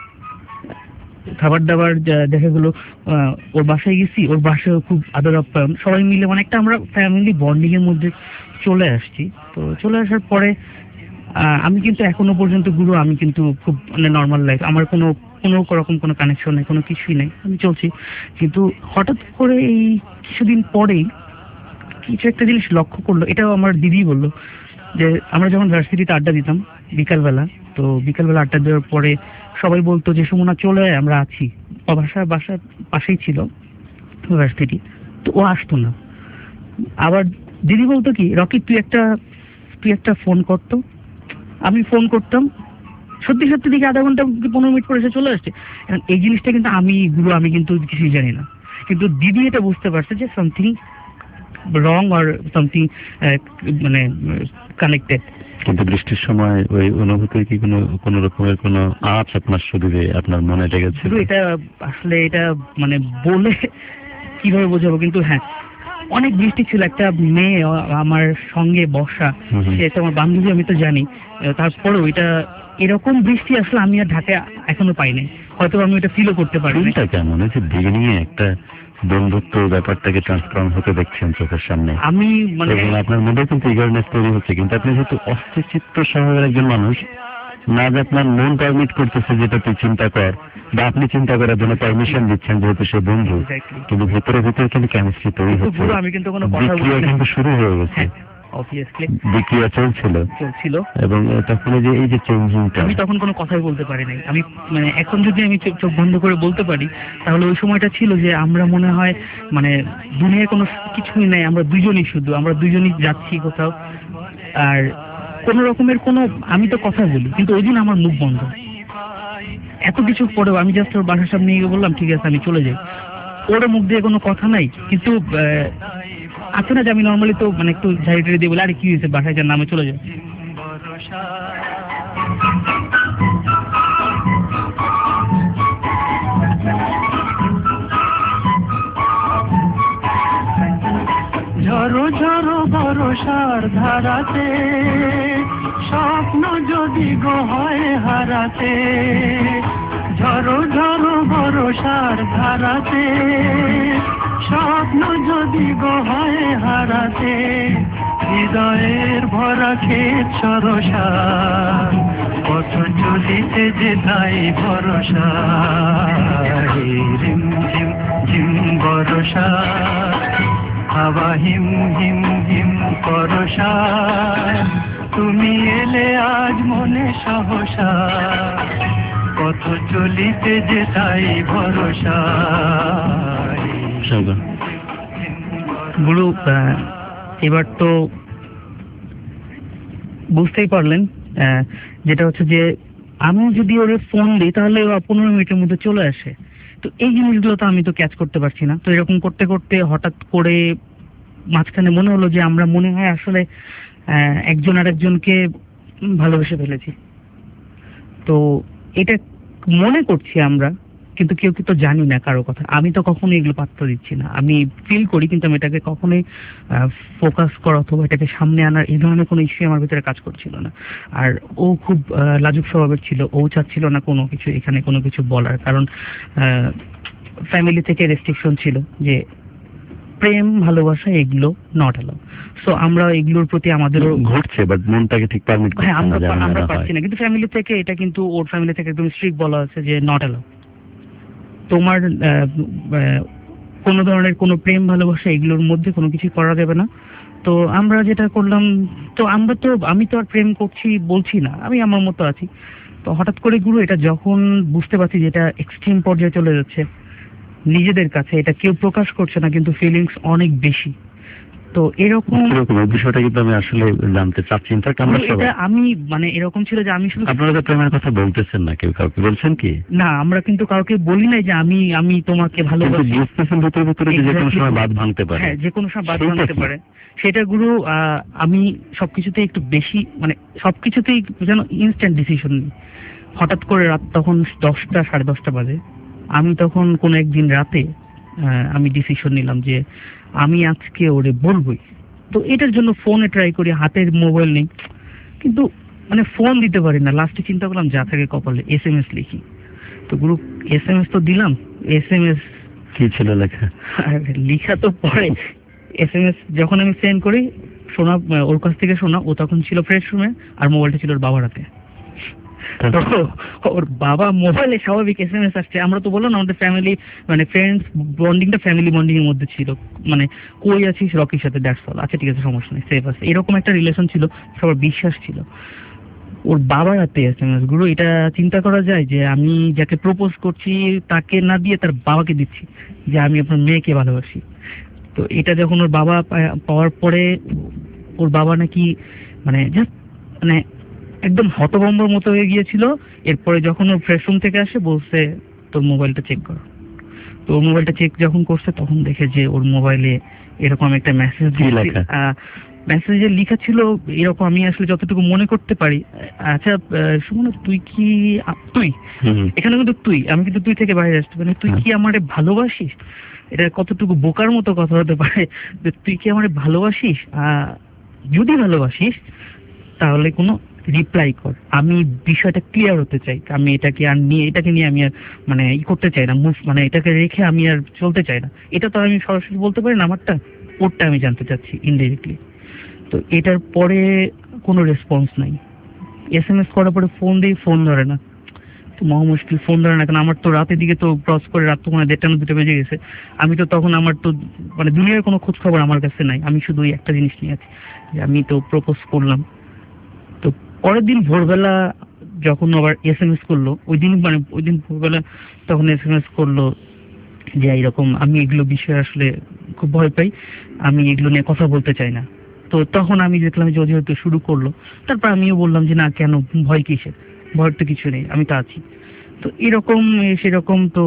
দাবার দেখা গেলো ওর বাসায় গেছি, ওর বাসায় খুব আদর আপ্যায়ন, সবাই মিলে মানে একটা আমরা ফ্যামিলি বন্ডিং এর মধ্যে চলে আসছি। তো চলে আসার পরে আমি কিন্তু এখনো পর্যন্ত গুরু, আমি কিন্তু খুব মানে নর্মাল লাইফ, আমার কোনো রকম কোনো কানেকশন নেই, কোনো কিছুই নেই, আমি চলছি। কিন্তু হঠাৎ করে এই কিছুদিন পরেই কিছু একটা জিনিস লক্ষ্য করলো, এটাও আমার দিদি বললো যে আমরা যখন ভার্সিটিতে আড্ডা দিতাম বিকালবেলা, তো বিকালবেলা আড্ডা দেওয়ার পরে সবাই বলতো যে সুমনা চলে আয়, আমরা আছি। বাসার পাশেই ছিল ভার্সিটি, তো ও আসতো না। আবার দিদি বলতো কি রকি তুই একটা ফোন করতো, আমি ফোন করতাম, সত্যি সত্যি দেখি আধা ঘন্টা 15 মিনিট পরে এসে চলে আসছে। এখন এই জিনিসটা কিন্তু আমি কিন্তু কিছুই জানি না, কিন্তু দিদি এটা বুঝতে পারছে যে সামথিং রং অর সামথিং মানে কানেক্টেড। কিন্তু বৃষ্টির সময় ওই অনুভূতির কি কোনো রকমের কোনো আঁচ আপনার শরীরে, আপনার মনে লেগেছে? এটা আসলে এটা মানে বলে কিভাবে বোঝাবো, কিন্তু হ্যাঁ অনেক বৃষ্টি ছিল। একটা মেয়ে আমার সঙ্গে বসা, সে তো আমার বান্ধবী, আমি তো জানি, তারপরেও এটা এরকম বৃষ্টি আসলে আমি আর ঢাকায় এখনো পাই নাই, হয়তো আমি এটা ফিলও করতে পারি। এটা কেমন যে দিকে নিয়ে একটা বন্ধুত্ব ব্যাপারটাকে ট্রান্সফর্ম হতে দেখছেন চোখের সামনে, আমি মানে আপনার মধ্যে কিন্তু ইগারনেস তৈরি হচ্ছে, কিন্তু আপনি যেহেতু অস্থিরচিত্ত স্বভাবের একজন মানুষ, না যে আপনার মন পারমিট করতেছে যেটা তুই চিন্তা কর, বা আপনি চিন্তা করার জন্য পারমিশন দিচ্ছেন যেহেতু সে বন্ধু, কিন্তু ভেতরে কিন্তু কেমিস্ট্রি তৈরি হচ্ছে, আমি কিন্তু কোনো কথা বিক্রিয়া কিন্তু শুরু হয়ে গেছে, অবভিয়াসলি বিক্রিয়া চলছিল, এবং তখন এই যে চেঞ্জিংটা, আমি তখন কোনো কথাই বলতে পারি নাই। আমি মানে এখন যদি আমি চোখ বন্ধ করে বলতে পারি, তাহলে ওই সময়টা ছিল যে আমরা মনে হয় মানে দুনিয়ায় কোনো কিছুই নাই, আমরা দুজনই যাচ্ছি কোথাও, আর কোন রকমের আমি তো কথা বলি, কিন্তু ওই দিন আমার মুখ বন্ধ। এত কিছু পরেও আমি জাস্ট ওর বাসার সামনে গিয়ে বললাম ঠিক আছে আমি চলে যাই, ওর মুখ দিয়ে কোনো কথা নাই। কিন্তু আছে না যে আমি নর্মালি তো মানে একটু ঝাড়ি টাড়ি দিয়ে বলে আরে কি হয়েছে বাসায় যার নামে চলে যায়। ভরসার ধারাতে, স্বপ্ন যদি গো হয় হারাতে, ঝড়ো ঝড়ো ভরসার ধারাতে, স্বপ্ন যদি গো হয় হারাতে, হৃদয়ের ভরা ক্ষেত সরসা, কত চলিতে যে তাই ভরসা, রিম ঝিম ঝিম বরসা, হাওয়া হিম হিম হিম পরশা, তুমি এলে আজ মনে সহসা, কত চলিতে যে তাই ভরসা। গুরু, এবার তো বুঝতেই পারলেন, যেটা হচ্ছে যে আমি যদি ওরে ফোন দিই তাহলে 15 মিনিটের মধ্যে চলে আসে। তো এই জিনিসগুলো তো আমি তো ক্যাচ করতে পারছি না। তো এরকম করতে করতে হঠাৎ করে মাঝখানে মনে হলো যে আমরা মনে হয় আসলে একজন আরেকজনকে ভালোবেসে ফেলেছি। তো এটা মনে করছি আমরা, কিন্তু কেউ তো জানি না কারো কথা। আমি তো কখনোই এগুলো পাত্তা দিচ্ছি না। আমি ফিল করি, কিন্তু আমি এটাকে কখনোই ফোকাস করা অথবা এটাকে সামনে আনার এই ধরনের কোনো ইস্যু আমার ভিতরে কাজ করছিল না। আর ও খুব লাজুক স্বভাবের ছিল, ও চাচ্ছিল না কোনো কিছু এখানে কোনো কিছু বলার, কারণ ফ্যামিলি থেকে রেস্ট্রিকশন ছিল যে প্রেম ভালোবাসা এগুলো নট অ্যালাউ। সো আমরা এগুলোর প্রতি আমাদেরও ঘটছে, বাট মনটাকে ঠিক পারমিট করছে হ্যাঁ, না, আমরা পারছি না। কিন্তু ফ্যামিলি থেকে এটা, কিন্তু ওর ফ্যামিলি থেকে একদম স্ট্রিক্ট বলা আছে যে নট অ্যালাউ। তোমার কোনো ধরনের কোনো প্রেম ভালোবাসা এগুলোর মধ্যে কোনো কিছু করা যাবে না। তো আমরা যেটা করলাম, তো আমি তো আর প্রেম করছি বলছি না, আমি আমার মতো আছি। তো হঠাৎ করে গুরু, এটা যখন বুঝতে পারছি যে এটা এক্সট্রিম পর্যায়ে চলে যাচ্ছে, নিজেদের কাছে এটা কেউ প্রকাশ করছে না, কিন্তু ফিলিংস অনেক বেশি। তো এরকম বিষয়টা কিন্তু আমি আসলে জানতে চাচ্ছি। আমি মানে এরকম ছিল যে আমি শুধু, আপনারা তো প্রেমের কথা বলতেছেন না, কেউ কাউকে বলছেন কি? না, আমরা কিন্তু কাউকে বলি নাই যে আমি তোমাকে ভালোবাসি। বুঝতেছেন ভিতরে ভিতরে যে কোনো সময় বাদ ভাঙতে পারে। হ্যাঁ, যে কোনো সময় বাদ ভাঙতে পারে। সেটা গুরু, আমি সবকিছুতেই একটু বেশি, মানে সবকিছুতেই যেন ইনস্ট্যান্ট ডিসিশন নিই। হঠাৎ করে রাত তখন 10টা 10:30 বাজে। আমি তখন কোনো একদিন রাতে আমি ডিসিশন নিলাম যে আমি আজকে ওরে বলবই। তো এটার জন্য ফোনে ট্রাই করি, হাতের মোবাইল নেই, কিন্তু মানে ফোন দিতে পারি না। লাস্টে চিন্তা করলাম যা থাকে কপালে, SMS লিখি। তো গ্রুপ SMS তো দিলাম। SMS কি ছিল লেখা? লিখা তো পরে। SMS যখন আমি সেন্ড করি, শোনা ওর কাছ থেকে শোনা, ও তখন ছিল ফ্রেশ রুমে আর মোবাইলটা ছিল ওর বাবার হাতে। তো ওর বাবা মোবাইলে স্বাভাবিক SMS আসছে। আমরা তো বললাম আমাদের ফ্যামিলি মানে ফ্রেন্ডস বন্ডিংটা ফ্যামিলি বন্ডিং এর মধ্যে ছিল, মানে কই আছিস রকির সাথে, দ্যাটস অল। আচ্ছা ঠিক আছে, সমস্যা নেই, সেফ আছে, এরকম একটা রিলেশন ছিল, সবার বিশ্বাস ছিল। ওর বাবার হাতে SMS। গুরু, এটা চিন্তা করা যায় যে আমি যাকে প্রপোজ করছি তাকে না দিয়ে তার বাবাকে দিচ্ছি যে আমি আপনার মেয়েকে ভালোবাসি। তো এটা যখন ওর বাবা পাওয়ার পরে, ওর বাবা নাকি মানে জাস্ট মানে একদম হতভম্বর মতো হয়ে গিয়েছিল। এরপরে যখন ওর ফ্রেশ রুম থেকে আসে বলছে তোর মোবাইলটা চেক করো। তো ওর মোবাইলটা চেক যখন করছে তখন দেখে যে ওর মোবাইলে এরকম একটা মেসেজ, মেসেজে লেখা ছিল এরকম, আমি আসলে যতটুকু মনে করতে পারি। আচ্ছা সুমন, তুই কি তুই এখানে কিন্তু তুই, আমি কিন্তু তুই থেকে বাইরে আসতে পারি, তুই কি আমারে ভালোবাসিস? এটা কতটুকু বোকার মতো কথা হতে পারে যে তুই কি আমারে ভালোবাসিস? যদি ভালোবাসিস তাহলে কোনো রিপ্লাই কর, আমি বিষয়টা ক্লিয়ার হতে চাই। আমি এটাকে নিয়ে আমি আর মানে করতে চাই না, মানে এটাকে রেখে আমি আর চলতে চাই না। এটা তো আমি সরাসরি বলতে পারি না, আমারটা ওরটা আমি জানতে চাচ্ছি ইনডিরেক্টলি। তো এটার পরে কোনো রেসপন্স নাই। SMS করার পরে ফোন দিই, ফোন ধরে না। তো মহা মুশকিল, ফোন ধরে না, কারণ আমার তো রাতের দিকে তো ক্রস করে রাত তো মানে 1:30-2টা বেজে গেছে। আমি তো তখন আমার তো মানে দুনিয়ার কোনো খোঁজ খবর আমার কাছে নাই। আমি শুধু একটা জিনিস নিয়ে আছি যে আমি তো প্রপোজ করলাম। তো পরের দিন ভোরবেলা যখন আবার SMS করলো, ওই দিন ভোরবেলা তখন SMS করলো যে এইরকম আমি এগুলো বিষয়ে আসলে খুব ভয় পাই, আমি এগুলো নিয়ে কথা বলতে চাই না। তো তখন আমি দেখলাম যে যেহেতু শুরু করলো, তারপর আমিও বললাম যে না, কেন ভয় কিসের, ভয়ের তো কিছু নেই, আমি তো আছি। তো এরকম সেরকম। তো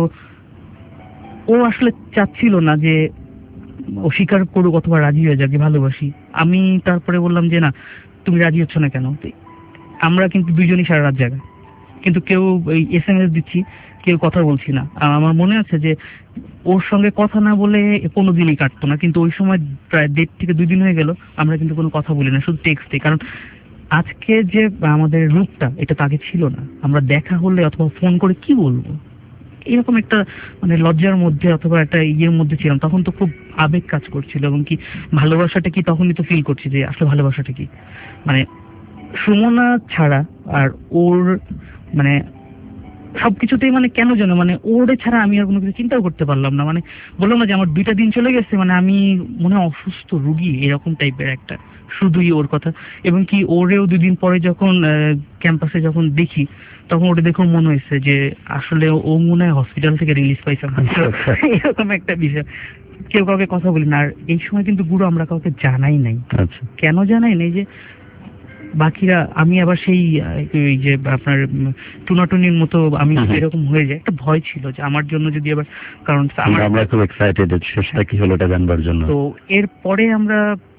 ও আসলে চাচ্ছিল না যে ও স্বীকার করুক অথবা রাজি হয়ে যাক ভালোবাসি। আমি তারপরে বললাম যে না, তুমি রাজি হচ্ছ না কেন? আমরা কিন্তু দুজনই সারা রাত জাগা, কিন্তু কেউ এই SMS দিচ্ছি, কেউ কথা বলছি না। আমার মনে আছে যে ওর সঙ্গে কথা না বলে কোনো দিনই কাটতো না, কিন্তু ওই সময় প্রায় 1.5 থেকে 2 দিন হয়ে গেল আমরা কিন্তু কোনো কথা বলি না, শুধু টেক্সটে। কারণ আজকে যে আমাদের রূপটা এটা তো আগে ছিল না। আমরা দেখা হলে অথবা ফোন করে কি বলবো, এরকম একটা মানে লজ্জার মধ্যে অথবা একটা ইয়ের মধ্যে ছিলাম। তখন তো খুব আবেগ কাজ করছিল, এবং কি ভালোবাসাটা কি তখনই তো ফিল করছি যে আসলে ভালোবাসাটা কি। মানে সুমনা ছাড়া আর ওর মানে সবকিছুতেই মানে কেন যেন মানে ওরে ছাড়া আমি আর কোনো কিছু চিন্তাও করতে পারলাম না। মানে বললাম না যে আমার 2টা দিন চলে গেছে, মানে আমি মনে হয় অসুস্থ রুগী এরকম টাইপের একটা, শুধুই ওর কথা। এবং কি ওরেও 2 দিন পরে যখন ক্যাম্পাসে যখন দেখি, তখন ওটা দেখেও মনে হয়েছে যে আসলে ও মনে হয় হসপিটাল থেকে রিলিজ পাইছে, এরকম একটা বিষয়। কেউ কাউকে কথা বলি না। আর এই সময় কিন্তু গুরু আমরা কাউকে জানাই নাই। কেন জানাই নাই যে বাকিরা, আমি আবার সেই ওই যে আপনার টুনাটুনির মতো আমি এরকম হয়ে যায়, একটা ভয় ছিল যে আমার জন্য যদি আবার, কারণ আমরা খুব এক্সাইটেড সেটা কি হলো এটা জানবার জন্য। তো এরপরে আমরা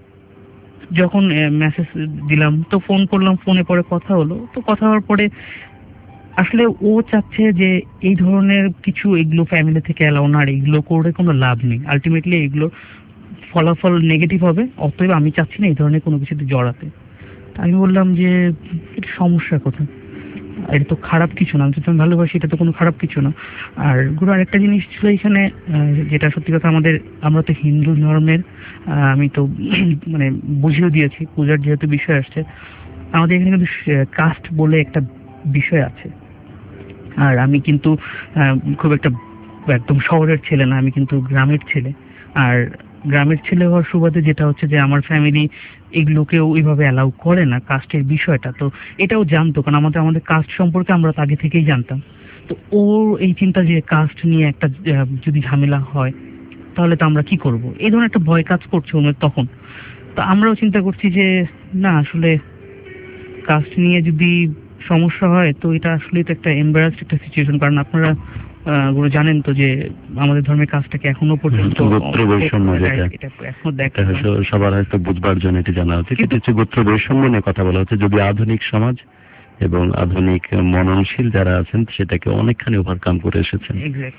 যখন মেসেজ দিলাম তো ফোন করলাম, ফোনে পরে কথা হলো। তো কথা হওয়ার পরে আসলে ও চাচ্ছে যে এই ধরনের কিছু এগুলো ফ্যামিলি থেকে অ্যালাউ না, আর এগুলো করে কোনো লাভ নেই, আলটিমেটলি এগুলো ফলাফল নেগেটিভ হবে, অতএব আমি চাচ্ছি না এই ধরনের কোনো কিছুতে জড়াতে। আমি বললাম যে এটা সমস্যা কোথায়, এটা তো খারাপ কিছু না, আমি তো তুমি ভালোবাসি, এটা তো কোনো খারাপ কিছু না। আর গুরু আরেকটা জিনিস ছিল এখানে, যেটা সত্যি কথা, আমরা তো হিন্দু ধর্মের, আমি তো মানে বুঝিয়ে দিয়েছি, পূজার যেহেতু বিষয় আসছে, আমাদের এখানে কিন্তু কাস্ট বলে একটা বিষয় আছে। আর আমি কিন্তু খুব একটা একদম শহরের ছেলে না, আমি কিন্তু গ্রামের ছেলে। আর গ্রামের ছেলে হওয়ার সুবাদে যেটা হচ্ছে যে আমার ফ্যামিলি এগুলোকেও ওইভাবে অ্যালাউ করে না, কাস্টের বিষয়টা। তো এটাও জানতো, কারণ আমাদের কাস্ট সম্পর্কে আমরা তো আগে থেকেই জানতাম। তো ওর এই চিন্তা যে কাস্ট নিয়ে একটা যদি ঝামেলা হয় তাহলে তো আমরা কি করব, এই ধরনের একটা ভয় কাজ করছে ওনার তখন। তো আমরাও চিন্তা করছি যে না, আসলে কাস্ট নিয়ে যদি সমস্যা হয় তো এটা আসলে তো একটা এম্বারাসড একটা সিচুয়েশন। কারণ আপনারা গুরু জানেন তো যে আমাদের ধর্মের কাজটাকে এখনো পর্যন্ত গোত্র বৈষম্য, যেটা এখনো দেখা সবার হয়তো বুঝবার জন্য এটি জানা উচিত। কিন্তু হচ্ছে গোত্র বৈষম্য নিয়ে কথা বলা হচ্ছে, যদি আধুনিক সমাজ এবং আধুনিক মননশীল যারা আছেন সেটাকে অনেকখানি ওভারকাম করে এসেছেন।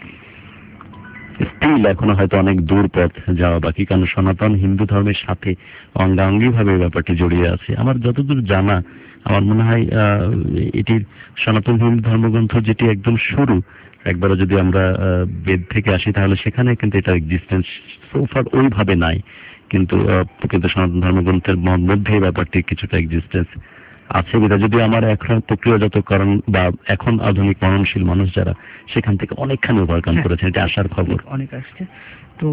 স্টিল এখনো হয়তো অনেক দূর পথ যাওয়া বাকি, কারণ সনাতন হিন্দু ধর্মের সাথে অঙ্গাঙ্গি ভাবে ব্যাপারটি জড়িয়ে আছে। আমার যতদূর জানা, আমার মনে হয় এটির সনাতন হিন্দু ধর্মগ্রন্থ যেটি একদম শুরু, একবারে যদি আমরা বেদ থেকে আসি তাহলে সেখানে কিন্তু এটা এক্সিস্টেন্স সোফার ওইভাবে নাই, কিন্তু সনাতন ধর্মগ্রন্থের মধ্যে ব্যাপারটি কিছুটা এক্সিস্টেন্স আছে। যেটা যদি আমার এখন প্রক্রিয়াজাতকরণ বা এখন আধুনিক মননশীল মানুষ যারা সেখান থেকে অনেকখানি ওভারকাম করেছেন, এটা আসার খবর অনেক আসছে। তো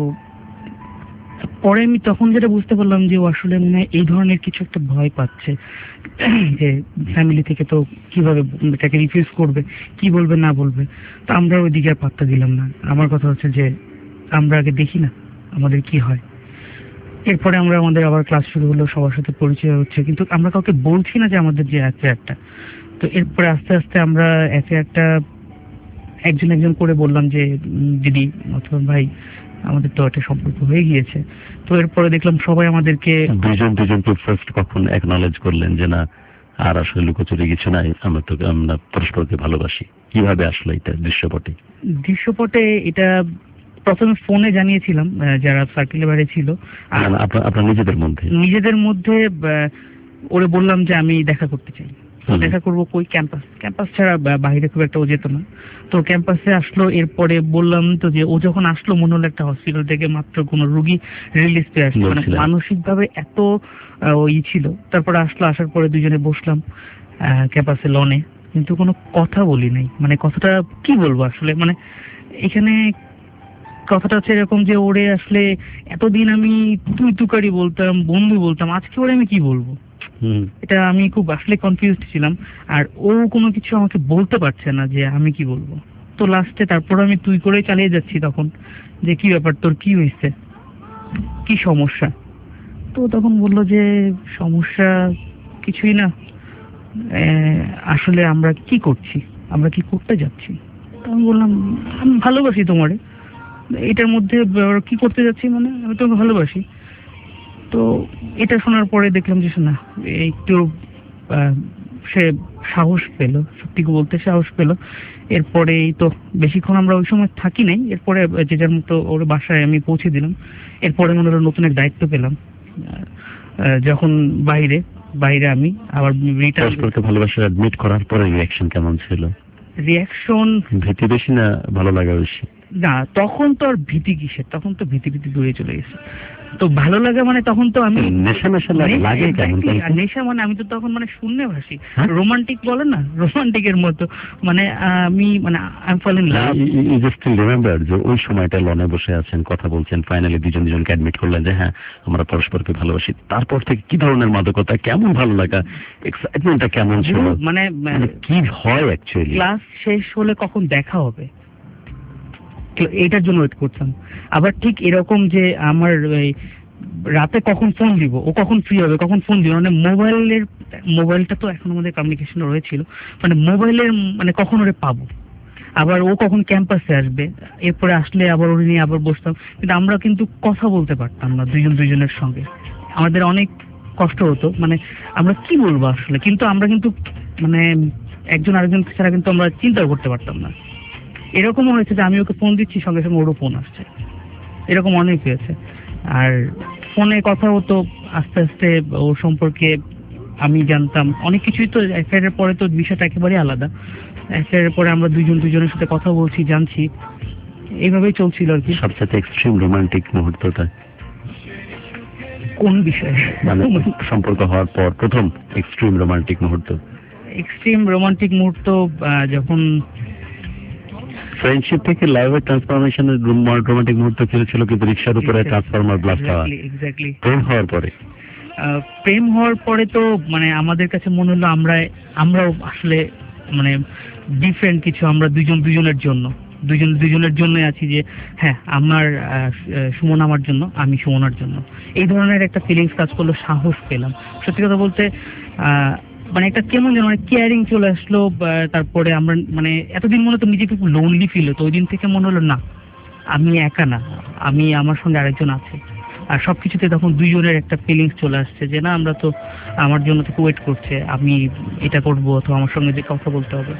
পরে আমি তখন যেটা বুঝতে পারলাম যে ও আসলে মনে হয় এই ধরনের কিছু একটা ভয় পাচ্ছে, যে ফ্যামিলি থেকে তো কিভাবে এটাকে রিফিউজ করবে, কি বলবে না বলবে। তো আমরা ওই দিকে আর পাত্তা দিলাম না। আমার কথা হচ্ছে যে আমরা আগে দেখি না আমাদের কি হয়। এরপরে আমাদের আবার ক্লাস শুরু হলো, সবার সাথে পরিচয় হচ্ছে, কিন্তু আমরা কাউকে বলছি না যে আমাদের যে অ্যাফেয়ারটা। তো এরপরে আস্তে আস্তে আমরা অ্যাফেয়ারটা একজন করে বললাম যে দিদি অথবা ভাই, আমাদের তো একটা সম্পর্ক হয়ে গিয়েছে। তো এরপরে দেখলাম সবাই আমাদেরকে দুজনকে ফার্স্ট কখন অ্যাকনলেজ করলেন যে না, আর আসলে লুকোচুরি কিছু নাই, আমরা পরস্পরকে ভালোবাসি? কিভাবে আসলে এটা দৃশ্যপটে এটা প্রথমে ফোনে জানিয়েছিলাম যারা সার্কেলের বাইরে ছিল, আপনার নিজেদের মধ্যে ওরে বললাম যে আমি দেখা করতে চাই। দেখা করবো কই, ক্যাম্পাস ছাড়া বাইরে খুব একটা ও যেত না। তো ক্যাম্পাসে আসলো। এরপরে বললাম তো যে ও যখন আসলো মনে হলো একটা হসপিটাল থেকে মাত্র কোনো রুগী রিলিজ পেয়ে আসলো, মানে মানসিক ভাবে এত ওই ছিল। তারপরে আসার পরে দুজনে বসলাম ক্যাম্পাসে লনে, কিন্তু কোনো কথা বলি নাই। মানে কথাটা কি বলবো আসলে, মানে এখানে কথাটা হচ্ছে এরকম যে ওরে আসলে এতদিন আমি তুই তুকারি বলতাম, বন্ধু বলতাম, আজকে ওরে আমি কি বলবো, এটা আমি খুব আসলে কনফিউজড ছিলাম। আর ও কোনো কিছু আমাকে বলতে পারছে না যে আমি কি বলবো। তো লাস্টে তারপর আমি তুই করে চালিয়ে যাচ্ছি তখন, যে কি ব্যাপার, তোর কি হয়েছে, কি সমস্যা। তো তখন বললো যে সমস্যা কিছুই না, আসলে আমরা কি করছি, আমরা কি করতে যাচ্ছি। তো আমি বললাম আমি ভালোবাসি তোমারে, এটার মধ্যে কি করতে যাচ্ছি, মানে আমি তোমাকে ভালোবাসি। তো এটা শোনার পরে দেখলাম যে না, একটু সে সাহস পেল, সত্যি বলতে সাহস পেল। এরপরে এই তো বেশিক্ষণ আমরা ওই সময় থাকি নাই, এরপরে যে যার মতো ওর বাসায় আমি পৌঁছে দিলাম। এরপরে মনে হলো নতুন এক দায়িত্ব পেলাম, যখন বাইরে আমি আবার পরস্পরকে ভালোবাসা অ্যাডমিট করার পরে রিঅ্যাকশন কেমন ছিল? রিঅ্যাকশন ভীতি বেশি না ভালো লাগা বেশি? না, তখন তো আর ভীতি কিসের, তখন তো ভীতি দূরে চলে গেছে। তো ভালো লাগা মানে তখন তো আমি নেশা লাগে কেমন? নেশা মানে আমি তো তখন মানে শূন্যে ভাসি, রোমান্টিক বলে না, রোমান্টিকের মতো মানে আমি মানে I fall in love. You just remember যে ওই সময়টা লনে বসে আছেন, কথা বলছেন, ফাইনালি দুজনকে অ্যাডমিট করলেন যে হ্যাঁ আমরা পরস্পরকে ভালোবাসি। তারপর থেকে কি ধরনের মাদকতা, কেমন ভালো লাগা, এক্সাইটমেন্টটা কেমন ছিল? মানে কি হয় অ্যাকচুয়ালি? ক্লাস শেষ হলে কখন দেখা হবে এইটার জন্য ওয়েট করতাম। আবার ঠিক এরকম যে আমার রাতে কখন ফোন দিব, ও কখন ফ্রি হবে, কখন ফোন দিব, মানে মোবাইলটা তো এখন আমাদের কমিউনিকেশন রয়েছিল, মানে মোবাইলের মানে কখন ওরে পাবো, আবার ও কখন ক্যাম্পাসে আসবে, এরপরে আসলে আবার ওরে নিয়ে আবার বসতাম। কিন্তু আমরা কিন্তু কথা বলতে পারতাম না দুজনের সঙ্গে, আমাদের অনেক কষ্ট হতো, মানে আমরা কি বলবো আসলে। কিন্তু আমরা কিন্তু মানে একজন আরেকজন ছাড়া কিন্তু আমরা চিন্তাও করতে পারতাম না। এরকমও হয়েছে যে আমি ওকে ফোন দিচ্ছি, সঙ্গে সঙ্গে ওরও ফোন আসছে, এরকম অনেক হয়েছে। আর ফোনে কথা হতো, আস্তে আস্তে ওর সম্পর্কে আমি জানতাম অনেক কিছুই। তো অ্যাফেয়ারের পরে তো বিষয়টা একেবারেই আলাদা। অ্যাফেয়ারের পরে আমরা দুজনের সাথে কথা বলছি, জানছি, এইভাবেই চলছিল আর কি। সবচেয়ে এক্সট্রিম রোমান্টিক মুহূর্তটা কোন বিষয়ে? মানে সম্পর্ক হওয়ার পর প্রথম এক্সট্রিম রোমান্টিক মুহূর্ত। এক্সট্রিম রোমান্টিক মুহূর্ত যখন ফ্রেন্ডশিপ থেকে লাইভে ট্রান্সফরমেশনের রোমান্টিক মুহূর্ত ছিল কিন্তু রিক্সার উপরে ট্রান্সফরমার ব্লাস্ট হওয়া। এক্স্যাক্টলি। প্রেম হওয়ার পরে তো মানে আমাদের কাছে মনে হলো আমরাও আসলে মানে ডিফারেন্ট কিছু, আমরা দুজনের জন্য আছি, যে হ্যাঁ আমার সুমন আমার জন্য, আমি সুমনার জন্য, এই ধরনের একটা ফিলিংস কাজ করলো, সাহস পেলাম। সত্যি কথা বলতে মানে একটা কেমন যেন মানে কেয়ারিং চলে আসলো। তারপরে আমরা মানে এতদিন মনে তো নিজেকে খুব লোনলি ফিল হতো, ওই দিন থেকে মনে হলো না আমি একা না, আমার সঙ্গে আরেকজন আছে। আর সবকিছুতে তখন দুইজনের একটা ফিলিংস চলে আসছে যে না আমরা তো আমার জন্য থেকে ওয়েট করছে, আমি এটা করবো অথবা আমার সঙ্গে যে কথা বলতে হবে।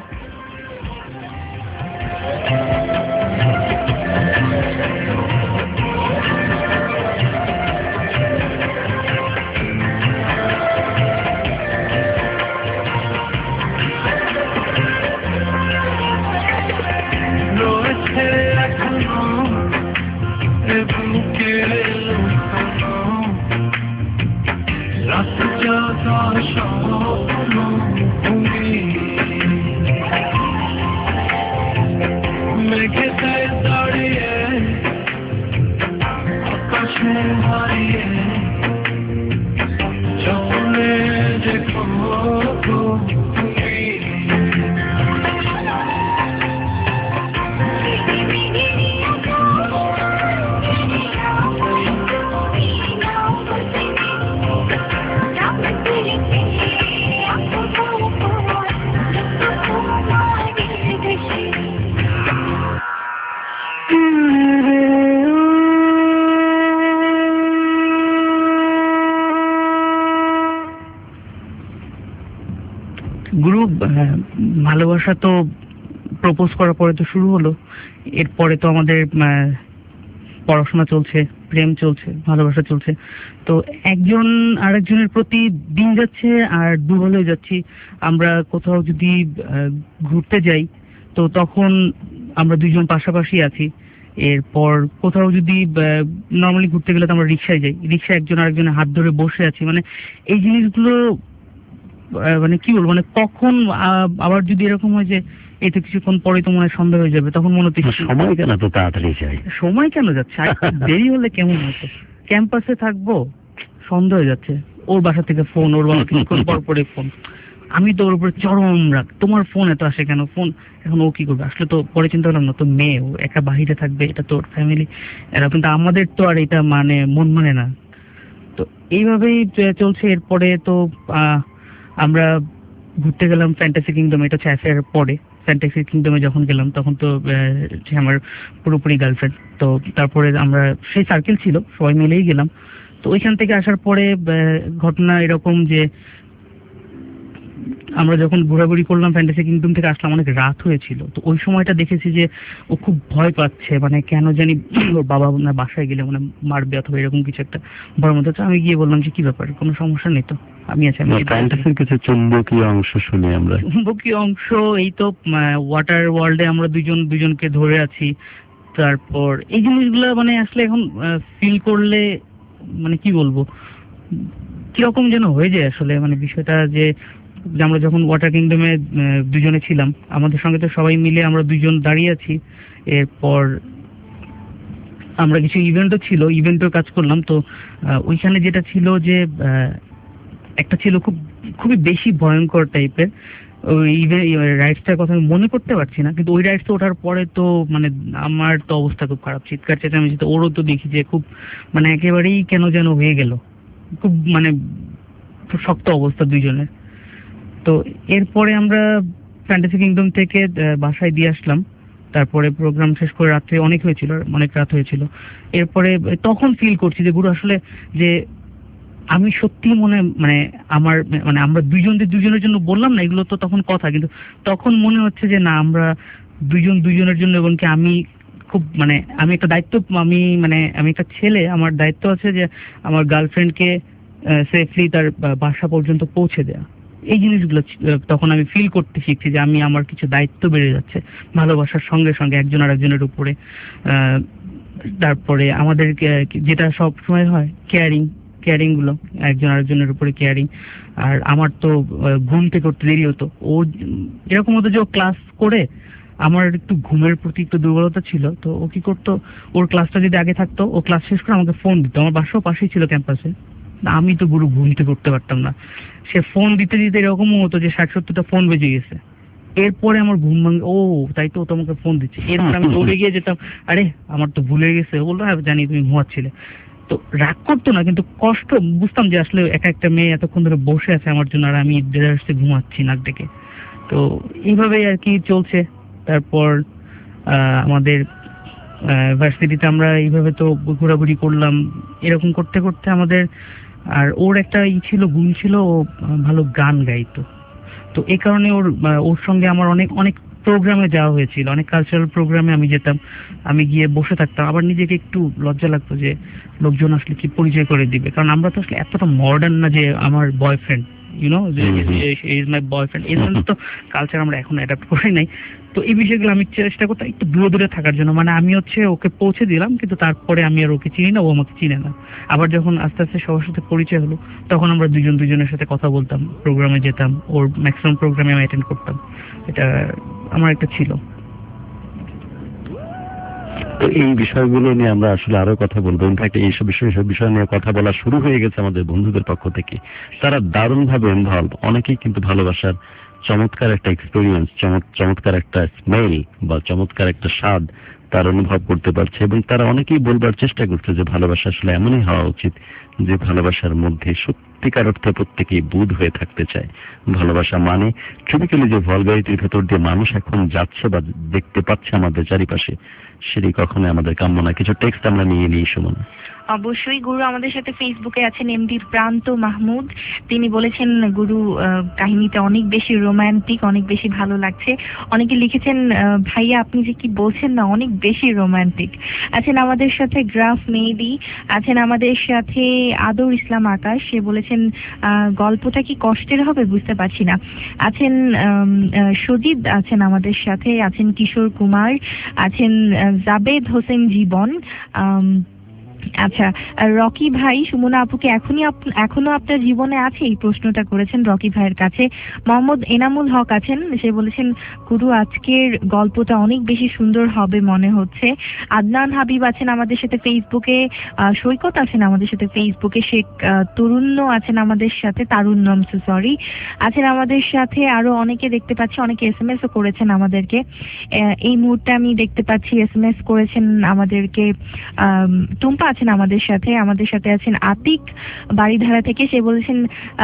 ভালোবাসা তো প্রপোজ করার পরে তো শুরু হলো, এরপরে তো আমাদের পড়াশোনা চলছে, প্রেম চলছে, ভালোবাসা চলছে। তো একজন আরেকজনের প্রতি দিন যাচ্ছে আর দুর্বল হয়ে যাচ্ছি। আমরা কোথাও যদি ঘুরতে যাই তো তখন আমরা দুইজন পাশাপাশি আছি। এরপর কোথাও যদি নর্মালি ঘুরতে গেলে তো আমরা রিক্সায় যাই, রিক্সায় একজন আরেকজনের হাত ধরে বসে আছি। মানে এই জিনিসগুলো মানে কি বলবো, মানে কখন আবার যদি এরকম হয় যে এই তো কিছুক্ষণ পরে তো মনে হয় সন্ধ্যা হয়ে যাবে, তখন মনে হচ্ছে সময় কেন তো তাড়াতাড়ি যায়, সময় কেন যাচ্ছে, দেরি হলে কেমন হতো, ক্যাম্পাসে থাকবো, সন্ধ্যা হয়ে যাচ্ছে, ওর বাসা থেকে ফোন, ওর বাবা কিছুক্ষণ পর পরে ফোন, আমি তো ওর উপরে চরম রাগ, তোমার ফোন এত আসে কেন ফোন। এখন ও কি করবে, আসলে তো পরে চিন্তা করলাম না, তো মেয়ে, ও একা বাহিরে থাকবে, এটা তোর ফ্যামিলি, এরা কিন্তু আমাদের তো আর এটা মানে মন মানে না। তো এইভাবেই চলছে। এরপরে তো আমরা ঘুরতে গেলাম ফ্যান্টাসি কিংডম, এটা হচ্ছে অ্যাফেয়ারের পরে। ফ্যান্টাসি কিংডমে যখন গেলাম তখন তো আমার পুরোপুরি গার্লফ্রেন্ড। তো তারপরে আমরা সেই সার্কেল ছিল, সবাই মিলেই গেলাম। তো ওইখান থেকে আসার পরে ঘটনা এরকম যে আমরা যখন ঘোরাঘুরি করলাম ফ্যান্টাসি কিংডম থেকে আসলাম অনেক রাত হয়েছিল, তো ওই সময়টা দেখেছি যে ও খুব ভয় পাচ্ছে, মানে কেন জানি ওর বাবা না বাসায় গেলে মানে মারবে অথবা এরকম কিছু একটা ভয়ের মধ্যে। আমি গিয়ে বললাম যে কি ব্যাপার, কোনো সমস্যা নেই তো, আমি আছি। ফ্যান্টাসির কিছু চুম্বকীয় অংশ শুনি আমরা। চুম্বকীয় অংশ এই তো ওয়াটার ওয়ার্ল্ডে আমরা দুজনকে ধরে আছি, তারপর এই জিনিসগুলো মানে আসলে এখন ফিল করলে মানে কি বলবো কিরকম যেন হয়ে যায় আসলে, মানে বিষয়টা যে আমরা যখন ওয়াটার কিংডমে দুজনে ছিলাম, আমাদের সঙ্গে তো সবাই মিলে আমরা দুজন দাঁড়িয়ে আছি, এরপর আমরা কিছু ইভেন্টও ছিল, ইভেন্টের কাজ করলাম। তো ওইখানে যেটা ছিল যে একটা ছিল খুবই বেশি ভয়ঙ্কর টাইপের ওই রাইডসটার কথা আমি মনে করতে পারছি না, কিন্তু ওই রাইডস ওঠার পরে তো মানে আমার তো অবস্থা খুব খারাপ, চিৎকার চেঁচামেচি। তো ওরও তো দেখি যে খুব মানে একেবারেই কেন যেন হয়ে গেল, খুব মানে শক্ত অবস্থা দুইজনের। তো এরপরে আমরা ফ্যান্টাসি কিংডম থেকে বাসায় দিয়ে আসলাম, তারপরে প্রোগ্রাম শেষ করে রাত্রে অনেক রাত হয়েছিল। এরপরে তখন ফিল করছি যে গুরু আসলে যে আমি সত্যি মানে আমরা দুজনের জন্য বললাম না এগুলো, তো তখন কথা, কিন্তু তখন মনে হচ্ছে যে না আমরা দুজনের জন্য, এবং কি আমি খুব মানে আমি একটা দায়িত্ব, আমি একটা ছেলে, আমার দায়িত্ব আছে যে আমার গার্লফ্রেন্ডকে সেফলি তার বাসা পর্যন্ত পৌঁছে দেওয়া। এই জিনিসগুলো তখন আমি ফিল করতে শিখছি যে আমার কিছু দায়িত্ব বেড়ে যাচ্ছে ভালোবাসার সঙ্গে সঙ্গে একজন আর একজনের উপরে। তারপরে আমাদের যেটা সব সময় হয় কেয়ারিং গুলো, একজন আরেকজনের উপরে কেয়ারিং। আর আমার তো ঘুম থেকে করতে দেরি হতো, ও এরকম হতো যে ও ক্লাস করে, আমার একটু ঘুমের প্রতি একটু দুর্বলতা ছিল, তো ও কি করতো, ওর ক্লাসটা যদি আগে থাকতো ও ক্লাস শেষ করে আমাকে ফোন দিত। আমার বাসাও পাশেই ছিল ক্যাম্পাসে, আমি তো গুরু ঘুমতে করতে পারতাম না। সে ফোন দিতে দিতে এরকমও হতো যে 60-70টা ফোন বেজে গেছে, এরপরে আমার ঘুম ভাঙে, ও তাই তো ও তোমাকে ফোন দিচ্ছে। এরপর আমি দৌড়ে গিয়ে যেতাম, আরে আমার তো ভুলে গেছে। ও বললো হ্যাঁ জানি তুমি ঘুমাচ্ছিলে। তো রাগ করতো না, কিন্তু কষ্ট বুঝতাম যে আসলে একটা মেয়ে এতক্ষণ ধরে বসে আছে আমার জন্য, আর আমি ঘুমাচ্ছি নাক ডেকে। তো এইভাবেই আর কি চলছে। তারপর আমাদের ভার্সিটিতে আমরা এইভাবে তো ঘোরাঘুরি করলাম, এরকম করতে করতে আমাদের, আর ওর একটা গুণ ছিল, ও ভালো গান গাইতো। তো এই কারণে ওর সঙ্গে আমার অনেক প্রোগ্রামে যাওয়া হয়েছিল, অনেক কালচারাল প্রোগ্রামে আমি যেতাম, আমি গিয়ে বসে থাকতাম। আবার নিজেকে একটু লজ্জা লাগতো যে লোকজন আসলে কি পরিচয় করে দিবে, কারণ আমরা তো আসলে এতটা মডার্ন না যে আমার বয়ফ্রেন্ড ইজ মাই বয়ফ্রেন্ড, এই ধরনের তো কালচার আমরা এখন অ্যাডাপ্ট করি নাই। তো এই বিষয়গুলো আমি চেষ্টা করতাম একটু দূরে থাকার জন্য, মানে আমি ওকে পৌঁছে দিলাম, কিন্তু তারপরে আমি আর ওকে চিনি না, ও আমাকে চিনে না। আবার যখন আস্তে আস্তে সবার সাথে পরিচয় হলো, তখন আমরা দুজনের সাথে কথা বলতাম, প্রোগ্রামে যেতাম, ওর ম্যাক্সিমাম প্রোগ্রামে আমি অ্যাটেন্ড করতাম। এটা আমার একটা ছিল। তো এই বিষয়গুলো নিয়ে আমরা আসলে আরো কথা বলবো। ইনফ্যাক্ট এইসব বিষয় নিয়ে কথা বলা শুরু হয়ে গেছে আমাদের বন্ধুদের পক্ষ থেকে, তারা দারুণভাবে ইনভলভ। অনেকেই কিন্তু ভালোবাসার চমৎকার একটা এক্সপেরিয়েন্স, চমৎকার একটা স্মেল বা চমৎকার একটা স্বাদ তার অনুভব করতে পারছে, এবং তারা অনেকেই বলবার চেষ্টা করছে যে ভালোবাসা আসলে এমনই হওয়া উচিত যে ভালোবাসার মধ্যে সত্যিকার অর্থে প্রত্যেকেই বুঁদ হয়ে থাকতে চায়। ভালোবাসা মানে ট্রিপিক্যালি যে ভলগারিটির ভেতর দিয়ে মানুষ এখন যাচ্ছে বা দেখতে পাচ্ছে আমাদের চারিপাশে, সেটি কখনোই আমাদের কাম্য না। কিছু টেক্সট আমরা নিয়ে নিই সুমন। অবশ্যই গুরু আমাদের সাথে ফেসবুকে আছেন এমডি প্রান্ত মাহমুদ, তিনি বলেছেন গুরু কাহিনীটা অনেক বেশি রোমান্টিক, অনেক বেশি ভালো লাগছে। অনেকে লিখেছেন ভাইয়া আপনি যে কি বলছেন না, অনেক বেশি রোমান্টিক। আছেন আমাদের সাথে গ্রাফ মেহেদি, আছেন আমাদের সাথে আদর ইসলাম আকাশ, সে বলেছেন গল্পটা কি কষ্টের হবে বুঝতে পারছি না। আছেন সজিদ, আছেন আমাদের সাথে, আছেন কিশোর কুমার, আছেন জাবেদ হোসেন জীবন, আচ্ছা রকি ভাই, সুমনা আপুকে এখনো আপনার জীবনে আছে, এই প্রশ্নটা করেছেন রকি ভাইয়ের কাছে। মোহাম্মদ এনামুল হক আছেন, সে বলেছেন গুরু আজকের গল্পটা অনেক বেশি সুন্দর হবে মনে হচ্ছে। আদনান হাবিব আছেন আমাদের সাথে ফেসবুকে, সৈকত আছেন আমাদের সাথে ফেসবুকে, শেখ তরুণ্য আছেন আমাদের সাথে, তারুণ্য সরি আছেন আমাদের সাথে, আরো অনেকে দেখতে পাচ্ছি, অনেকে SMS ও করেছেন আমাদেরকে। এই মুহূর্তে আমি দেখতে পাচ্ছি SMS করেছেন আমাদেরকে টুম্পা আছেন আমাদের সাথে আছেন আতিক বাড়িধারা থেকে। সে বলেছেন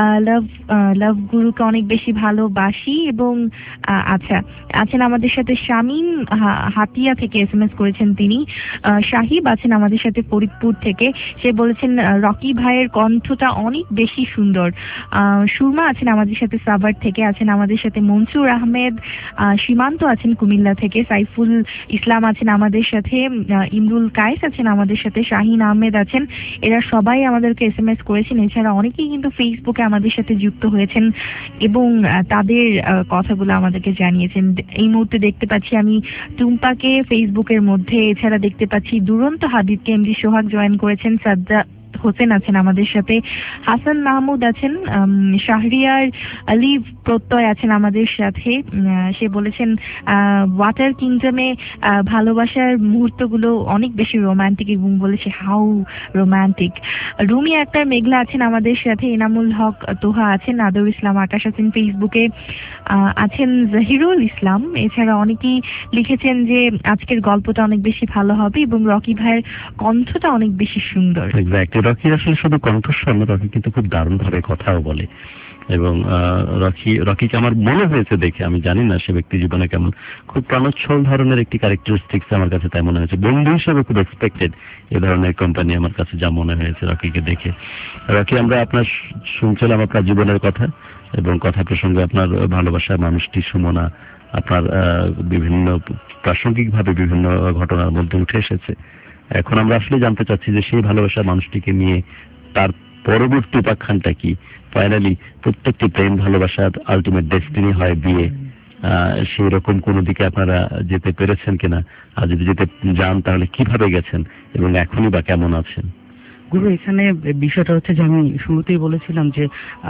লাভ গুরুকে অনেক বেশি ভালোবাসি। এবং আচ্ছা, আছেন আমাদের সাথে শামীম হাতিয়া থেকে SMS করেছেন তিনি। সাহিব আছেন আমাদের সাথে ফরিদপুর থেকে। সে বলেছেন রকি ভাইয়ের কণ্ঠটা অনেক বেশি সুন্দর। সুরমা আছেন আমাদের সাথে সাভার থেকে। আছেন আমাদের সাথে মনসুর আহমেদ, সীমান্ত আছেন কুমিল্লা থেকে। সাইফুল ইসলাম আছেন আমাদের সাথে। ইমরুল কায়েস আছেন আমাদের সাথে। শাহিন আহমেদ আছেন। এরা সবাই আমাদেরকে SMS করেছেন। এছাড়া অনেকেই কিন্তু ফেসবুকে আমাদের সাথে যুক্ত হয়েছেন এবং তাদের কথাগুলো আমাদেরকে জানিয়েছেন। এই মুহূর্তে দেখতে পাচ্ছি আমি টুম্পাকে ফেসবুকের মধ্যে। এছাড়া দেখতে পাচ্ছি দুরন্ত হাবিবকে এমডি সোহাগ জয়েন করেছেন। সাদ্দা হোসেন আছেন আমাদের সাথে। হাসান মাহমুদ আছেন। শাহরিয়ার আলী প্রত্যয় আছেন আমাদের সাথে। সে বলেছেন ওয়াটার কিংডমে ভালোবাসার মুহূর্তগুলো অনেক বেশি রোমান্টিক এবং বলেছে হাউ রোমান্টিক। রুমি আক্তার মেঘলা আছেন আমাদের সাথে। এনামুল হক তোহা আছেন। আদর ইসলাম আকাশ আছেন ফেসবুকে। আছেন জাহিরুল ইসলাম। এছাড়া অনেকেই লিখেছেন যে আজকের গল্পটা অনেক বেশি ভালো হবে এবং রকি ভাইয়ের কণ্ঠটা অনেক বেশি সুন্দর। রকি আসলে শুধু কণ্ঠস্বর না, রকি কিন্তু খুব দারুণ ভাবে কথাও বলে। এবং রকিকে আমার মনে হয়েছে দেখে, আমি জানি না সে ব্যক্তি জীবনে কেমন, খুব প্রাণোচ্ছল ধরনের একটি ক্যারেক্টারিস্টিক্স আমার কাছে তাই মনে হয়েছে। বন্ধু হিসেবে খুব এক্সপেক্টেড এ ধরনের কোম্পানি আমার কাছে যা মনে হয়েছে রকিকে দেখে। রকি, আমরা আপনার শুনছিলাম আপনার জীবনের কথা এবং কথা প্রসঙ্গে আপনার ভালোবাসার মানুষটি সুমনা আপনার বিভিন্ন প্রাসঙ্গিকভাবে বিভিন্ন ঘটনার মধ্যে উঠে এসেছে। এখন আমরা আসলে জানতে চাচ্ছি যে সেই ভালোবাসার মানুষটিকে নিয়ে তার পরবর্তী উপাখ্যানটা কি। ফাইনালি প্রত্যেকটি প্রেম ভালোবাসার আলটিমেট ডেস্টিনি হয় বিয়ে। সেই রকম কোনো দিকে আপনারা যেতে পেরেছেন কিনা, আর যদি যেতে যান তাহলে কিভাবে গেছেন এবং এখনই বা কেমন আছেন? গুরু, এখানে বিষয়টা হচ্ছে যে আমি শুরুতেই বলেছিলাম যে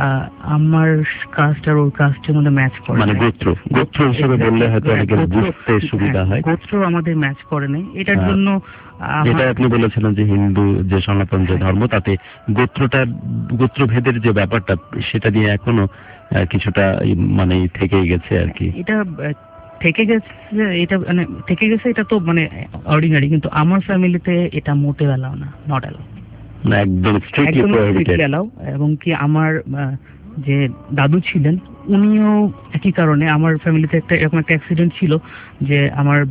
আমার কাস্ট আর ওর কাস্টের মধ্যে ম্যাচ করে, মানে গোত্র হিসেবে বললে হয়তো অনেকের বুঝতে সুবিধা হয়। গোত্র আমাদের ম্যাচ করে নাই, এটার জন্য যেটা আপনি বলেছিলেন যে হিন্দু যে সনাতন যে ধর্ম, তাতে গোত্রভেদের যে ব্যাপারটা সেটা নিয়ে এখনো কিছুটা মানে থেকেই গেছে আর কি। এটা থেকে গেছে, এটা তো মানে অর্ডিনারি, কিন্তু আমার ফ্যামিলিতে এটা মোটে অ্যালাউ না, নট অ্যালাউ, একদম স্ট্রিক্টলি অ্যালাউ। এবং কি আমার যে দাদু ছিলেন উনিও একই কারণে, আমার ফ্যামিলিতে এরকম একটা অ্যাক্সিডেন্ট ছিল যে আমার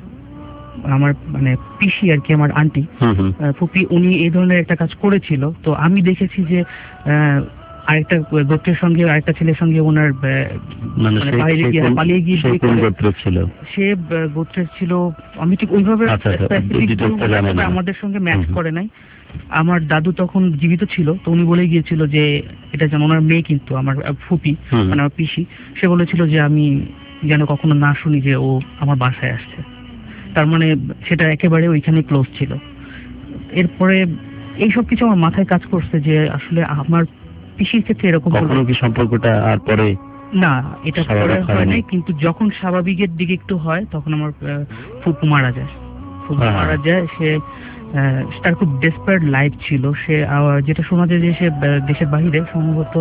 মানে পিসি আর কি, আমার আন্টি ফুপি, উনি এই ধরনের একটা কাজ করেছিল। তো আমি দেখেছি যে আরেকটা গোত্রের সঙ্গে আরেকটা ছেলের সঙ্গে ওনার পালিয়ে গিয়ে সে গোত্রের ছিল, আমি ঠিক ওইভাবে আমাদের সঙ্গে ম্যাচ করে নাই। আমার দাদু তখন জীবিত ছিল, তো উনি বলে গিয়েছিল যে এটা যেন ওনার মেয়ে, কিন্তু আমার ফুপি মানে আমার পিসি, সে বলেছিল যে আমি যেন কখনো না শুনি যে ও আমার বাসায় আসছে। তার মানে সেটা একেবারে ওইখানে ক্লোজ ছিল। এরপরে এইসব কিছু আমার মাথায় কাজ করছে যে আসলে আমার পিসির ক্ষেত্রে এরকম কি সম্পর্কটা আর পরে না, এটা পরে হয় নাই, কিন্তু যখন স্বাভাবিকের দিকে একটু হয় তখন আমার ফুপু মারা যায়। সে তার খুব ডেসপারেট লাইফ ছিল। সে যেটা শোনা যায় যে সে দেশের বাহিরে সম্ভবত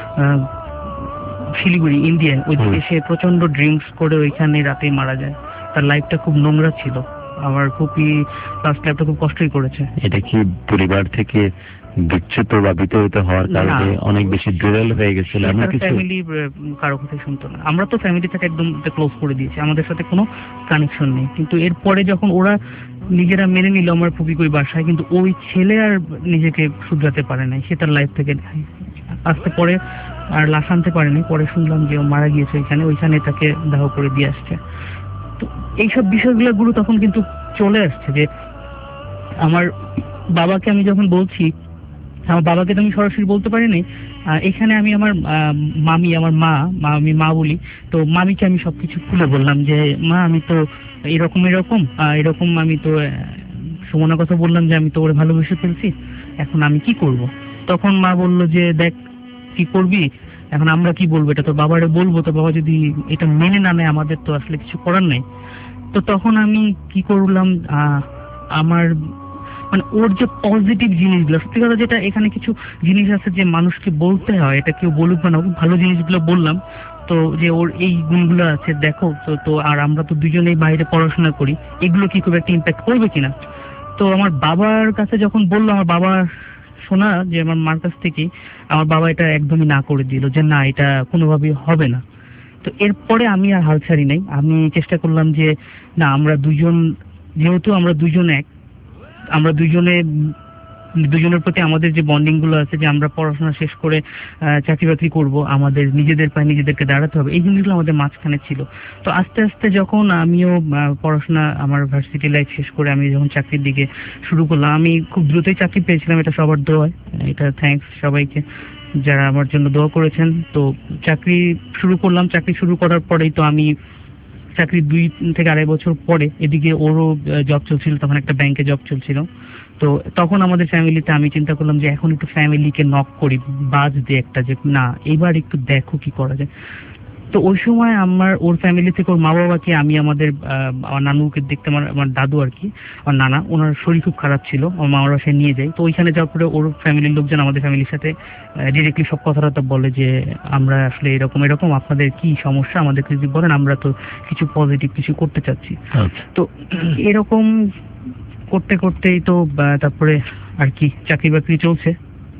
শিলিগুড়ি ইন্ডিয়া ওইদিকে সে প্রচন্ড ড্রিঙ্কস করে ওইখানে রাতে মারা যায়। তার লাইফটা খুব নোংরা ছিল। আমার ফুপি লাস্ট লাইফটা খুব কষ্টই করেছে। এটা কি পরিবার থেকে বিচ্ছেদ বা বিতাড়িত হওয়ার কারণে অনেক বেশি ডিরেল হয়ে গেছিল? ফ্যামিলি কারো কথাই শুনতো না। আমরা তো ফ্যামিলি থেকে একদম ক্লোজ করে দিয়েছি, আমাদের সাথে কোনো কানেকশন নেই। কিন্তু এরপরে যখন ওরা নিজেরা মেনে নিল আমার ফুপি কই বাসায়, কিন্তু ওই ছেলে আর নিজেকে শুধরাতে পারে নাই, সে তার লাইফ থেকে আসতে পরে আর লাশ আনতে পারেনি। পরে শুনলাম যে ও মারা গিয়েছে ওইখানে তাকে দাহ করে দিয়ে আসছে। তো এইসব বিষয়গুলো তখন কিন্তু চলে আসছে যে আমার বাবাকে আমি যখন বলছি, আমার বাবাকে তো আমি সরাসরি বলতে পারিনি। এখানে আমি আমার মামি, আমার আমি মা বলি, তো মামিকে আমি সবকিছু খুলে বললাম যে মা আমি তো এরকম আমি তো সুমনার কথা বললাম যে আমি তো ওরে ভালোবেসে ফেলছি, এখন আমি কি করব? তখন মা বলল যে দেখ কি করবি, এখন আমরা কি বলবো, এটা তো বাবারে বলবো, তো বাবা যদি এটা মেনে না নেয় আমাদের তো আসলে কিছু করার নেই। তো তখন আমি কি করলাম, আমার মানে ওর যে পজিটিভ জিনিসগুলো, সত্যি কথা যেটা, এখানে কিছু জিনিস আছে যে মানুষকে বলতে হয়, এটা কেউ বলুক না, ভালো জিনিসগুলো বললাম। তো যে ওর এই গুণগুলো আছে দেখো, তো আর আমরা তো দুজনেই বাইরে পড়াশোনা করি, এগুলো কি খুব একটা ইম্প্যাক্ট করবে কিনা। তো আমার বাবার কাছে যখন বললো, আমার বাবা শোনা যে আমার মার কাছ থেকে, আমার বাবা এটা একদমই না করে দিল যে না, এটা কোনোভাবেই হবে না। তো এরপরে আমি আর হাল ছাড়ি নাই, আমি চেষ্টা করলাম যে না, আমরা দুজন, যেহেতু আমরা দুজন এক, আমরা দুজনের প্রতি আমাদের যে বন্ডিং গুলো আছে, যে আমরা পড়াশোনা শেষ করে চাকরি বাকরি করবো, আমাদের নিজেদের পায়ে নিজেদেরকে দাঁড়াতে হবে, এই জিনিসগুলো আমাদের মাঝখানে ছিল। তো আস্তে আস্তে যখন আমিও পড়াশোনা, আমার ভার্সিটি লাইফ শেষ করে আমি যখন চাকরির দিকে শুরু করলাম, আমি খুব দ্রুতই চাকরি পেয়েছিলাম, এটা সবার দোয়ায়, এটা থ্যাঙ্কস সবাইকে যারা আমার জন্য দোয়া করেছেন। তো চাকরি শুরু করলাম, চাকরি শুরু করার পরেই তো আমি চাকরি 2 থেকে 2.5 বছর পরে, এদিকে ওরও জব চলছিল, তখন একটা ব্যাংকে জব চলছিল। তো তখন আমাদের ফ্যামিলিতে আমি চিন্তা করলাম যে এখন একটু ফ্যামিলিকে নক করি, বাজ দিয়ে একটা, যে না এবার একটু দেখো কি করা যায়। তো ওই সময় ওর ফ্যামিলি থেকে ওর মা বাবাকে আমি আমার নানুকে দেখতে, আমার দাদু আর কি, আমার নানা, ওনার শরীর খুব খারাপ ছিল, আমার মামার বাসায় নিয়ে যাই। তো ওইখানে যাওয়ার পরে ওর ফ্যামিলির লোকজন আমাদের ফ্যামিলির সাথে ডিরেক্টলি সব কথাবার্তা বলে যে আমরা আসলে এরকম এরকম, আপনাদের কি সমস্যা আমাদেরকে যদি বলেন, আমরা তো কিছু পজিটিভ কিছু করতে চাচ্ছি। তো এরকম করতে করতেই তো তারপরে আর কি চাকরি বাকরি চলছে,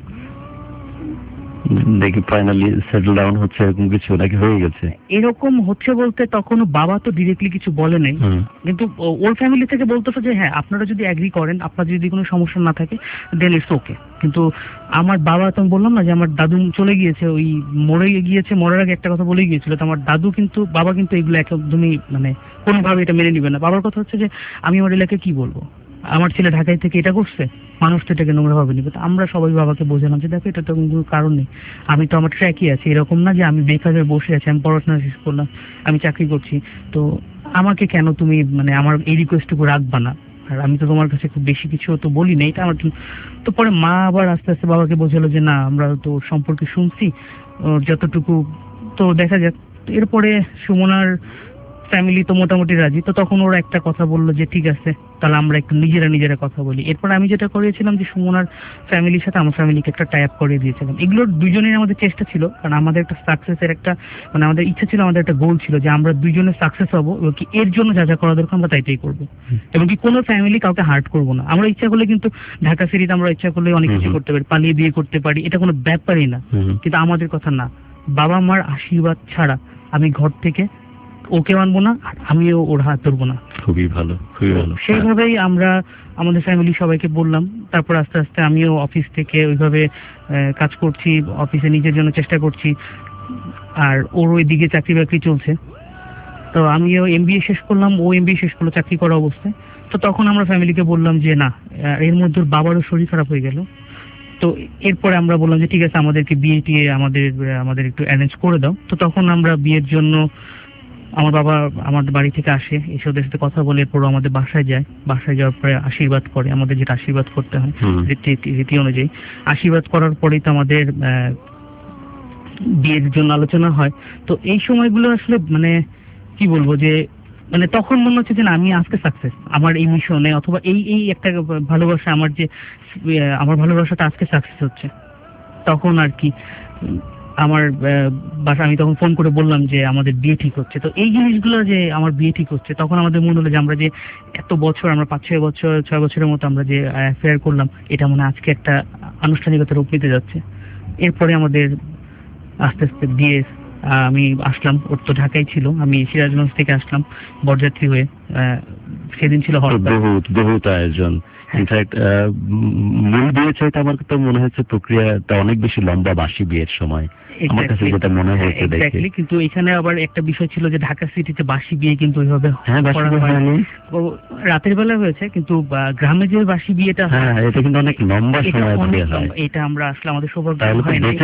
দেখি ফাইনালি সেটেল ডাউন হচ্ছে, এরকম কিছু নাকি হয়ে গেছে? এরকম হচ্ছে বলতে তখনও বাবা তো ডিরেক্টলি কিছু বলে নাই, কিন্তু ওর ফ্যামিলি থেকে বলতেছে যে হ্যাঁ, আপনারা যদি এগ্রি করেন, আপনার যদি কোনো সমস্যা না থাকে দেন ইটস ওকে। কিন্তু আমার বাবা, তো আমি বললাম না যে আমার দাদু চলে গিয়েছে, ওই মরে গিয়েছে, মরার আগে একটা কথা বলে গিয়েছিল। তো আমার দাদু কিন্তু, বাবা কিন্তু এগুলো একদমই মানে কোনোভাবে এটা মেনে নিবে না। বাবার কথা হচ্ছে যে আমি আমার এলাকায় কি বলবো, আমার ছেলে ঢাকায় থেকে এটা করছে, মানুষ তো এটাকে নোংরা ভাবে নিবে। তো আমরা সবাই বাবাকে বোঝালাম যে দেখো, এটা তো কোনো কারণ নেই, আমি তো আমার ট্র্যাকই আছি, এরকম না যে আমি বেকার হয়ে বসে আছি, আমি পড়াশোনা শেষ করলাম, আমি চাকরি করছি, তো আমাকে কেন তুমি মানে আমার এই রিকোয়েস্টটুকু রাখবা না, আর আমি তো তোমার কাছে খুব বেশি কিছু তো বলি না, এটা আমার। তো পরে মা আবার আস্তে আস্তে বাবাকে বোঝালো যে না, আমরা তো সম্পর্কে শুনছি যতটুকু, তো দেখা যাক। এরপরে সুমনার ফ্যামিলি তো মোটামুটি রাজি। তো তখন ওরা একটা কথা বললো যে ঠিক আছে, তাহলে আমরা একটু নিজেরা কথা বলি। এরপর আমি যেটা করেছিলাম যে সুমনার ফ্যামিলির সাথে আমার ফ্যামিলিকে একটা টাই আপ করে দিয়েছিলাম। এগুলোর দুজনের আমাদের চেষ্টা ছিল, কারণ আমাদের একটা সাকসেসের একটা মানে আমাদের ইচ্ছা ছিল, আমাদের একটা গোল ছিল যে আমরা দুজনে সাকসেস হবো, এবং কি এর জন্য যা যা করা দরকার আমরা তাইটাই করবো, এবং কি কোনো ফ্যামিলি কাউকে হার্ট করবো না। আমরা ইচ্ছা করলে কিন্তু ঢাকা সিটিতে আমরা ইচ্ছা করলে অনেক কিছু করতে পারি, পালিয়ে বিয়ে করতে পারি, এটা কোনো ব্যাপারই না। কিন্তু আমাদের কথা না, বাবা মার আশীর্বাদ ছাড়া আমি ঘর থেকে ওকে মানবো না, আর আমিও ওর হাত ধরবো না। খুবই ভালো, খুবই ভালো। সেইভাবেই আমরা আমাদের ফ্যামিলি সবাইকে বললাম। তারপর আস্তে আস্তে আমিও অফিস থেকে ওইভাবে কাজ করছি, অফিসে নিজের জন্য চেষ্টা করছি, আর ওর ওইদিকে চাকরি বাকরি চলছে। তো আমিও MBA শেষ করলাম, ও MBA শেষ করলো চাকরি করা অবস্থায়। তো তখন আমরা ফ্যামিলিকে বললাম যে না, এর মধ্যে বাবারও শরীর খারাপ হয়ে গেল। তো এরপরে আমরা বললাম যে ঠিক আছে, আমাদেরকে বিয়ে টিয়ে আমাদের একটু অ্যারেঞ্জ করে দাও। তো তখন আমরা বিয়ের জন্য আমার বাবা আমাদের বাড়ি থেকে আসে, এসে ওদের সাথে কথা বলে এরপর আমাদের বাসায় যায়। বাসায় যাওয়ার পরে আশীর্বাদ করে, আমাদের যেটা আশীর্বাদ করতে হয় রীতি অনুযায়ী। আশীর্বাদ করার পরেই তো আমাদের বিয়ের জন্য আলোচনা হয়। তো এই সময়গুলো আসলে মানে কি বলবো, যে মানে তখন মনে হচ্ছে যে না, আমি আজকে সাকসেস আমার এই মিশনে, অথবা এই একটা ভালোবাসা, আমার ভালোবাসাটা আজকে সাকসেস হচ্ছে। তখন আর কি আমার বাসা, আমি তখন ফোন করে বললাম যে আমাদের বিয়ে ঠিক হচ্ছে। তো এই জিনিসগুলো যে আমার বিয়ে ঠিক হচ্ছে, তখন আমাদের মনে হলো যে আমরা যে এত বছর, আমরা 5-6 বছরের মতো আমরা যে অ্যাফেয়ার করলাম, এটা মনে আজকে একটা আনুষ্ঠানিকতা রূপ নিতে যাচ্ছে। এরপরে আমাদের আস্তে আস্তে বিয়ে, আমি আসলাম, ওর তো ঢাকায় ছিল, আমি সিরাজগঞ্জ থেকে আসলাম বরযাত্রী হয়ে। সেদিন ছিল বহুত আয়োজন। ইনফ্যাক্ট মূল বিয়ে চাইতে আমার তো মনে হচ্ছে প্রক্রিয়াটা অনেক বেশি লম্বা, বাসি বিয়ের সময় আমার কাছে যেটা মনে হয়েছে দেখে। কিন্তু এখানে আবার একটা বিষয় ছিল যে ঢাকা সিটিতে বাসি বিয়ে কিন্তু ওইভাবে রাতের বেলা হয়েছে, কিন্তু গ্রামে যে বাসি বিয়েটা, এটা কিন্তু অনেক লম্বা সময় ধরে হয়। এটা আমরা আসলে আমাদের সৌভাগ্য হয় না,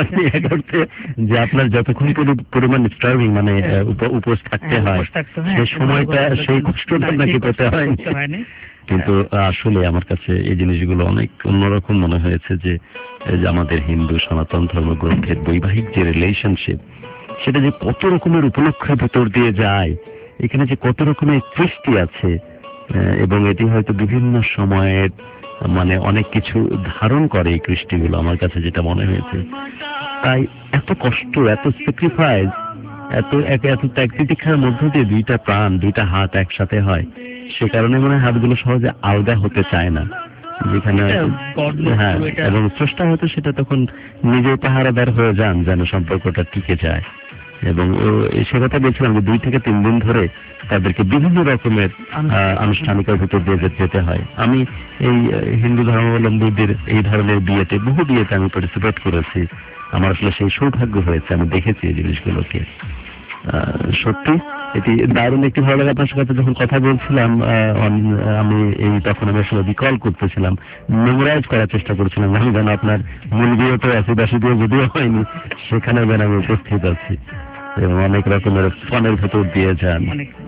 যে আপনার যতক্ষণ পরিমাণ স্ট্রাগলিং মানে উপোস থাকতে হয়, সেই সময়টা, সেই কষ্টটা নাকি পেতে হয়। কিন্তু আসলে আমার কাছে এই জিনিসগুলো অনেক অন্যরকম মনে হয়েছে, যে আমাদের হিন্দু সনাতন ধর্মগ্রন্থের বৈবাহিক যে রিলেশনশিপ, সেটা যে কত রকমের উপলক্ষের ভেতর দিয়ে যায়, এখানে যে কত রকমের কৃষ্টি আছে, এবং এটি হয়তো বিভিন্ন সময়ের মানে অনেক কিছু ধারণ করে এই কৃষ্টিগুলো, আমার কাছে যেটা মনে হয়েছে। তাই এত কষ্ট, এত স্যাক্রিফাইস, এত ত্যাগ তিতিক্ষার মধ্য দিয়ে দুইটা প্রাণ, দুইটা হাত একসাথে হয়, সে কারণে মনে হয় হাতগুলো সহজে আলগা হতে চায় না, যেখানে হ্যাঁ, এবং স্রষ্টা হয়তো সেটা তখন নিজে পাহারাদার হয়ে যান যেন সম্পর্কটা টিকে যায়। এবং সে কথা বলছিলাম যে 2 থেকে 3 দিন ধরে তাদেরকে বিভিন্ন রকমের আনুষ্ঠানিকের ভিতর দিয়ে যেতে হয়। আমি এই হিন্দু ধর্মাবলম্বীদের এই ধরনের বিয়েতে, বহু বিয়েতে আমি পার্টিসিপেট করেছি। আমার আসলে সেই সৌভাগ্য হয়েছে, আমি দেখেছি এই জিনিসগুলোকে। সত্যি এটি দারুণ একটি ভালো লাগে। আপনার সাথে যখন কথা বলছিলাম আমি তখন আমি আসলে রিকল করতেছিলাম, মেমোরাইজ করার চেষ্টা করছিলাম, আমি যেন আপনার মূল বিয়েতে আশি দিয়ে যদিও হয়নি, সেখানে যেন আমি উপস্থিত আছি এবং অনেক রকমের ফোনের ভেতর দিয়ে যান,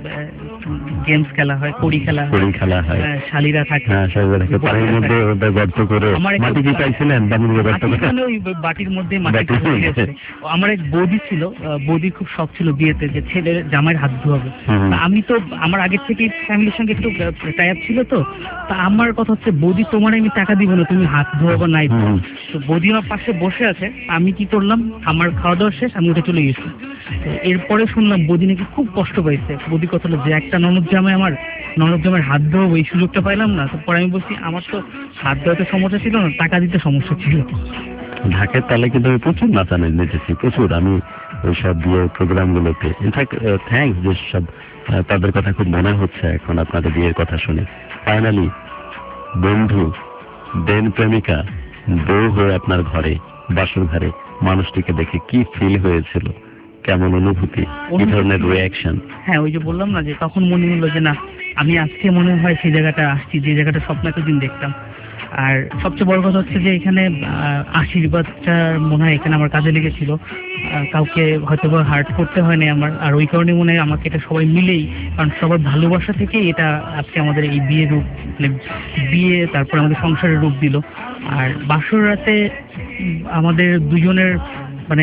গেমস খেলা হয়, কড়ি খেলা হয়, শালিরা থাকে, পানির মধ্যে গর্ত করে মাটি কি পাইছিলেন? ওই বাটির মধ্যে মাটি। আমার এক বৌদি ছিল, বৌদির খুব শখ ছিল বিয়েতে যে ছেলের জামাইয়ের হাত ধোয়াবে। আমি তো আমার আগের থেকে ফ্যামিলির সঙ্গে একটু টাই আপ ছিল, তো তা আমার কথা হচ্ছে বৌদি তোমার আমি টাকা দিব না, তুমি হাত ধোয়াবো নাই। তো বৌদি আমার পাশে বসে আছে, আমি কি করলাম, আমার খাওয়া দাওয়া শেষ, আমি উঠে চলে গেছি। এরপরে শুনলাম বৌদি নাকি খুব কষ্ট পাইছে। বৌদি কথা হলো যে একটা ননদ জামাইয়ের হাত ধোয়াবো, এই সুযোগটা পাইলাম না। তো পরে আমি বলছি আমার তো হাত ধোয়াতে সমস্যা ছিল না, টাকা দিতে সমস্যা ছিল। ঢাকের তালে কিন্তু আমি প্রচুর নাচানো নেচেছি, প্রচুর। আমি ওই সব বিয়ের প্রোগ্রামগুলোতে ইনফ্যাক্ট থ্যাঙ্কস যে সব তাদের কথা খুব মনে হচ্ছে এখন আপনাদের বিয়ের কথা শুনে। ফাইনালি বন্ধু, দেন প্রেমিকা, বউ হয়ে আপনার ঘরে, বাসর ঘরে মানুষটিকে দেখে কি ফিল হয়েছিল, কেমন অনুভূতি, কি ধরনের রিঅ্যাকশন? হ্যাঁ, ওই যে বললাম না যে তখন মনে হলো যে না, আমি আজকে মনে হয় সেই জায়গাটা আসছি যে জায়গাটা স্বপ্ন এতদিন দেখতাম। আর সবচেয়ে বড় কথা হচ্ছে যে এখানে আশীর্বাদটা মনে হয় এখানে আমার কাজে লেগেছিল। কাউকে হয়তো বা হার্ট করতে হয়নি আমার, আর ওই কারণে মনে হয় আমাকে এটা সবাই মিলেই, কারণ সবার ভালোবাসা থেকেই এটা আজকে আমাদের এই বিয়ের রূপ, মানে বিয়ে তারপর আমাদের সংসারের রূপ দিল। আর বাসর রাতে আমাদের দুজনের মানে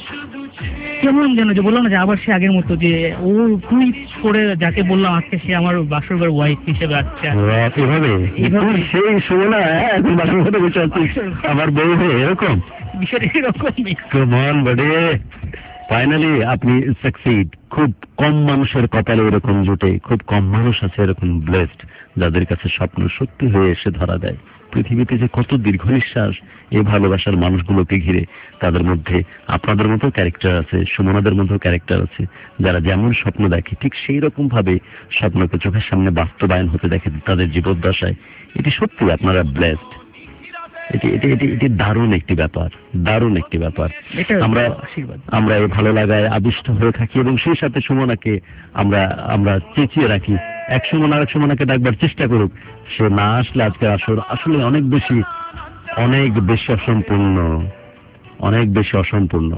কেমন যেন যে বললাম না যে আবার সে আগের মতো যে ও তুই করে যাকে বললাম আজকে সে আমার বাসরঘর ওয়াইফ হিসেবে আসছে। সেই শোনা এখন বাসর ঘরে বসে আছিস আমার বউ হয়ে, এরকম বিষয়টা এরকমই। ফাইনালি আপনি সাকসিড। খুব কম মানুষের কপালে এরকম জুটে, খুব কম মানুষ আছে এরকম ব্লেসড যাদের কাছে স্বপ্ন সত্যি হয়ে এসে ধরা দেয়। পৃথিবীতে যে কত দীর্ঘ নিঃশ্বাস এই ভালোবাসার মানুষগুলোকে ঘিরে, তাদের মধ্যে আপনাদের মতো ক্যারেক্টার আছে, সুমনাদের মতো ক্যারেক্টার আছে, যারা যেমন স্বপ্ন দেখে ঠিক সেই রকম ভাবে স্বপ্নকে চোখের সামনে বাস্তবায়ন হতে দেখে তাদের জীবদ্দশায়। এটি সত্যি আপনারা ব্লেসড। এটি দারুণ একটি ব্যাপার, দারুণ একটি ব্যাপার। আমরা এই ভালো লাগায় আবিষ্ট হয়ে থাকি এবং সেই সাথে সুমনাকে আমরা চেঁচিয়ে রাখি, এক সুমনাকে ডাকবার চেষ্টা করুক। সে না আসলে আজকে আসলে অনেক বেশি অসম্পূর্ণ।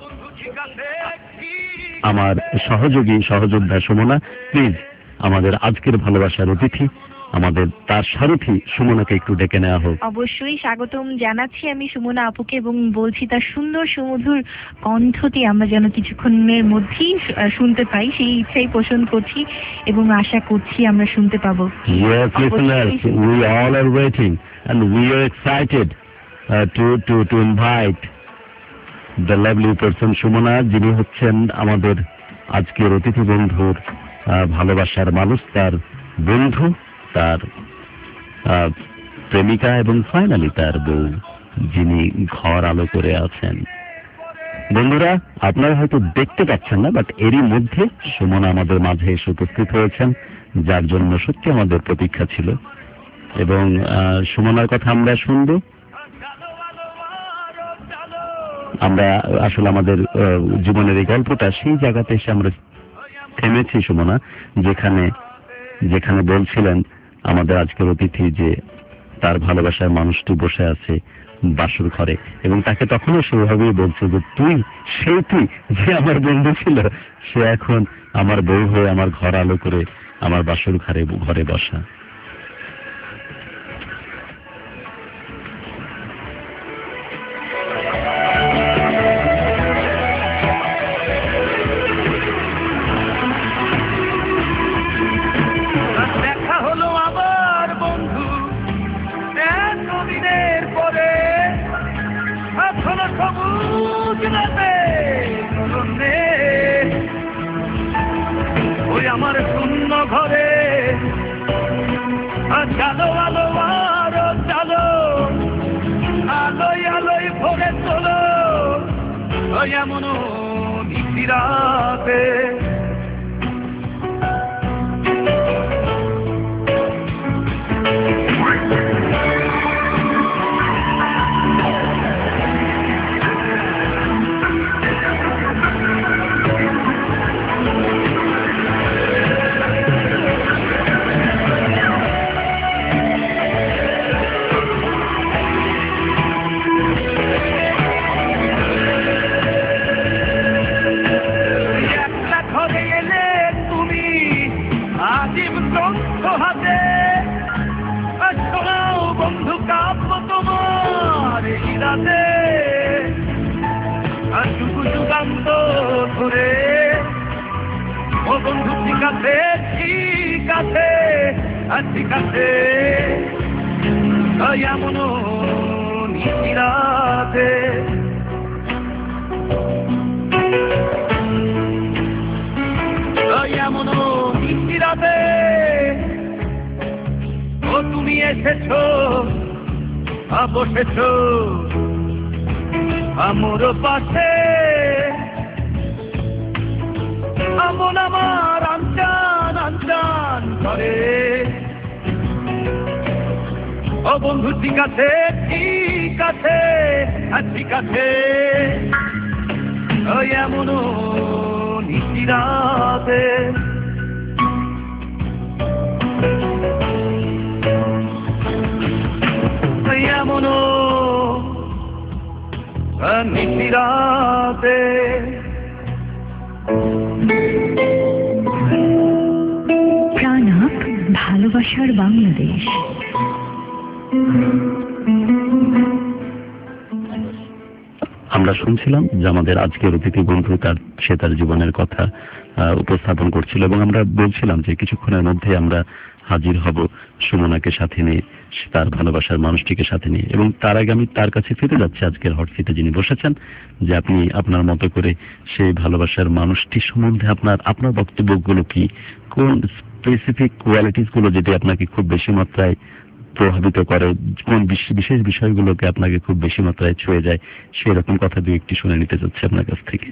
আমার সহযোদ্ধা সুমনা, প্লিজ আমাদের আজকের ভালোবাসার অতিথি, আমাদের তার সারথি সুমনাকে একটু ডেকে নেওয়া হোক। অবশ্যই স্বাগতম জানাচ্ছি আমি সুমনা আপুকে এবং বলছি তার সুন্দর সুমধুর কণ্ঠটি আমরা যেন কিছুক্ষণের মধ্যেই শুনতে পাই, সেই ইচ্ছাই পোষণ করছি এবং আশা করছি আমরা শুনতে পাবো। Yes, listeners, we all are waiting and we are excited to invite the lovely person Sumana, যিনি হচ্ছেন আমাদের আজকের অতিথি বন্ধুর ভালোবাসার মানুষ, তার বন্ধু, তার প্রেমিকা এবং ফাইনালি তার বউ, যিনি ঘর আলো করে আছেন। বন্ধুরা, আপনারা হয়তো দেখতে পাচ্ছেন না, বাট এরই মধ্যে সুমনা আমাদের মাঝে এসে উপস্থিত হয়েছেন, যার জন্য সত্যি আমাদের প্রতীক্ষা ছিল। এবং সুমনার কথা আমরা শুনব। আমরা আসলে আমাদের জীবনের এই গল্পটা সেই জায়গাতে এসে আমরা থেমেছি সুমনা, যেখানে বলছিলেন আমাদের আজকের অতিথি যে তার ভালোবাসার মানুষটি বসে আছে বাসর ঘরে, এবং তাকে তখনও সেভাবেই বলছে যে তুই যে আমার বন্ধু ছিল, সে এখন আমার বউ হয়ে আমার ঘর আলো করে আমার বাসর ঘরে বসা। ওই আমার শূন্য ঘরে এমন নিশিরাতে বন্ধু কাব্য তোমার ইরাতে আর যুগ যুগান্ত ধরে ও বন্ধু ঠিক আছে ঠিক আছে আর ঠিক আছে এমন নিশিরাতে এমন নিশিরাতে ও তুমি এসেছো বসেছো আমার পাশে আমন আমার আনজান আনজান করে ও বন্ধু ঠিক আছে ঠিক আছে ঠিক আছে ওই এমন নিশিরাতে এমন নিশিরাতে প্রাণাপ ভালোবাসার বাংলাদেশ। আমরা শুনছিলাম যে আমাদের আজকের অতিথি বন্ধু সে তার জীবনের কথা উপস্থাপন করছিল এবং আমরা বলছিলাম যে কিছুক্ষণের মধ্যে আমরা হাজির হব সুমনাকে সাথে নিয়ে, তার ভালোবাসার মানুষটিকে সাথে নিয়ে। এবং তার আগে আমি তার কাছে ফিরে যাচ্ছি আজকের হট সিটে যিনি বসেছেন, যে আপনি আপনার মতো করে সেই ভালোবাসার মানুষটি সম্বন্ধে আপনার বক্তব্যগুলো কি, কোন স্পেসিফিক কোয়ালিটিস গুলো যেটি আপনাকে খুব বেশি মাত্রায় প্রভাবিত করে, কোন বিশেষ বিষয়গুলোকে আপনাকে খুব বেশি মাত্রায় ছুঁয়ে যায়, সেরকম কথা দিয়ে একটি শুনে নিতে চাচ্ছি আপনার কাছ থেকে।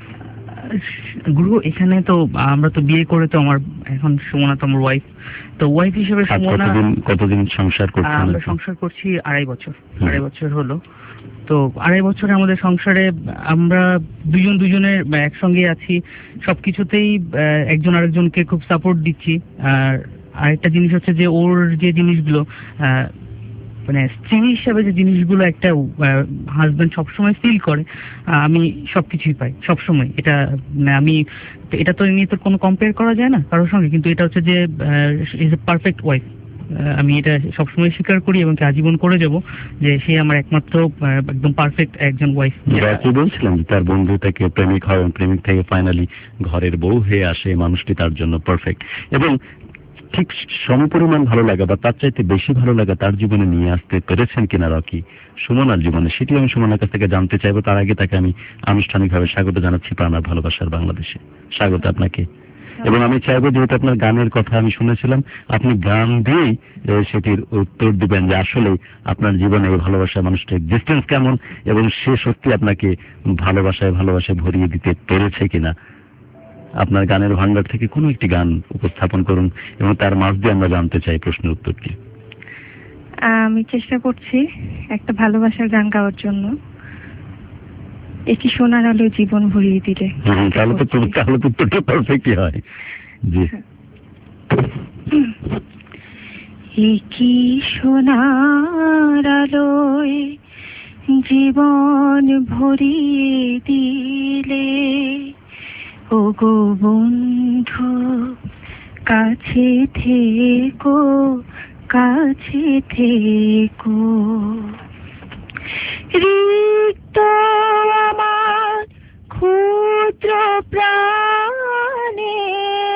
গুরু, এখানে তো আমরা তো বিয়ে করে, তো আমার এখন সুমনা তো আমার ওয়াইফ, তো ওয়াইফ হিসেবে সুমনা। কতদিন সংসার করছেন? আমরা সংসার করছি 2.5 বছর, 2.5 বছর হলো। তো 2.5 বছরে আমাদের সংসারে আমরা দুজনের একসঙ্গে আছি, সবকিছুতেই একজন আরেকজনকে খুব সাপোর্ট দিচ্ছি। আর আরেকটা জিনিস হচ্ছে যে ওর যে জিনিসগুলো মানে স্ত্রী হিসাবে যে জিনিসগুলো একটা হাজবেন্ড সবসময় ফিল করে, আমি সবকিছুই পাই সবসময়। এটা আমি এটা তো নিয়ে তো কোনো কম্পেয়ার করা যায় না কারোর সঙ্গে, কিন্তু এটা হচ্ছে যে ইজ এ পারফেক্ট ওয়াইফ। আমি এটা সবসময় স্বীকার করি এবং আজীবন করে যাব যে সে আমার একমাত্র একদম পারফেক্ট একজন ওয়াইফ। বলছিলাম তার বন্ধু থেকে প্রেমিক হয়, প্রেমিক থেকে ফাইনালি ঘরের বউ হয়ে আসে, মানুষটি তার জন্য পারফেক্ট। এবং ঠিক সমপরিমাণ ভালো লাগা বা তার চাইতে বেশি ভালো লাগা তার জীবনে নিয়ে আসতে পেরেছেন কিনা রকি সুমনার জীবনে, সেটি আমি সুমনার কাছ থেকে জানতে চাইবো। তার আগে তাকে আমি আনুষ্ঠানিকভাবে স্বাগত জানাচ্ছি প্রাণার ভালোবাসার বাংলাদেশে। স্বাগত আপনাকে। এবং আমি চাইবো, যেহেতু আপনার গানের কথা আমি শুনেছিলাম, আপনি গান দিয়েই সেটির উত্তর দিবেন যে আসলে আপনার জীবনে এই ভালোবাসার মানুষটার এক্সিস্টেন্স কেমন এবং সে সত্যি আপনাকে ভালোবাসায় ভরিয়ে দিতে পেরেছে কিনা। আপনার গানের ভান্ডার থেকে কোনো একটি গান উপস্থাপন করুন এবং তার মাঝ দিয়ে আমরা জানতে চাই প্রশ্নের উত্তরটি। আমি চেষ্টা করছি একটা ভালোবাসার গান গাওয়ার জন্য। একটি সোনার আলো জীবন ভরিয়ে দিলে। তাহলে তো উত্তরটা পারফেক্টই হয়। জি। একটি সোনার আলোয় জীবন ভরিয়ে দিলে, ও গো বন্ধু কাছে থেকো, কাছে থেকো। রিক্ত আমার ক্ষুদ্র প্রাণে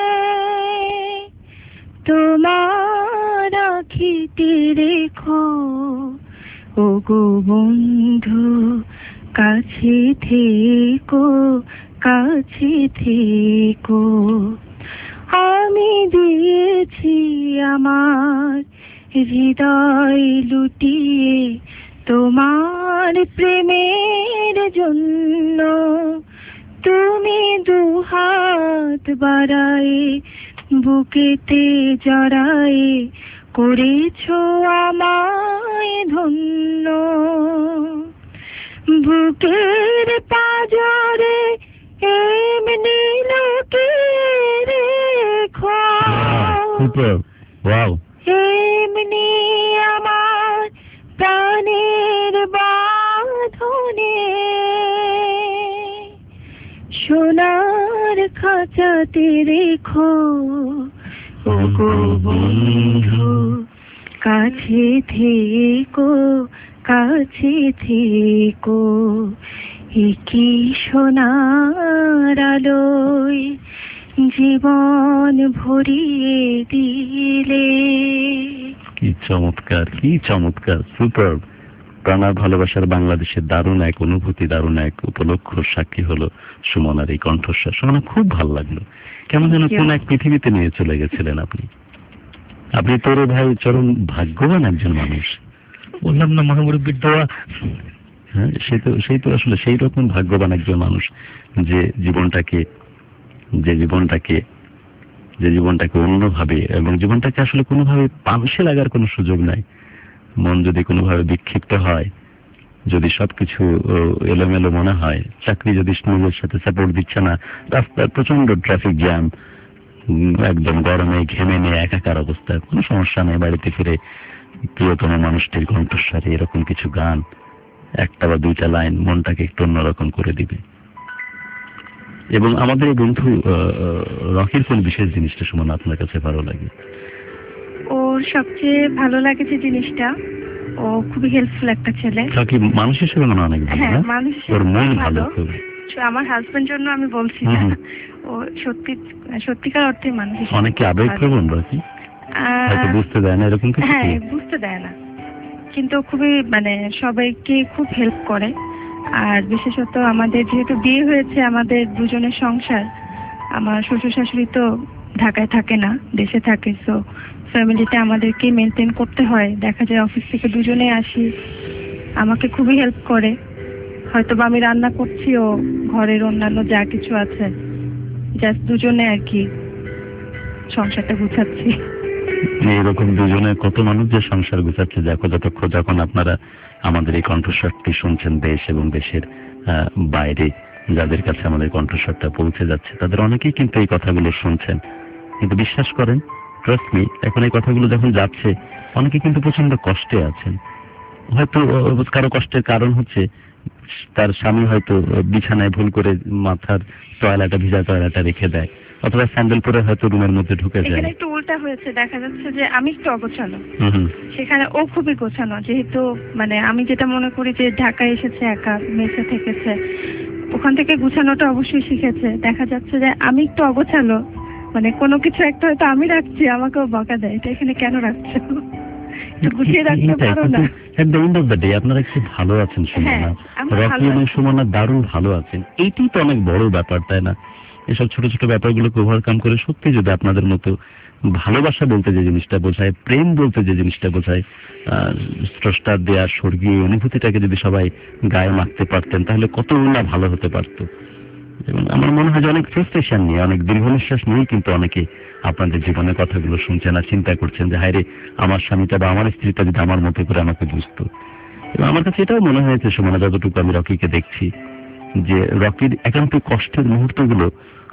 তোমার আখিতে রেখো, ও গো বন্ধু কাছে থেকো, কাছে থেকো। আমি দিয়েছি আমার হৃদয় লুটিয়ে তোমার প্রেমের জন্য তুমি দুহাত বাড়ায় বুকেতে জড়ায় করেছো আমায় ধন্য বুকের পাজরে এমনি লোকে রেখো এমনি আমার প্রাণের বাঁধনে সোনার খাঁচাতে রেখো ওগো বন্ধু কাছে থেকো কাছে থেকো কি সোনার আলোয় জীবন ভরিয়ে দিলে। কি চমৎকার, কি চমৎকার, সুপার। প্রাণার ভালোবাসার বাংলাদেশের দারুণ এক অনুভূতি, দারুণ এক উপলক্ষ সাক্ষী হলো সুমনার এই কণ্ঠস্বর। সুমনা, খুব ভালো লাগলো। কেমন যেন কোন এক পৃথিবীতে নিয়ে চলে গেছিলেন আপনি। আপনি তোর ভাই চরম ভাগ্যবান একজন মানুষ। বললাম না মহামুরব্বীর দোয়া। হ্যাঁ, সেই তো আসলে সেই রকম ভাগ্যবান একজন মানুষ যে জীবনটাকে অন্যভাবে এবং জীবনটাকে আসলে কোনোভাবে পাংশে লাগার কোনো সুযোগ নাই। মন যদি কোনোভাবে বিক্ষিপ্ত হয়, যদি সবকিছু এলোমেলো মনে হয়, চাকরি যদি নিজের সাথে সাপোর্ট দিচ্ছে না, রাস্তায় প্রচন্ড ট্রাফিক জ্যাম, একদম গরমে ঘেমে নিয়ে একাকার অবস্থা, কোনো সমস্যা নেই, বাড়িতে ফিরে প্রিয়তম মানুষটির কণ্ঠস্বরে এরকম কিছু গান, একটা বা দুইটা লাইন মনটাকে একটু অন্যরকম করে দিবে। এবং আমাদের এই বন্ধু রকির কোন বিশেষ জিনিসটা সুমন আপনার কাছে ভালো লাগে? ওর সবচেয়ে ভালো লাগে যে জিনিসটা, ও খুবই হেল্পফুল একটা ছেলে। রকি মানুষ হিসেবে মনে অনেক ভালো। হ্যাঁ, মানুষ ওর মন ভালো। আমার হাজবেন্ড জন্য আমি বলছি না, ও সত্যিকার অর্থে মানুষ। অনেকে আবেগপ্রবণ রকি, হয়তো বুঝতে দেয় না এরকম কিছু। হ্যাঁ, বুঝতে দেয় না, কিন্তু খুবই সবাইকে খুব হেল্প করে। আর বিশেষত আমাদের যেহেতু বিয়ে হয়েছে, আমাদের দুজনের সংসার, আমার শ্বশুর শাশুড়ি তো ঢাকায় থাকে না, দেশে থাকে, সো ফ্যামিলিতে আমাদেরকে মেনটেন করতে হয়। দেখা যায় অফিস থেকে দুজনে আসি, আমাকে খুবই হেল্প করে। হয়তো বা আমি রান্না করছি, ও ঘরের অন্যান্য যা কিছু আছে জাস্ট দুজনে আর কি সংসারটা গুছাচ্ছি। এরকম দুজনে কত মানুষ যে সংসার গুছাচ্ছে, যখন আপনারা আমাদের এই কণ্ঠস্বরটি শুনছেন দেশ এবং দেশের বাইরে, যাদের কাছে আমাদের কণ্ঠস্বরটা পৌঁছে যাচ্ছে, তাদের অনেকেই কিন্তু এই কথাগুলো শুনছেন। কিন্তু বিশ্বাস করেন, ট্রাস্ট মি, এখন এই কথাগুলো যখন যাচ্ছে, অনেকে কিন্তু প্রচন্ড কষ্টে আছেন। হয়তো কারো কষ্টের কারণ হচ্ছে তার স্বামী হয়তো বিছানায় ভুল করে মাথার ভিজা টয়লাটা রেখে দেয়, অথবা স্যান্ডেল পরে হয়তো রুমের মধ্যে ঢুকে যায়। এখানে একটু উল্টা হয়েছে, দেখা যাচ্ছে যে আমি একটু অগোছালো, সেখানে ও খুবই গোছানো। যেহেতু আমি যেটা মনে করি যে ঢাকায় এসেছে, একা মেসে থেকেছে, ওখান থেকে গুছানোটা অবশ্যই শিখেছে। দেখা যাচ্ছে যে আমি একটু অগোছালো, কোনো কিছু একটা হয়তো আমি রাখছি, আমাকেও বকা দেয়, এটা এখানে কেন রাখছো, গুছিয়ে রাখতে পারো না। At the end of the day আপনারা একটু ভালো আছেন সুমনা, রকি এবং সুমনা দারুণ ভালো আছেন, এইটাই তো অনেক বড় ব্যাপার, তাই না? এসব ছোট ছোট ব্যাপারগুলোকে ওভারকাম করে সত্যি যদি আপনাদের মতো ভালোবাসা বলতে যে জিনিসটা বোঝায়, প্রেম বলতে যে জিনিসটা বোঝায়, স্রষ্টার দেয়া স্বর্গীয় অনুভূতিটাকে যদি সবাই গায়ে মাখতে পারতেন, তাহলে কত না ভালো হতে পারতো। এবং আমার মনে হয় যে অনেক ফ্রাস্ট্রেশন নিয়ে, অনেক দীর্ঘ নিঃশ্বাস নিয়েই কিন্তু অনেকে আপনাদের জীবনের কথাগুলো শুনছেন আর চিন্তা করছেন যে হায়রে, আমার স্বামীটা বা আমার স্ত্রীটা যদি আমার মতো করে আমাকে বুঝতো। এবং আমার কাছে এটাও মনে হয়েছে সুমনা, যতটুকু আমি রকিকে দেখছি, যে রকির একান্ত কষ্টের মুহূর্তগুলো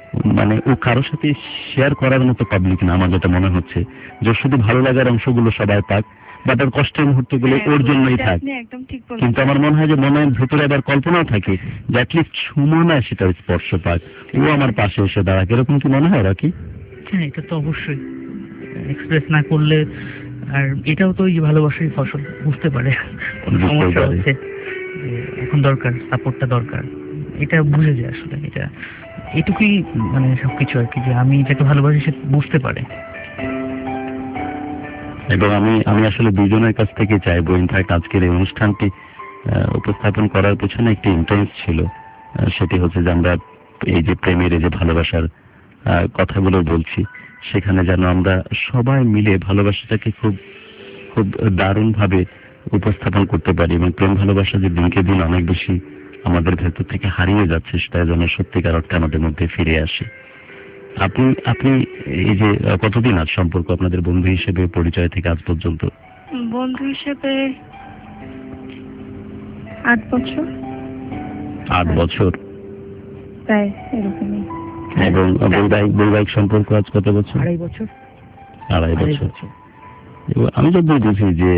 ও কারোর সাথে শেয়ার করার মতো পাবলিক না। আমার যেটা মনে হচ্ছে যে শুধু ভালো লাগার অংশগুলো সবাই পাক, বাট ওর কষ্টের মুহূর্তগুলো ওর জন্যই থাক। কিন্তু আমার মনে হয় যে মনের ভেতরে আবার কল্পনাও থাকে যে অ্যাটলিস্ট সুমনা সেটা স্পর্শ পাক, ও আমার পাশে এসে দাঁড়াক। এরকম কি মনে হয় রকি? হ্যাঁ, এটা তো অবশ্যই এক্সপ্রেস না করলে। আর এটাও তো ওই ভালোবাসারই ফসল, বুঝতে পারে সমস্যা হচ্ছে, এখন দরকার সাপোর্টটা দরকার, এটা বুঝে যায় আসলে। এটুকুই সবকিছু আর কি, যে আমি যাকে ভালোবাসি সে বুঝতে পারে। এবং আমি আসলে দুজনের কাছ থেকে চাইবো, ইনফ্যাক্ট আজকের এই অনুষ্ঠানটি উপস্থাপন করার পেছনে একটি ইন্টেন্স ছিল, সেটি হচ্ছে যে আমরা এই যে প্রেমের, এই যে ভালোবাসার কথাগুলো বলছি, সেখানে যেন আমরা সবাই মিলে ভালোবাসাটাকে খুব খুব দারুণ ভাবে উপস্থাপন করতে পারি এবং প্রেম ভালোবাসা যে দিনকে দিন অনেক বেশি আমাদের ভেতর থেকে হারিয়ে যাচ্ছে সেটা যেন সত্যিকার অর্থে আমাদের মধ্যে ফিরে আসে। আপনি আপনি এই যে কতদিন আজ সম্পর্ক আপনাদের বন্ধু হিসেবে পরিচয় থেকে আজ পর্যন্ত? বন্ধু হিসেবে 8 বছর। 8 বছর। তাই এরকমই। এবং বৈবাহিক সম্পর্ক আজ কত বছর? 2.5 বছর। 2.5 বছর। আমি যতদূর বুঝি যে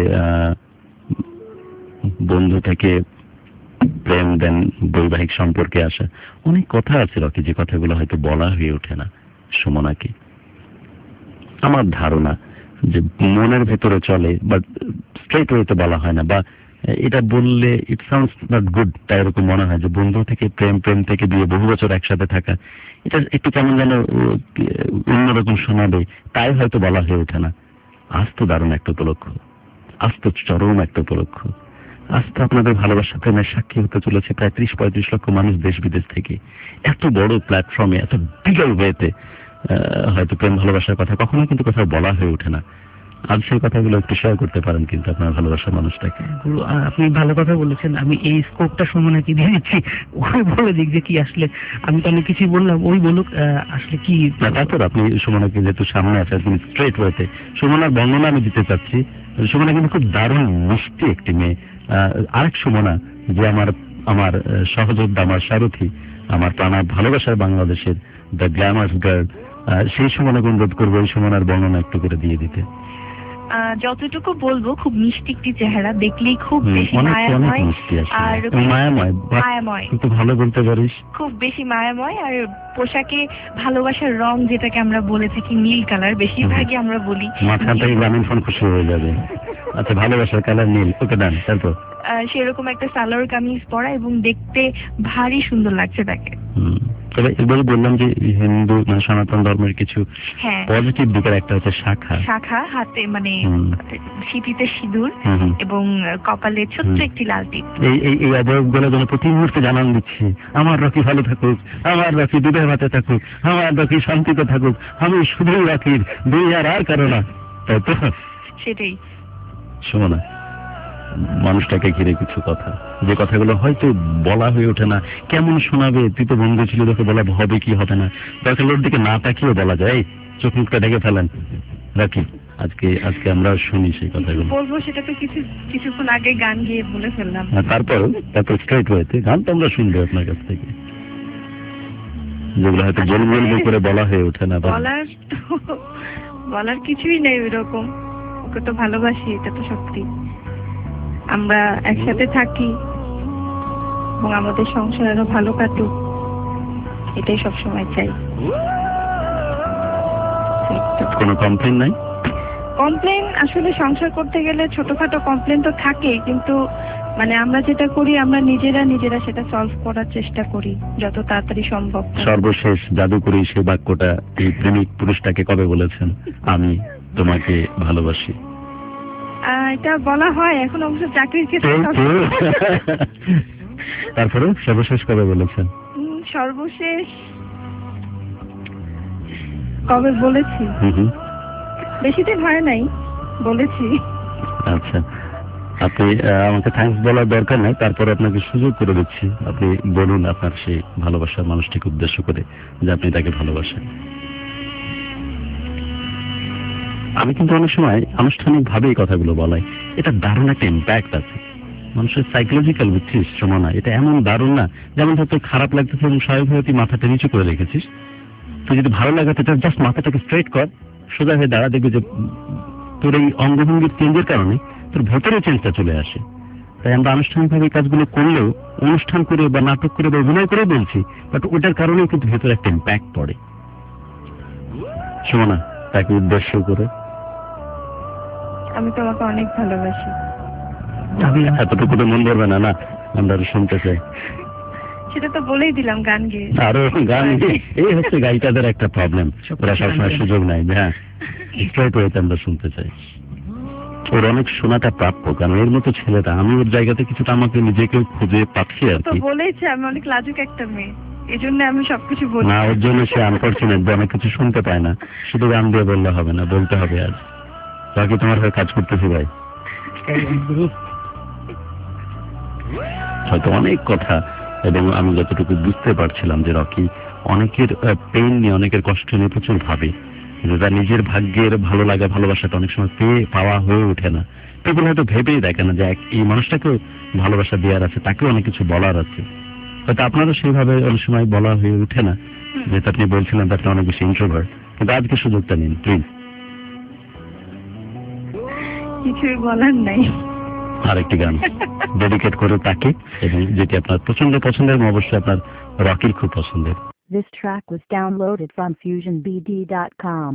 বন্ধু থেকে প্রেম দেন বৈবাহিক সম্পর্কে আসা অনেক কথা আছে রকি, যে কথাগুলো হয়তো বলা হয়ে ওঠে না সুমনাকে। আমার ধারণা যে মনের ভেতরে চলে, বাট স্ট্রেট ওয়েতে বলা হয় না, বা এটা বললে ইট সাউন্ডস নট গুড, তাই এরকম মনে হয় যে বন্ধু থেকে প্রেম, প্রেম থেকে বিয়ে, বহু বছর একসাথে থাকা, এটা একটু কেমন যেন অন্যরকম শোনাবে, তাই হয়তো বলা হয়ে ওঠে না। আজ তো দারুণ একটা উপলক্ষ, আজ তো চরম একটা উপলক্ষ। আজ তো আপনাদের ভালোবাসা প্রেমের সাক্ষী হতে চলেছে প্রায় 30-35 লক্ষ মানুষ দেশ বিদেশ থেকে। এত বড় প্ল্যাটফর্মে, এত বিগল ওয়েতে হয়তো প্রেম ভালোবাসার কথা কখনো কিন্তু কোথাও বলা হয়ে ওঠে না। আজ সেই কথাগুলো একটু শেয়ার করতে পারেন কিন্তু আপনার ভালোবাসার মানুষটাকে। গুরু, আপনি ভালো কথা বলেছেন। আমি এই স্কোপটা সুমনাকে দিয়ে দিচ্ছি, ওই বলে দিক যে কি আসলে আমি তো অনেক কিছুই বললাম, ওই বলুক আসলে কি। তারপর আপনি সুমনাকে যেহেতু সামনে আছে আপনি স্ট্রেট ওয়েতে সুমনার বর্ণনা আমি দিতে চাচ্ছি। সুমনা কিন্তু খুব দারুণ মিষ্টি একটি মেয়ে। আরেক সুমনা যে আমার সহযোদ্ধা, আমার সারথী, আমার প্রাণা ভালোবাসার বাংলাদেশের দ্য গ্ল্যামার্স গার্ল, সেই সুমনাকে অনুরোধ করবো এই সুমনার বর্ণনা একটু করে দিয়ে দিতে। যতটুকু বলবো, খুব মিষ্টি একটি চেহারা, দেখলেই খুব বেশি মায়াময় আর মায়াময়, কিন্তু ভালো বলতে পারিস, খুব বেশি মায়াময়। আর পোশাকে ভালোবাসার রং যেটাকে আমরা বলে থাকি নীল কালার, বেশিরভাগই আমরা বলি। মাঝখান থেকে গ্রামীণ ফোন খুশি হয়ে যাবে। আচ্ছা, ভালোবাসার কালার নীল, ওকে ডান। তারপর সেরকম একটা সালোয়ার কামিজ পরা এবং দেখতে ভারী সুন্দর লাগছে তাকে। তবে এবারে বললাম যে হিন্দু সনাতন ধর্মের কিছু পজিটিভ দিকের একটা হচ্ছে শাখা হাতে, মানে সিঁথিতে সিঁদুর এবং কপালে ছোট্ট একটি লাল টিপ। এই অবয়বগুলো যেন প্রতি মুহূর্তে জানান দিচ্ছি, আমার রকি ভালো থাকুক, আমার রকি দুধের ভাতে থাকুক, আমার রকি শান্তিতে থাকুক, আমি শুধুই রকির, দুই আর কারো না। তাই তো? সেটাই। শোনা, মানুষটাকে ঘিরে কিছু কথা, যে কথাগুলো হয়তো বলা হয়ে ওঠে না। কেমন শোনাবে, তুই তো বন্ধু ছিল, তোকে বলা হবে কি হবে না, দরকার ওর দিকে না তাকিয়ে বলা যায়। চোখ মুখটা ঢেকে ফেলেন রাখি। আজকে আমরা শুনি সেই কথাগুলো। বলবো সেটা তো কিছুক্ষণ আগে গান গিয়ে বলে ফেললাম। তারপর স্ট্রেট ওয়েতে গান তো আমরা শুনবো আপনার কাছ থেকে, যেগুলো হয়তো বলবো করে বলা হয়ে ওঠে না। বলার কিছুই নেই ওইরকম, ওকে তো ভালোবাসি, এটা তো সত্যি। আমরা একসাথে থাকি এবং আমাদের সংসার আরো ভালো কাটুক, এটাই সবসময় চাই। কোনো কমপ্লেন নাই? কমপ্লেন আসলে সংসার করতে গেলে ছোটখাটো কমপ্লেন তো থাকে, কিন্তু মানে আমরা যেটা করি, আমরা নিজেরা সেটা সলভ করার চেষ্টা করি যত তাড়াতাড়ি সম্ভব। সর্বশেষ জাদুকরি সেই বাক্যটা এই প্রেমিক পুরুষটাকে কবে বলেছেন, আমি তোমাকে ভালোবাসি? এটা বলা হয় এখন অবশ্য চাকরির ক্ষেত্রে। তারপরে সর্বশেষ কবে বলেছেন? সর্বশেষ কবে বলেছি? বেশি দিন হয় নাই, বলেছি। আচ্ছা, আপনি আমাকে থ্যাঙ্কস বলার দরকার নাই, তারপরে আপনাকে সুযোগ করে দিচ্ছি। আপনি বলুন আপনার সেই ভালোবাসার মানুষটিকে উদ্দেশ্য করে যে আপনি তাকে ভালোবাসেন। আমি কিন্তু অনেক সময় আনুষ্ঠানিক ভাবে এই কথাগুলো বলাই, এটা দারুণ একটা ইম্প্যাক্ট আছে মানুষের সাইকোলজিক্যাল, বুঝছিস সমনা? এটা এমন দারুণ না, যেমন ধর খারাপ লাগতেছে এবং স্বাভাবিকভাবে তুই মাথাটা নিচু করে রেখেছিস, তুই যদি ভালো লাগাতে চাস জাস্ট মাথাটাকে স্ট্রেট কর, সোজা হয়ে দাঁড়া, দেখবি যে তোর এই অঙ্গভঙ্গির চেঞ্জের কারণে তোর ভেতরে চেঞ্জটা চলে আসে। তাই আমরা আনুষ্ঠানিকভাবে এই কাজগুলো করলেও, অনুষ্ঠান করে বা নাটক করে বা অভিনয় করে বলছি, বাট ওটার কারণেও কিন্তু ভেতরে একটা ইম্প্যাক্ট পড়ে। সমনা, তাকে উদ্দেশ্য করে আমি তোমাকে অনেক ভালোবাসি। এতটুকু তো মন ধরবে না? না, আমরা শুনতে চাই। সেটা তো বলেই দিলাম গান গিয়ে। আরো গান গিয়ে, এই হচ্ছে গায়িকাদের একটা প্রবলেম, ওরা সবসময় সুযোগ নাই। হ্যাঁ, স্ট্রেট ওয়েতে আমরা শুনতে চাই। ওর অনেক শোনাটা প্রাপ্য, কারণ এর মতো ছেলেটা, আমি ওর জায়গাতে কিছুটা আমাকে নিজেকে খুঁজে পাচ্ছি আর কি। বলেছে আমি অনেক লাজুক একটা মেয়ে, এই জন্য আমি সবকিছু বলি না। ওর জন্য সে আনফরচুনেট, অনেক কিছু শুনতে পায় না। শুধু গান দিয়ে বললে হবে না, বলতে হবে। আজ বাকি তোমার হয়ে কাজ করতেছি ভাই। হয়তো অনেক কথা, এবং আমি যতটুকু বুঝতে পারছিলাম যে রকি অনেকের পেইন নিয়ে, অনেকের কষ্ট নিয়ে প্রচুর ভাবে, কিন্তু তার নিজের ভাগ্যের ভালো লাগা ভালোবাসাটা অনেক সময় পাওয়া হয়ে ওঠে না। people হয়তো ভেবেই দেখে না যে এই মানুষটাকেও ভালোবাসা দেওয়ার আছে, তাকেও অনেক কিছু বলার আছে। হয়তো আপনারও সেইভাবে অনেক সময় বলা হয়ে ওঠে না, যেটা আপনি বলছিলেন আপনি অনেক বেশি ইন্ট্রোভার্ট, কিন্তু আজকে সুযোগটা নিন প্লিজ। কিছুই বলার নাই। আরেকটি গান ডেডিকেট করে তাকে, এবং যেটি আপনার প্রচন্ড পছন্দের এবং অবশ্যই আপনার রকির খুব পছন্দের। This track was downloaded from FusionBD.com.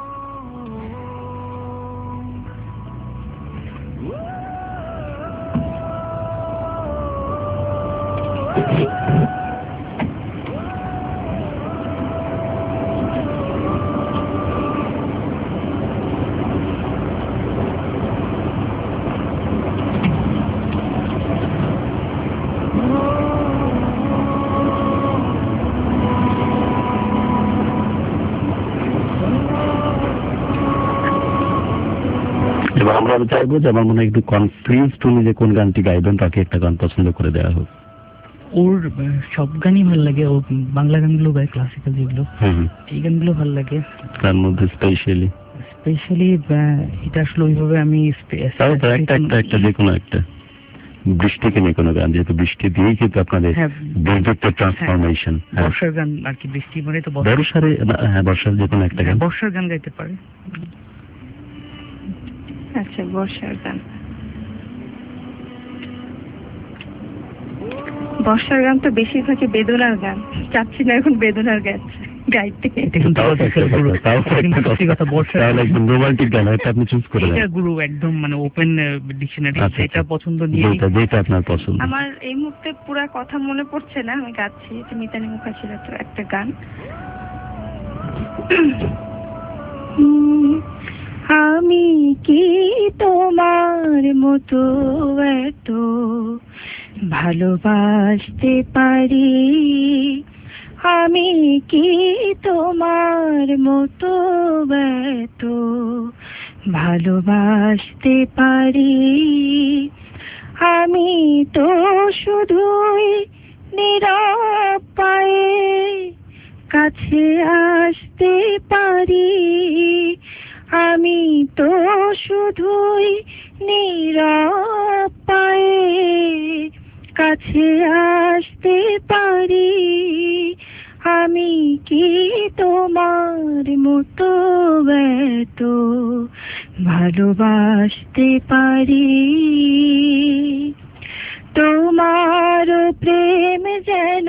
এবার আমরা চাইবো যে আমার মনে হয় একটু কনফিউজড উনি যে কোন গানটি গাইবেন, তাকে একটা গান পছন্দ করে দেওয়া হোক। ওর সব গানই ভালো লাগে, ও বাংলা গানগুলো গায়, ক্লাসিক্যাল যেগুলো, এই গানগুলো ভালো লাগে। তার মধ্যে স্পেশালি এটা আসলে ওইভাবে আমি একটা যে কোনো একটা বৃষ্টিকে নিয়ে কোনো গান, যেহেতু বৃষ্টি দিয়েই কিন্তু আপনাদের বিদ্যুতের ট্রান্সফরমেশন। বর্ষার গান আর কি, বৃষ্টি মানে তো বর্ষারে, হ্যাঁ বর্ষার যে কোনো একটা গান, বর্ষার গান গাইতে পারে। আচ্ছা, বর্ষার গান। বর্ষার গান তো বেশিরভাগই বেদনার গান, চাচ্ছি না এখন বেদনার গান গাইতে। রোমান্টিক গান আপনি চুজ করে দেন। গুরু একদম মানে ওপেন ডিকশনারি, এটা পছন্দ নিয়ে যেটা আপনার পছন্দ। আমার এই মুহূর্তে পুরা কথা মনে পড়ছে না, আমি গাচ্ছি মিতালি মুখার্জির তো একটা গান। আমি কি তোমার মতো এত ভালোবাসতে পারি, আমি কি তোমার মতো এত ভালোবাসতে পারি, আমি তো শুধুই নীরব পায়ে কাছে আসতে পারি, আমি তো শুধুই নীরব পায়ে কাছে আসতে পারি, আমি কি তোমার মতো এত ভালোবাসতে পারি, তোমার প্রেম যেন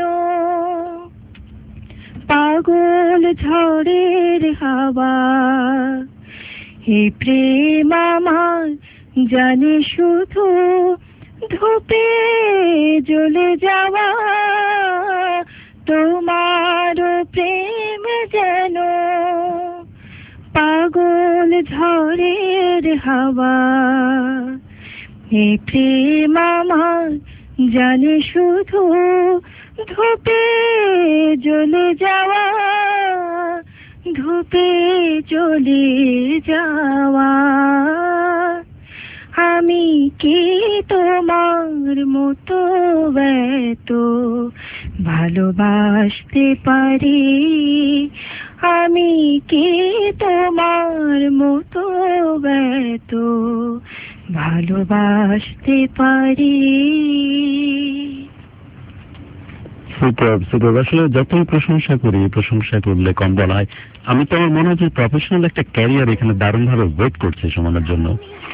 পাগল ঝড়ের হাওয়া, এই প্রেম আমার জানে শুধু ধূপে জ্বলে যাওয়া, তোমার প্রেম যেন পাগল ঝড়ের হাওয়া, এই প্রেম আমার জানে শুধু ধূপে জ্বলে যাওয়া, ধূপে জ্বলে যাওয়া, আমি কি তোমার মতো এত ভালোবাসতে পারি, আমি কি তোমার মতো এত ভালোবাসতে পারি। সুপার সুপার, আসলে যতই প্রশংসা করি, প্রশংসা করলে কম বলা হয়। আমি তো আমার মনে হয় যে প্রফেশনাল একটা ক্যারিয়ার এখানে দারুণভাবে ওয়েট করছে সুমনার জন্য।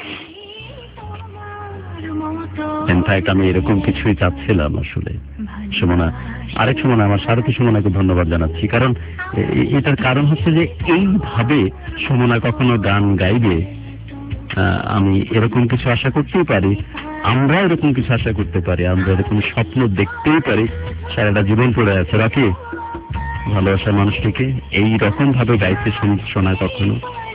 ইনফ্যাক্ট আমি এরকম কিছুই চাচ্ছিলাম আসলে। সুমনা, আরেক সুমনা, আমার সারথী সুমনাকে ধন্যবাদ জানাচ্ছি, কারণ এটার কারণ হচ্ছে যে এইভাবে সুমনা কখনো গান গাইবে আমি এরকম কিছু আশা করতেই পারি, আমরা এরকম কিছু আশা করতে পারি, আমরা এরকম স্বপ্ন দেখতেই পারি। সারাটা জীবন পড়ে আছে রাখি ভালোবাসার মানুষটিকে এই রকম ভাবে গাইতে শোনা কখনো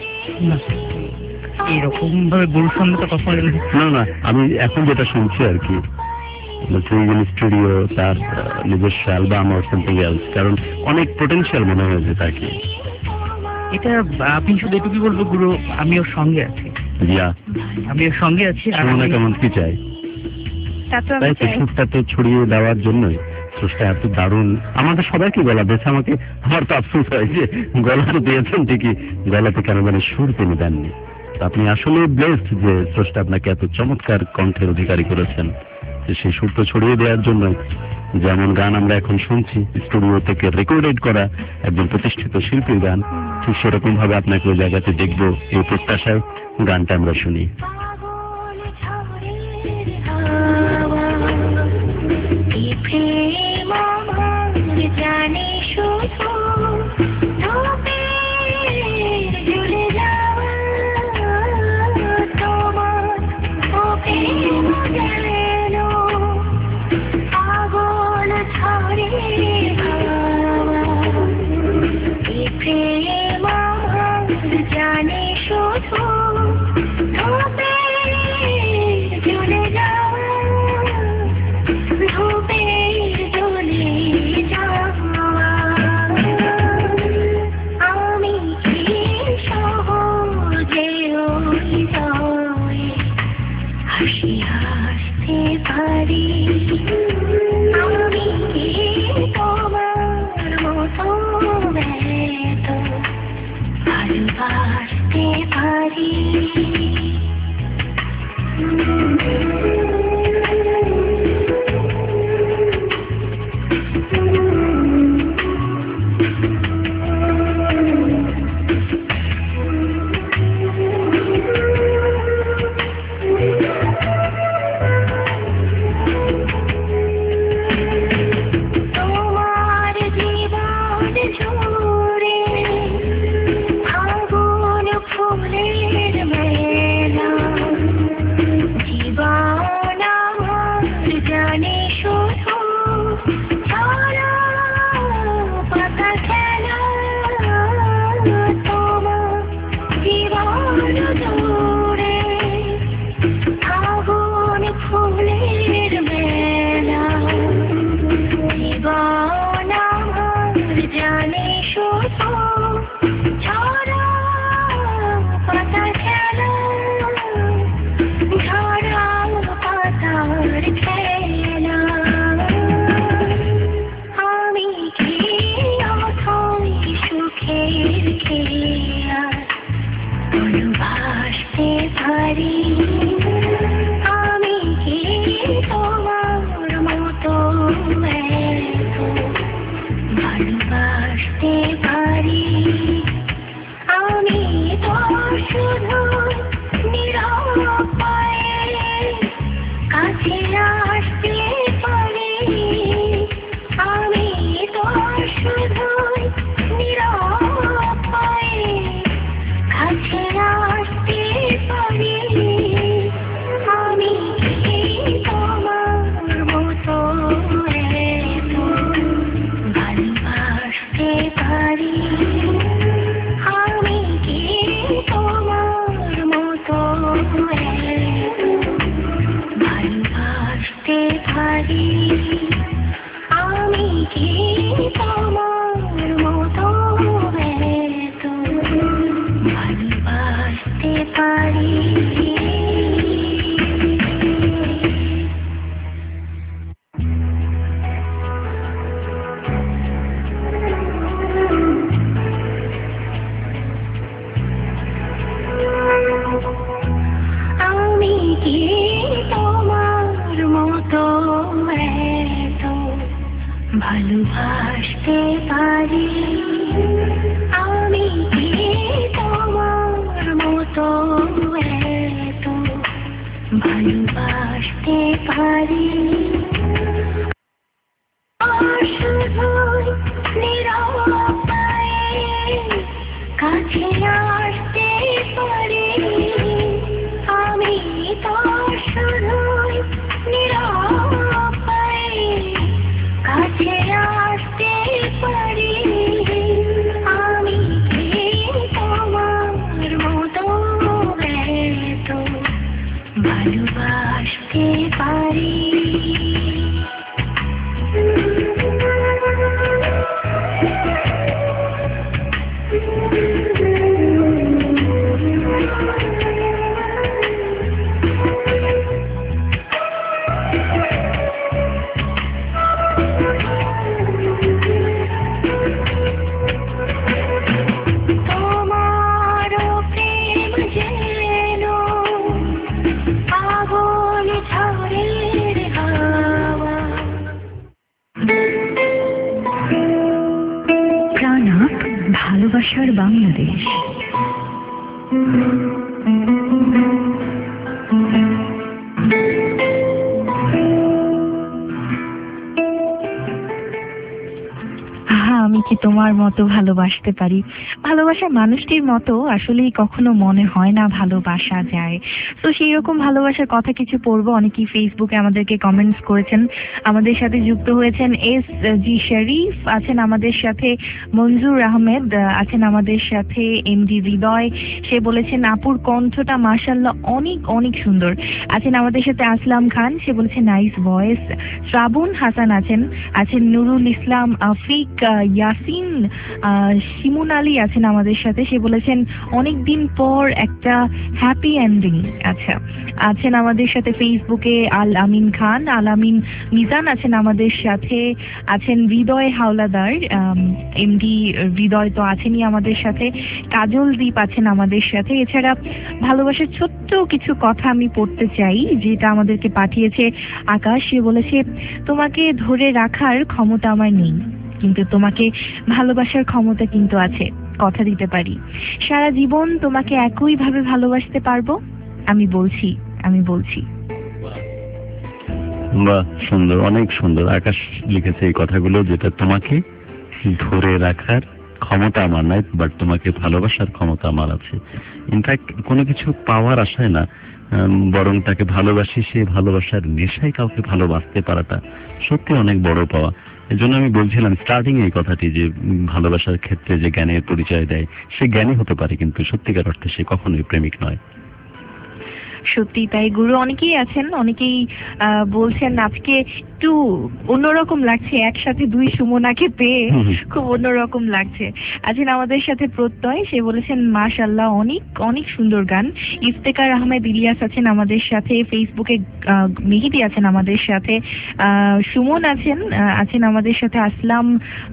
এরকম ভাবে গুরুর সামনে তো কখনো না, আমি এখন যেটা শুনছি আর কি, স্টুডিও, তার নিজস্ব অ্যালবাম আর সামথিং এলস, কারণ অনেক পোটেনশিয়াল মনে হয়েছে তাকে। এটা আপনি শুধু এটুকুই বলবো, গুরু আমি ওর সঙ্গে আছি, আমি ওর সঙ্গে আছি। কেমন কি চাই তা তো আমি তাই তো চাই। সুরটাতে ছড়িয়ে দেওয়ার জন্যই স্রষ্টা এত দারুণ আমাদের সবাইকে গলা দিয়েছে। আমার তো আফসোস হয় যে গলা তো দিয়েছেন ঠিকই, গলাতে কেন মানে সুর তিনি দেননি। আপনি আসলে ব্লেসড যে স্রষ্টা আপনাকে এত চমৎকার কণ্ঠের অধিকারী করেছেন, যে সেই সুর তো ছড়িয়ে দেওয়ার জন্য। যেমন গান আমরা এখন শুনছি স্টুডিও থেকে রেকর্ডেড করা একজন প্রতিষ্ঠিত শিল্পীর গান, ঠিক সেরকম ভাবে আপনাকে ওই জায়গাতে দেখবো এই প্রত্যাশায় গানটা আমরা শুনি। ভালোবাসতে পারি আমি কি তোমার মতো এত ভালোবাসতে পারি শুধুই নীরবে কাছে আসতে পারি আমি তো শুধুই নীরবে কাছে আসতে পারি আমি কি তোমার মতো এত ভালোবাসতে পারি বাংলাদেশ। আমি কি তোমার মতো ভালোবাসতে পারি? ভালোবাসার মানুষটির মতো আসলেই কখনো মনে হয় না ভালোবাসা যায়। তো সেই রকম ভালোবাসার কথা কিছু পড়বো। অনেকেই ফেসবুকে আমাদেরকে কমেন্টস করেছেন, আমাদের সাথে যুক্ত হয়েছেন এস জি শরীফ আছেন আমাদের সাথে, মঞ্জুর আহমেদ আছেন আমাদের সাথে, এমডি হৃদয় সে বলেছেন আপুর কণ্ঠটা মাশাআল্লাহ অনেক অনেক সুন্দর। আছেন আমাদের সাথে আসলাম খান, সে বলেছে নাইস ভয়েস। শ্রাবণ হাসান আছেন নুরুল ইসলাম, আফিক, ইয়াসিন, শিমুন আলী আছেন আমাদের সাথে, সে বলেছেন অনেক দিন পর একটা হ্যাপি এন্ডিং। আচ্ছা, আছেন আমাদের সাথে ফেসবুকে আল আমিন খান, আল আমিন মিজান আছেন আমাদের সাথে, আছেন হৃদয় হাওলাদার, এমডি হৃদয় তো আছেনই আমাদের সাথে, কাজল দ্বীপ আছেন আমাদের সাথে। এছাড়া ভালোবাসার ছোট্ট কিছু কথা আমি পড়তে চাই যেটা আমাদেরকে পাঠিয়েছে আকাশ। সে বলেছে তোমাকে ধরে রাখার ক্ষমতা আমার নেই, কিন্তু তোমাকে ভালোবাসার ক্ষমতা কিন্তু আছে। কথা দিতে পারি সারা জীবন তোমাকে একইভাবে ভালোবাসতে পারবো। আমি বলছি। বাহ, সুন্দর, অনেক সুন্দর। আকাশ লিখেছে এই কথাগুলো, যেটা তোমাকে ধরে রাখার ক্ষমতা আমার নাই, বাট তোমাকে ভালোবাসার ক্ষমতা আমার আছে। ইনফ্যাক্ট কোনো কিছু পাওয়ার আশায় না, বরং তাকে ভালোবাসি, সে ভালোবাসার নেশায় কাউকে ভালোবাসতে পারাটা সত্যি অনেক বড় পাওয়া। এজন্য আমি বলছিলাম স্টার্টিং এই কথাটি, যে ভালোবাসার ক্ষেত্রে যে জ্ঞানের পরিচয় দেয় সে জ্ঞানী হতে পারে, কিন্তু সত্যিকার অর্থে সে কখনোই প্রেমিক নয়। সত্যি তাই গুরু। অনেকেই আছেন, অনেকেই বলছেন আজকে একটু অন্যরকম লাগছে, একসাথে দুই সুমনাকে পেয়ে খুব অন্যরকম লাগছে। আছেন আমাদের সাথে প্রত্যয়, সে বলেছেন মাশাআল্লাহ অনেক অনেক সুন্দর গান। ইফতেখার আহমেদ ইলিয়াস আছেন আমাদের সাথে, ফেসবুকে মেহেদি আছেন আমাদের সাথে, সুমন আছেন আমাদের সাথে, আসলাম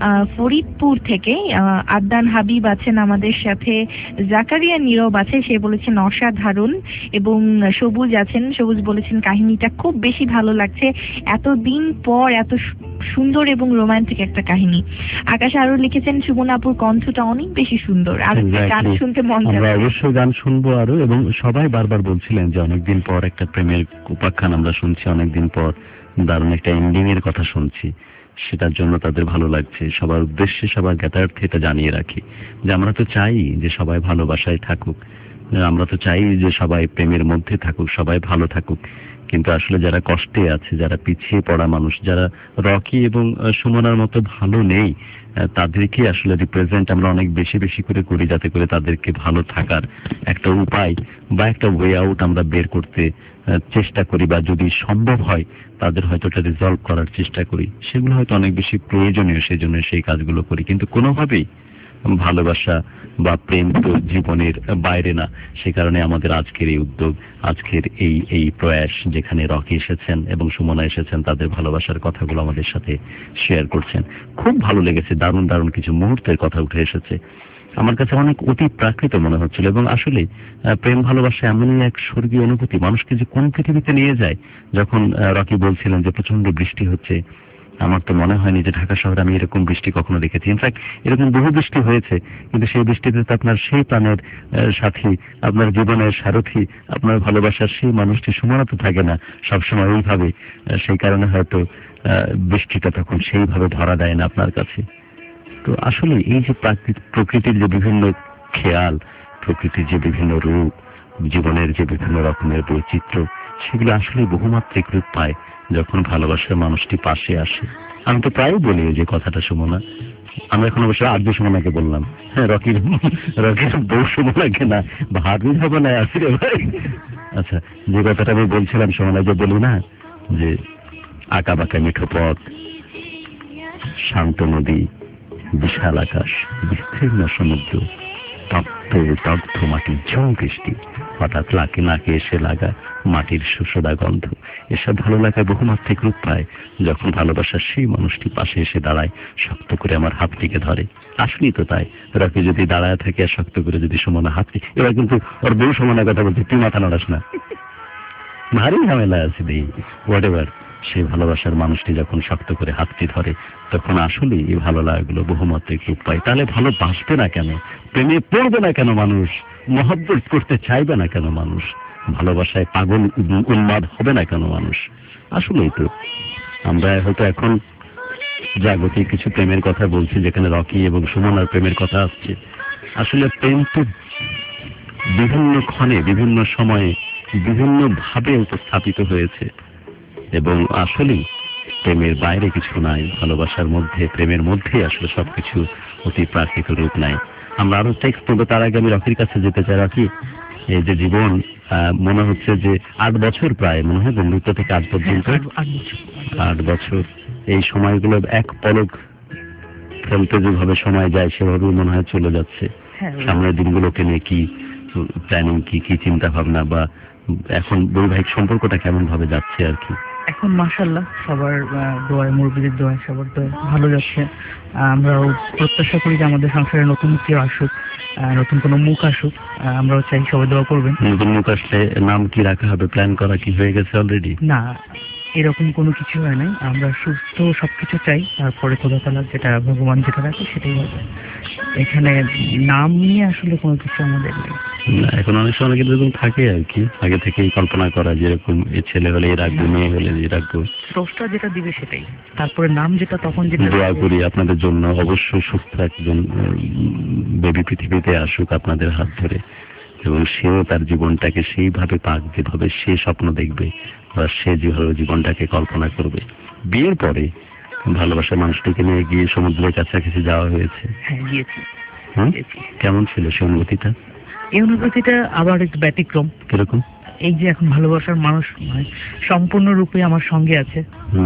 ফরিদপুর থেকে, আদনান হাবিব আছেন আমাদের সাথে, জাকারিয়া নীরব আছে, সে বলেছেন অসাধারণ। এবং সবুজ বলেছেন কাহিনীটা খুব বেশি ভালো লাগছে, এতদিন পর এত সুন্দর এবং রোমান্টিক একটা কাহিনী। আকাশ আরো লিখেছেন সুমন আপুর কণ্ঠটা অনেক বেশি সুন্দর, আর গান শুনতে মন যাচ্ছে। আমরা অবশ্যই গান শুনবো আরো, এবং সবাই বারবার বলছিলেন যে অনেকদিন পর একটা প্রেমের উপাখ্যান আমরা শুনছি, অনেকদিন পর দারুণ একটা এন্ডিং এর কথা শুনছি, সেটার জন্য তাদের ভালো লাগছে। সবার উদ্দেশ্যে, সবার জ্ঞাতার্থে এটা জানিয়ে রাখি যে আমরা তো চাই যে সবাই ভালোবাসায় থাকুক, আমরা তো চাই যে সবাই প্রেমের মধ্যে থাকুক, সবাই ভালো থাকুক, কিন্তু আসলে যারা কষ্টে আছে, যারা পিছিয়ে পড়া মানুষ, যারা রকি এবং সুমনার মতো ভালো নেই, তাদেরকে আসলে রিপ্রেজেন্ট আমরা অনেক বেশি বেশি করে করি, যাতে করে তাদেরকে ভালো থাকার একটা উপায় বা একটা ওয়ে আউট আমরা বের করতে চেষ্টা করি, বা যদি সম্ভব হয় তাদের হয়তো এটা রিজলভ করার চেষ্টা করি। সেগুলো হয়তো অনেক বেশি প্রয়োজনীয়, সেই জন্য সেই কাজগুলো করি। কিন্তু কোনোভাবেই ভালোবাসা বা প্রেম তো জীবনের বাইরে না। সে কারণে আমাদের আজকের এই উদ্যোগ, আজকের এই প্রয়াস, যেখানে রকি এসেছেন এবং সুমনা এসেছেন, তাদের ভালোবাসার কথাগুলো আমাদের সাথে শেয়ার করছেন। খুব ভালো লেগেছে, দারুণ দারুণ কিছু মুহূর্তের কথা উঠে এসেছে। আমার কাছে অনেক অতি প্রাকৃত মনে হচ্ছিল, এবং আসলে প্রেম ভালোবাসা এমনই এক স্বর্গীয় অনুভূতি, মানুষকে যে কোন পৃথিবীতে নিয়ে যায়। যখন রকি বলছিলেন যে প্রচন্ড বৃষ্টি হচ্ছে, আমার তো মনে হয়নি যে ঢাকা শহরে আমি এরকম বৃষ্টি কখনো দেখেছি। ইনফ্যাক্ট এরকম বহু বৃষ্টি হয়েছে, কিন্তু সেই বৃষ্টিতে তো আপনার সেই প্রাণের সাথী, আপনার জীবনের সারথী, আপনার ভালোবাসার সেই মানুষটি সুমনা তো থাকে না সবসময় ওইভাবে। সেই কারণে হয়তো বৃষ্টিটা তখন সেইভাবে ধরা দেয় না আপনার কাছে। তো আসলে এই যে প্রকৃতির যে বিভিন্ন খেয়াল, প্রকৃতির যে বিভিন্ন রূপ, জীবনের যে বিভিন্ন রকমের বৈচিত্র্য, সেগুলো আসলে বহুমাত্রিক রূপ পায় যখন ভালোবাসার মানুষটি পাশে আসে। আমি তো প্রায় বলি যে কথাটা সুমনা, আমরা এখন অবশ্য আর্য সুমনাকে বললাম, হ্যাঁ রকির বউ সুমনাকে না, ভাবি ভাবনায় আসি রে ভাই। আচ্ছা, যে কথাটা আমি বলছিলাম সুমনা, যে বলি না যে আঁকা বাঁকা মিঠো পথ, শান্ত নদী, বিশাল আকাশ, বিস্তীর্ণ সমুদ্র, দগ্ধ মাটির ঝড় বৃষ্টি, হঠাৎ নাকে এসে লাগা মাটির সুসদা গন্ধ, এসব ভালো লাগায় বহুমাত্রিক রূপ পায় যখন ভালোবাসার সেই মানুষটি পাশে এসে দাঁড়ায়, শক্ত করে আমার হাতটিকে ধরে। আসলেই তো তাই, রকি যদি দাঁড়ায় থাকে আর শক্ত করে যদি সুমনা হাতটি, এবার কিন্তু ওর বউ সুমনার কথা বলছে, তুই মাথা নাড়াস না, ভারী ঝামেলা আছে দিই, হোয়াট এভার। সেই ভালোবাসার মানুষটি যখন শক্ত করে হাতটি ধরে তখন আসলে এই ভালো লাগাগুলো বহুমাত্রিক রূপ পায়। তাহলে ভালোবাসবে না কেন, প্রেমে পড়বে না কেন মানুষ, মহব্বত করতে চাইবে না কেন মানুষ, ভালোবাসায় পাগল উন্মাদ হবে না কেন মানুষ? আসলেই তো আমরা হয়তো এখন জাগতিক কিছু প্রেমের কথা বলছি, যেখানে রকি এবং সুমনার প্রেমের কথা আসছে। আসলে প্রেম তো বিভিন্ন ক্ষণে বিভিন্ন সময়ে বিভিন্ন ভাবে উপস্থাপিত হয়েছে, এবং আসলেই প্রেমের বাইরে কিছু নাই, ভালোবাসার মধ্যে প্রেমের মধ্যে আসলে সবকিছু অতি প্রাকৃতিক রূপ নেয়। আমরা আরো টেক্সট পড়বো, তার আগে আমি রকির কাছে যেতে চাই। রকি, এই যে জীবন মনে হচ্ছে যে 8 বছর প্রায় মনে হয় বন্ধুত্ব থেকে আজ পর্যন্ত 8 বছর, এই সময়গুলো এক পলক ফেলতে যেভাবে সময় যায় সেভাবেই মনে হয় চলে যাচ্ছে। সামনের দিনগুলোকে নিয়ে কি প্ল্যানিং, কি চিন্তা ভাবনা, বা এখন বৈবাহিক সম্পর্কটা কেমন ভাবে যাচ্ছে আর কি? এখন মাশাআল্লাহ সবার দোয়ায়, মুরব্বিদের দোয়ায়, সবার দোয়ায় ভালো যাচ্ছে। আমরাও প্রত্যাশা করি যে আমাদের সংসারে নতুন কেউ আসুক, নতুন কোনো মুখ আসুক। আমরাও চাই সবাই দোয়া করবেন। নতুন মুখ আসলে নাম কি রাখা হবে, প্ল্যান করা কি হয়ে গেছে অলরেডি? না, এরকম কোনো কিছু হয় নাই। আমরা সুস্থ সবকিছু চাই, তারপরে খোদা তাআলা যেটা ভগবান যেটা রাখে সেটাই হবে। এখানে নাম নিয়ে আসলে কোনো কিছু আমাদের নেই। এখন অনেক সময় কিন্তু এরকম থাকে আর কি, আগে থেকেই কল্পনা করা, যেরকম এই ছেলে হলে এই রাখবো, মেয়ে হলে এই রাখবো, স্রষ্টা যেটা দিবে সেটাই। তারপরে নাম যেটা তখন যেটা। দোয়া করি আপনাদের জন্য, অবশ্যই সুস্থ একজন বেবি পৃথিবীতে আসুক আপনাদের হাত ধরে, এবং সেও তার জীবনটাকে সেইভাবে পাক যেভাবে সে স্বপ্ন দেখবে বা সে যেভাবে জীবনটাকে কল্পনা করবে। বিয়ের পরে ভালোবাসার মানুষটিকে নিয়ে গিয়ে সমুদ্রের কাছাকাছি যাওয়া হয়েছে? হ্যাঁ, গিয়েছি। কেমন ছিল সেই অনুভূতিটা? এই অনুভূতিটা আবার একটু ব্যতিক্রম। কিরকম? এই যে এখন ভালোবাসার মানুষ সম্পূর্ণরূপে আমার সঙ্গে আছে।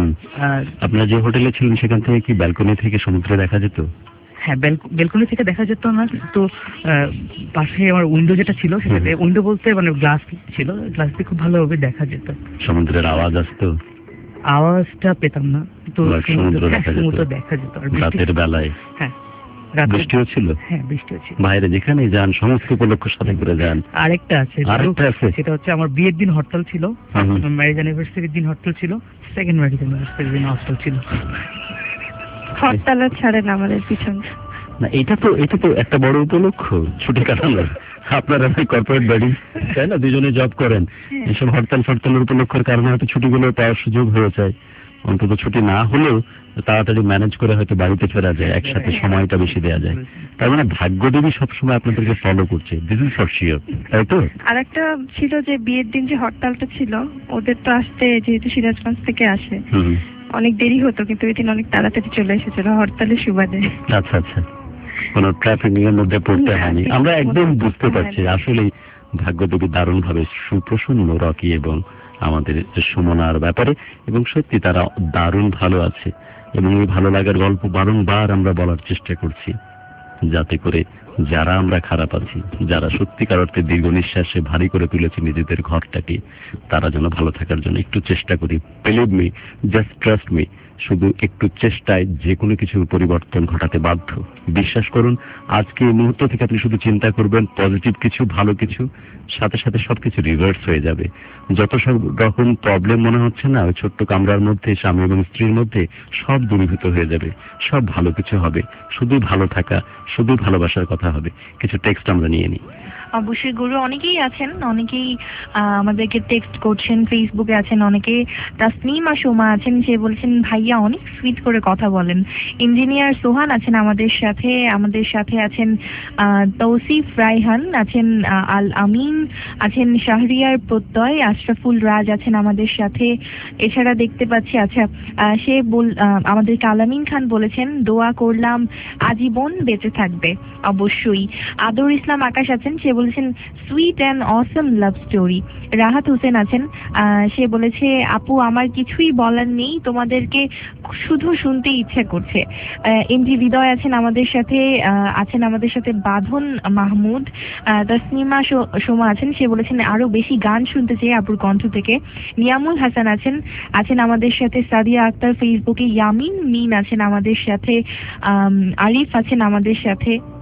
আপনারা যে হোটেলে ছিলেন সেখান থেকে কি ব্যালকনি থেকে সমুদ্র দেখা যেত? হ্যাঁ, ব্যালকনি থেকে দেখা যেত না, তো পাশে আমার উইন্ডো যেটা ছিল সেটাতে, উইন্ডো বলতে মানে গ্লাস ছিল, গ্লাস দিয়ে খুব ভালোভাবে দেখা যেত। সমুদ্রের আওয়াজ আসতো? আওয়াজটা পেতাম না, তো সমুদ্র দেখা যেত। রাতের বেলায়? হ্যাঁ, বৃষ্টিও ছিল? হ্যাঁ, বৃষ্টিও ছিল। বাইরে যেখানে যান সমস্ত উপলক্ষ সাথে করে যান। আরেকটা আছে, সেটা হচ্ছে আমার বিয়ের দিন হরতাল ছিল, ম্যারেজ অ্যানিভার্সারির দিন হরতাল ছিল, সেকেন্ড ম্যারেজ অ্যানিভার্সারির দিন হরতাল ছিল। হরতাল ছাড়েন আমাদের পিছন না, এটা তো একটা বড় উপলক্ষ ছুটি কাটানোর। আপনারা কর্পোরেট বাড়ি, তাই না, দুজনে জব করেন, এসব হরতালের উপলক্ষের কারণে হয়তো ছুটিগুলো পাওয়ার সুযোগ হয়ে যায়। অন্তত ছুটি না হলেও তাড়াতাড়ি ম্যানেজ করে হয়তো বাড়িতে ফেরা যায়, একসাথে সময়টা বেশি দেওয়া যায়। তার মানে ভাগ্যদেবী সবসময় আপনাদেরকে ফলো করছে, দিস ইজ ফর শিওর, তাই তো? আর একটা ছিল যে বিয়ের দিন যে হরতালটা ছিল, ওদের তো আসতে যেহেতু সিরাজগঞ্জ থেকে আসে অনেক দেরি হতো, কিন্তু ওই দিন অনেক তাড়াতাড়ি চলে এসেছিল হরতালের সুবাদে। আচ্ছা আচ্ছা, কোনো ট্রাফিকিং এর মধ্যে পড়তে হয়নি। আমরা একদম বুঝতে পারছি আসলে ভাগ্যদেবী দারুণ ভাবে সুপ্রসন্ন রকি এবং আমাদের সুমনার ব্যাপারে, এবং সত্যি তারা দারুণ ভালো আছে, এবং এই ভালো লাগার গল্প বারংবার আমরা বলার চেষ্টা করছি, যাতে করে যারা আমরা খারাপ আছি, যারা সত্যিকার অর্থে দীর্ঘ নিঃশ্বাসে ভারী করে তুলেছে নিজেদের ঘরটাকে, তারা যেন ভালো থাকার জন্য একটু চেষ্টা করি। Believe me, just trust me, শুধু একটু চেষ্টায় যে কোনো কিছুর পরিবর্তন ঘটাতে বাধ্য। বিশ্বাস করুন, আজকে এই মুহূর্ত থেকে আপনি শুধু চিন্তা করবেন পজিটিভ কিছু, ভালো কিছু, সাথে সাথে সবকিছু রিভার্স হয়ে যাবে। যত সব রকম প্রবলেম মনে হচ্ছে না ওই ছোট্ট কামরার মধ্যে স্বামী এবং স্ত্রীর মধ্যে, সব দূরীভূত হয়ে যাবে, সব ভালো কিছু হবে। শুধু ভালো থাকা, শুধু ভালোবাসার কথা হবে। কিছু টেক্সট আমরা নিয়ে নিই। অবশ্যই গুরু, অনেকেই আছেন, অনেকেই আমাদেরকে টেক্সট করছেন, ফেসবুকে আছেন অনেকে। তাসনিমা সোমা আছেন, সে বলছেন ভাইয়া অনেক সুইট করে কথা বলেন। ইঞ্জিনিয়ার সোহান আছেন আমাদের সাথে আছেন তৌসিফ রায়হান, আছেন আল আমিন, আছেন শাহরিয়ার প্রত্যয়, আশরাফুল রাজ আছেন আমাদের সাথে। এছাড়া দেখতে পাচ্ছি আচ্ছা সে আমাদেরকে আলামিন খান বলেছেন দোয়া করলাম আজীবন বেঁচে থাকবে। অবশ্যই। আদর ইসলাম আকাশ আছেন, সে বলেছেন sweet and awesome love story. Rahat Hossain আছেন, সে বলেছে আপু আমার কিছুই বলার নেই, তোমাদেরকে শুধু শুনতে ইচ্ছে করছে। এমজি হৃদয় আছেন আমাদের সাথে বাঁধন মাহমুদ। তাসনিমা সোমা আছেন, সে বলেছেন আরো বেশি গান শুনতে চাই আপুর কণ্ঠ থেকে। নিয়ামুল হাসান আছেন আমাদের সাথে। সাদিয়া আক্তার ফেসবুকে। ইয়ামিন মিন আছেন আমাদের সাথে। আরিফ আছেন আমাদের সাথে।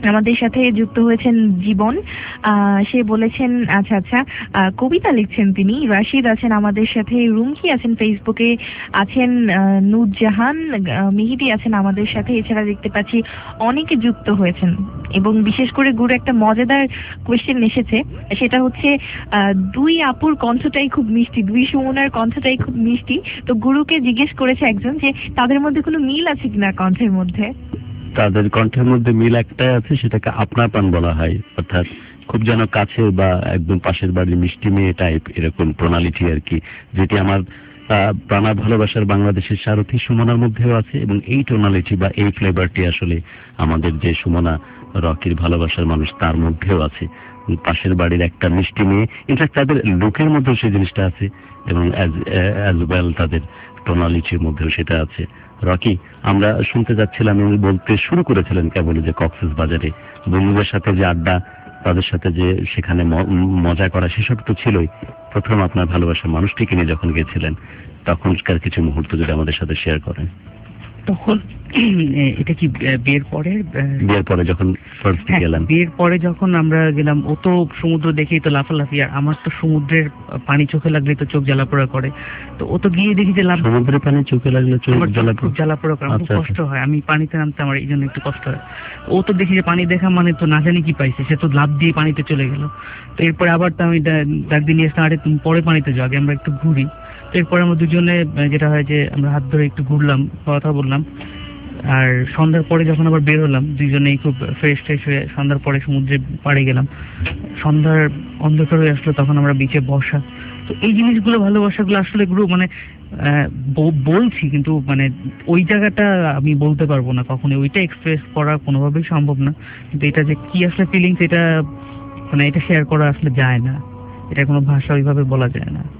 আমাদের সাথে যুক্ত হয়েছেন জীবন। সে বলেছেন আচ্ছা কবিতা লিখছেন তিনি। রাশিদ আছেন আমাদের সাথে, রুমকি আছেন ফেসবুকে, আছেন নূরজাহান, মেহেদি আছেন আমাদের সাথে। এছাড়া দেখতে পাচ্ছি অনেকে যুক্ত হয়েছেন এবং বিশেষ করে গুরু একটা মজাদার কোয়েশ্চেন এসেছে, সেটা হচ্ছে দুই আপুর কণ্ঠটাই খুব মিষ্টি, দুই সুমনার কণ্ঠটাই খুব মিষ্টি। তো গুরুকে জিজ্ঞেস করেছে একজন যে তাদের মধ্যে কোনো মিল আছে কিনা কণ্ঠের মধ্যে। তাদের কণ্ঠের মধ্যে মিল একটাই আছে, সেটাকে আপনার বলা হয়, অর্থাৎ খুব যেন কাছে বা একদম পাশের বাড়ির মিষ্টি মেয়ে টাইপ, এরকম প্রণালীটি আর কি, যেটি আমার প্রাণা ভালোবাসার বাংলাদেশের সারথী সুমনার মধ্যেও আছে। এবং এই টোনালিটি বা এই ফ্লেভারটি আসলে আমাদের যে সুমনা রকির ভালোবাসার মানুষ তার মধ্যেও আছে। পাশের বাড়ির একটা মিষ্টি মেয়ে, ইনফ্যাক্ট তাদের লুকের মধ্যেও সেই জিনিসটা আছে এবং অ্যাজ ওয়েল তাদের টোনালিটির মধ্যেও সেটা আছে। রকি, আমরা শুনতে যাচ্ছিলাম এবং বলতে শুরু করেছিলেন কেবল যে কক্সেস বাজারে বন্ধুদের সাথে যে আড্ডা, তাদের সাথে যে সেখানে মজা করা, সেসব তো ছিলই। প্রথম আপনার ভালোবাসার মানুষটিকে নিয়ে যখন গেছিলেন তখনকার কিছু মুহূর্ত যদি আমাদের সাথে শেয়ার করেন। তখন এটা কি বিয়ের পরে যখন ফার্স্ট গেলাম? বিয়ের পরে যখন আমরা গেলাম, ও তো সমুদ্র দেখেই তো লাফালাফি, আর আমার তো সমুদ্রের পানি চোখে লাগলে তো চোখ জ্বালাপোড়া করে। তো ও তো গিয়ে দেখি যে সমুদ্রের পানি চোখে লাগলে চোখ জ্বালাপোড়া করে, খুব কষ্ট হয়। আমি পানিতে নামতে আমার এই জন্য একটু কষ্ট হয়। ও তো দেখি যে পানি দেখা মানে তো না জানি কি পাইছে, সে তো লাফ দিয়ে পানিতে চলে গেল। তো এরপরে আবার তো আমি ডাক দিয়ে নিয়ে আসলাম, আরে তুমি পরে পানিতে যাও, আগে আমরা একটু ঘুরি। তো এরপরে আমরা দুজনে যেটা হয় যে আমরা হাত ধরে একটু ঘুরলাম, কথা বললাম। আর সন্ধ্যার পরে যখন আবার বের হলাম দুইজনেই খুব ফ্রেশ হয়ে সন্ধ্যার পরে সমুদ্রে পাড়ে গেলাম। সন্ধ্যার অন্ধকার হয়ে আসলো, তখন আমরা বিচে বসা। তো এই জিনিসগুলো, ভালোবাসাগুলো আসলে গুরু মানে বলছি, কিন্তু মানে ওই জায়গাটা আমি বলতে পারবো না কখনো, ওইটা এক্সপ্রেস করা কোনোভাবেই সম্ভব না। কিন্তু এটা যে কি আসলে ফিলিংস, এটা মানে এটা শেয়ার করা আসলে যায় না, এটা কোনো ভাষা ওইভাবে বলা যায় না।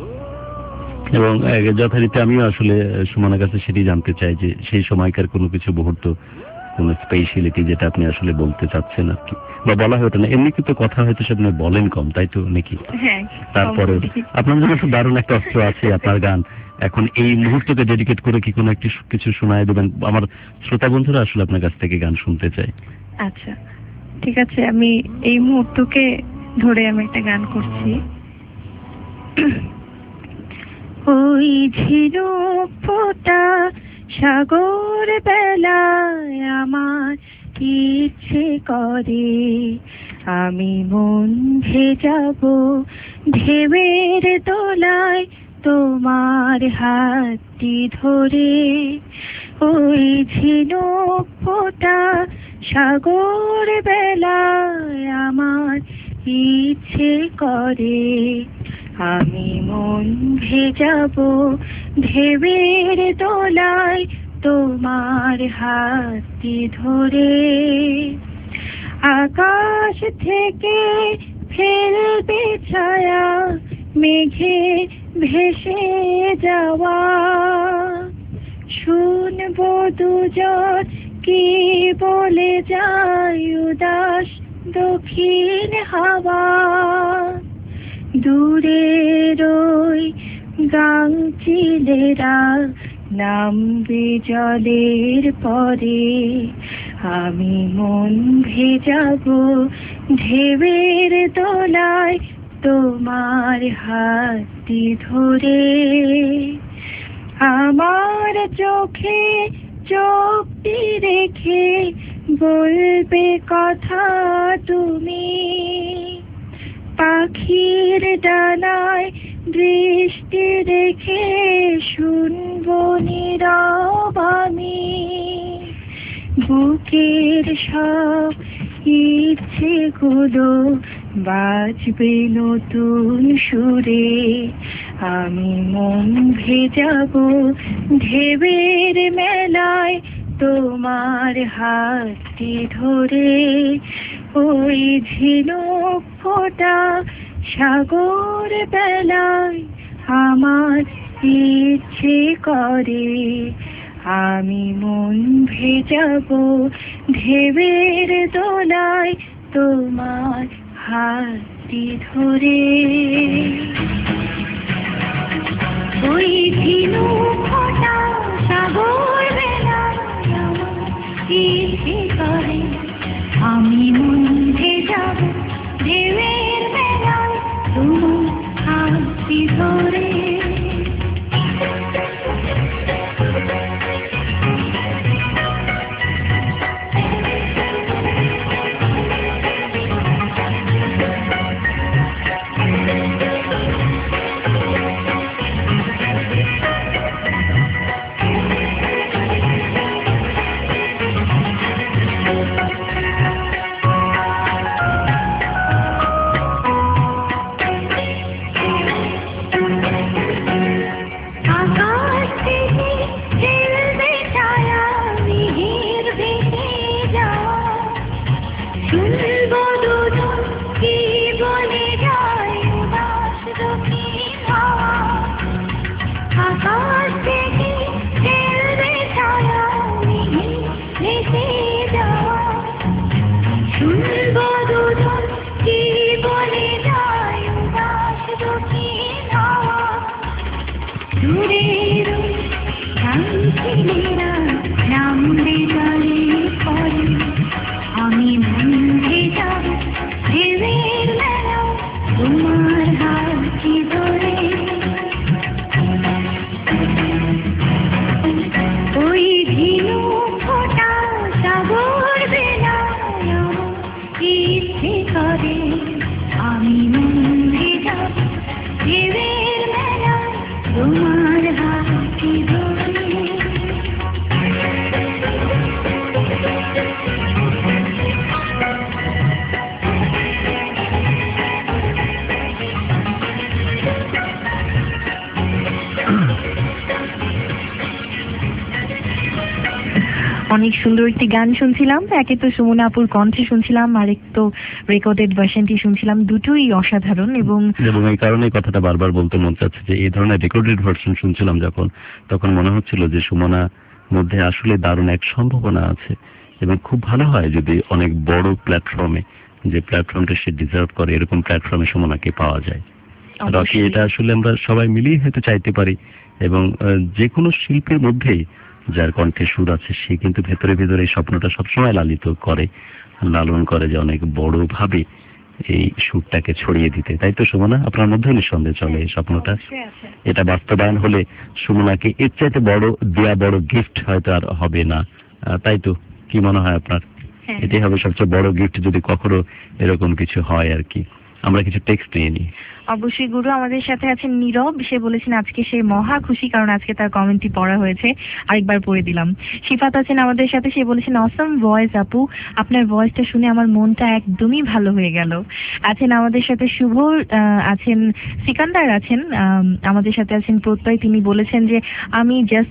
এবং যথারীতি আমিও আসলে সুমনার কাছে সেটি জানতে চাই যে সেই সময়কার কোনো কিছু মুহূর্ত, কোনো স্পেশালিটি যেটা আপনি আসলে বলতে চাচ্ছেন আর কি, বা বলা হতো না। এমনি কিন্তু কথা হয়তো সেখানে বলেন কম, তাই তো নাকি? তারপরে আপনার জন্য খুব দারুণ একটা অস্ত্র আছে, আপনার গান। এখন এই মুহূর্তকে ডেডিকেট করে কি কোনো একটি কিছু শোনায় দেবেন? আমার শ্রোতা বন্ধুরা আসলে আপনার কাছ থেকে গান শুনতে চাই। আচ্ছা ঠিক আছে, আমি এই মুহূর্তকে ধরে আমি একটা গান করছি। ওই ঝিনুক ফোঁটা সাগর বেলায় আমার ইচ্ছে করে আমি মন ভেজাবো ঢেউয়ের দোলায় তোমার হাতটি ধরে। ওই ঝিনুক ফোঁটা সাগর বেলায় আমার ইচ্ছে করে আমি মন ভেজাবো ঢেউয়ের দোলায় তোমার হাতটি ধরে। আকাশ থেকে ফেলবে ছায়া মেঘে ভেসে যাওয়া, শুনবো দুজন কি বলে যায় উদাস দক্ষিণ হাওয়া। দূরের ওই গাংচিলেরা নামবে জলের পরে আমি মন ভেজাবো ঢেউয়ের দোলায় তোমার হাতটি ধরে। আমার চোখে চোখটি রেখে বলবে কথা তুমি, পাখির ডানায় দৃষ্টি রেখে শুনবো নীরব আমি। বুকের সব ইচ্ছেগুলো বাজবে নতুন সুরে আমি মন ভেজাবো ঢেউয়ের মেলায় তোমার হাতটি ধরে। ওই ঝিনুক ফোঁটা সাগর বেলায় আমার ইচ্ছে করে আমি মন ভেজাবো ঢেউয়ের দোলায় তোমার হাতটি ধরে। ওই ঝিনুক ফোঁটা সাগর বেলায় আমার ইচ্ছে করে আমি মন্দিরে যাব ঢেউয়ের বেলায় তোমার হাতটি ধরে আমি মন্দিরে যাব ঢেউয়ের বেলায় তোমার হাতটি ধরে ওই ঝিনু ফোটা সাগর বেলায় ইচ্ছে করে আমি মন্দিরে যাব ঢেউয়ের বেলায় তোমার হাতটি ধরে অনেক সুন্দর একটি গান শুনছিলাম। একে তো সুমনা আপুর কণ্ঠে শুনছিলাম, আরেক তো রেকর্ডেড ভার্সনটি শুনছিলাম। দুটোই অসাধারণ এবং এই কারণে কথাটা বারবার বলতে মন চাচ্ছে যে এই ধরনের রেকর্ডেড ভার্সন শুনছিলাম তখন মনে হচ্ছিল যে সুমনা মধ্যে আসলে দারুণ এক সম্ভাবনা আছে এবং খুব ভালো হয় যদি অনেক বড় প্ল্যাটফর্মে, যে প্ল্যাটফর্মটা সে ডিজার্ভ করে, এরকম প্ল্যাটফর্মে সুমনাকে পাওয়া যায়। রকি, এটা আসলে আমরা সবাই মিলিয়ে হয়তো চাইতে পারি এবং যে কোনো শিল্পের মধ্যেই যার কণ্ঠে সুর আছে সে কিন্তু ভেতরে ভেতরে এই স্বপ্নটা সবসময় লালন করে যে অনেক বড় ভাবে এই সুরটাকে ছড়িয়ে দিতে। তাই তো সুমনা, আপনার মধ্যে নিঃসন্দেহে চলে এই স্বপ্নটা। এটা বাস্তবায়ন হলে সুমনাকে এর চাইতে বড় গিফট হয়তো আর হবে না। তাই তো, কি মনে হয় আপনার? এটাই হবে সবচেয়ে বড় গিফট যদি কখনো এরকম কিছু হয় আর কি। আমরা কিছু টেক্সট নিয়ে নিই। অবশ্যই গুরু, আমাদের সাথে আছেন নীরব। সে বলেছেন আজকে সে মহা খুশি কারণ আজকে তার কমেন্টটি পড়া হয়েছে, আরেকবার পড়ে দিলাম। শিফাত আছেন আমাদের সাথে, সে বলেছেন অসম ভয়েস আপু, আপনার ভয়েসটা শুনে আমার মনটা একদমই ভালো হয়ে গেল। আছেন আমাদের সাথে শুভ, আছেন সিকান্দার, আছেন আমাদের সাথে আছেন প্রত্যয়, তিনি বলেছেন যে আমি জাস্ট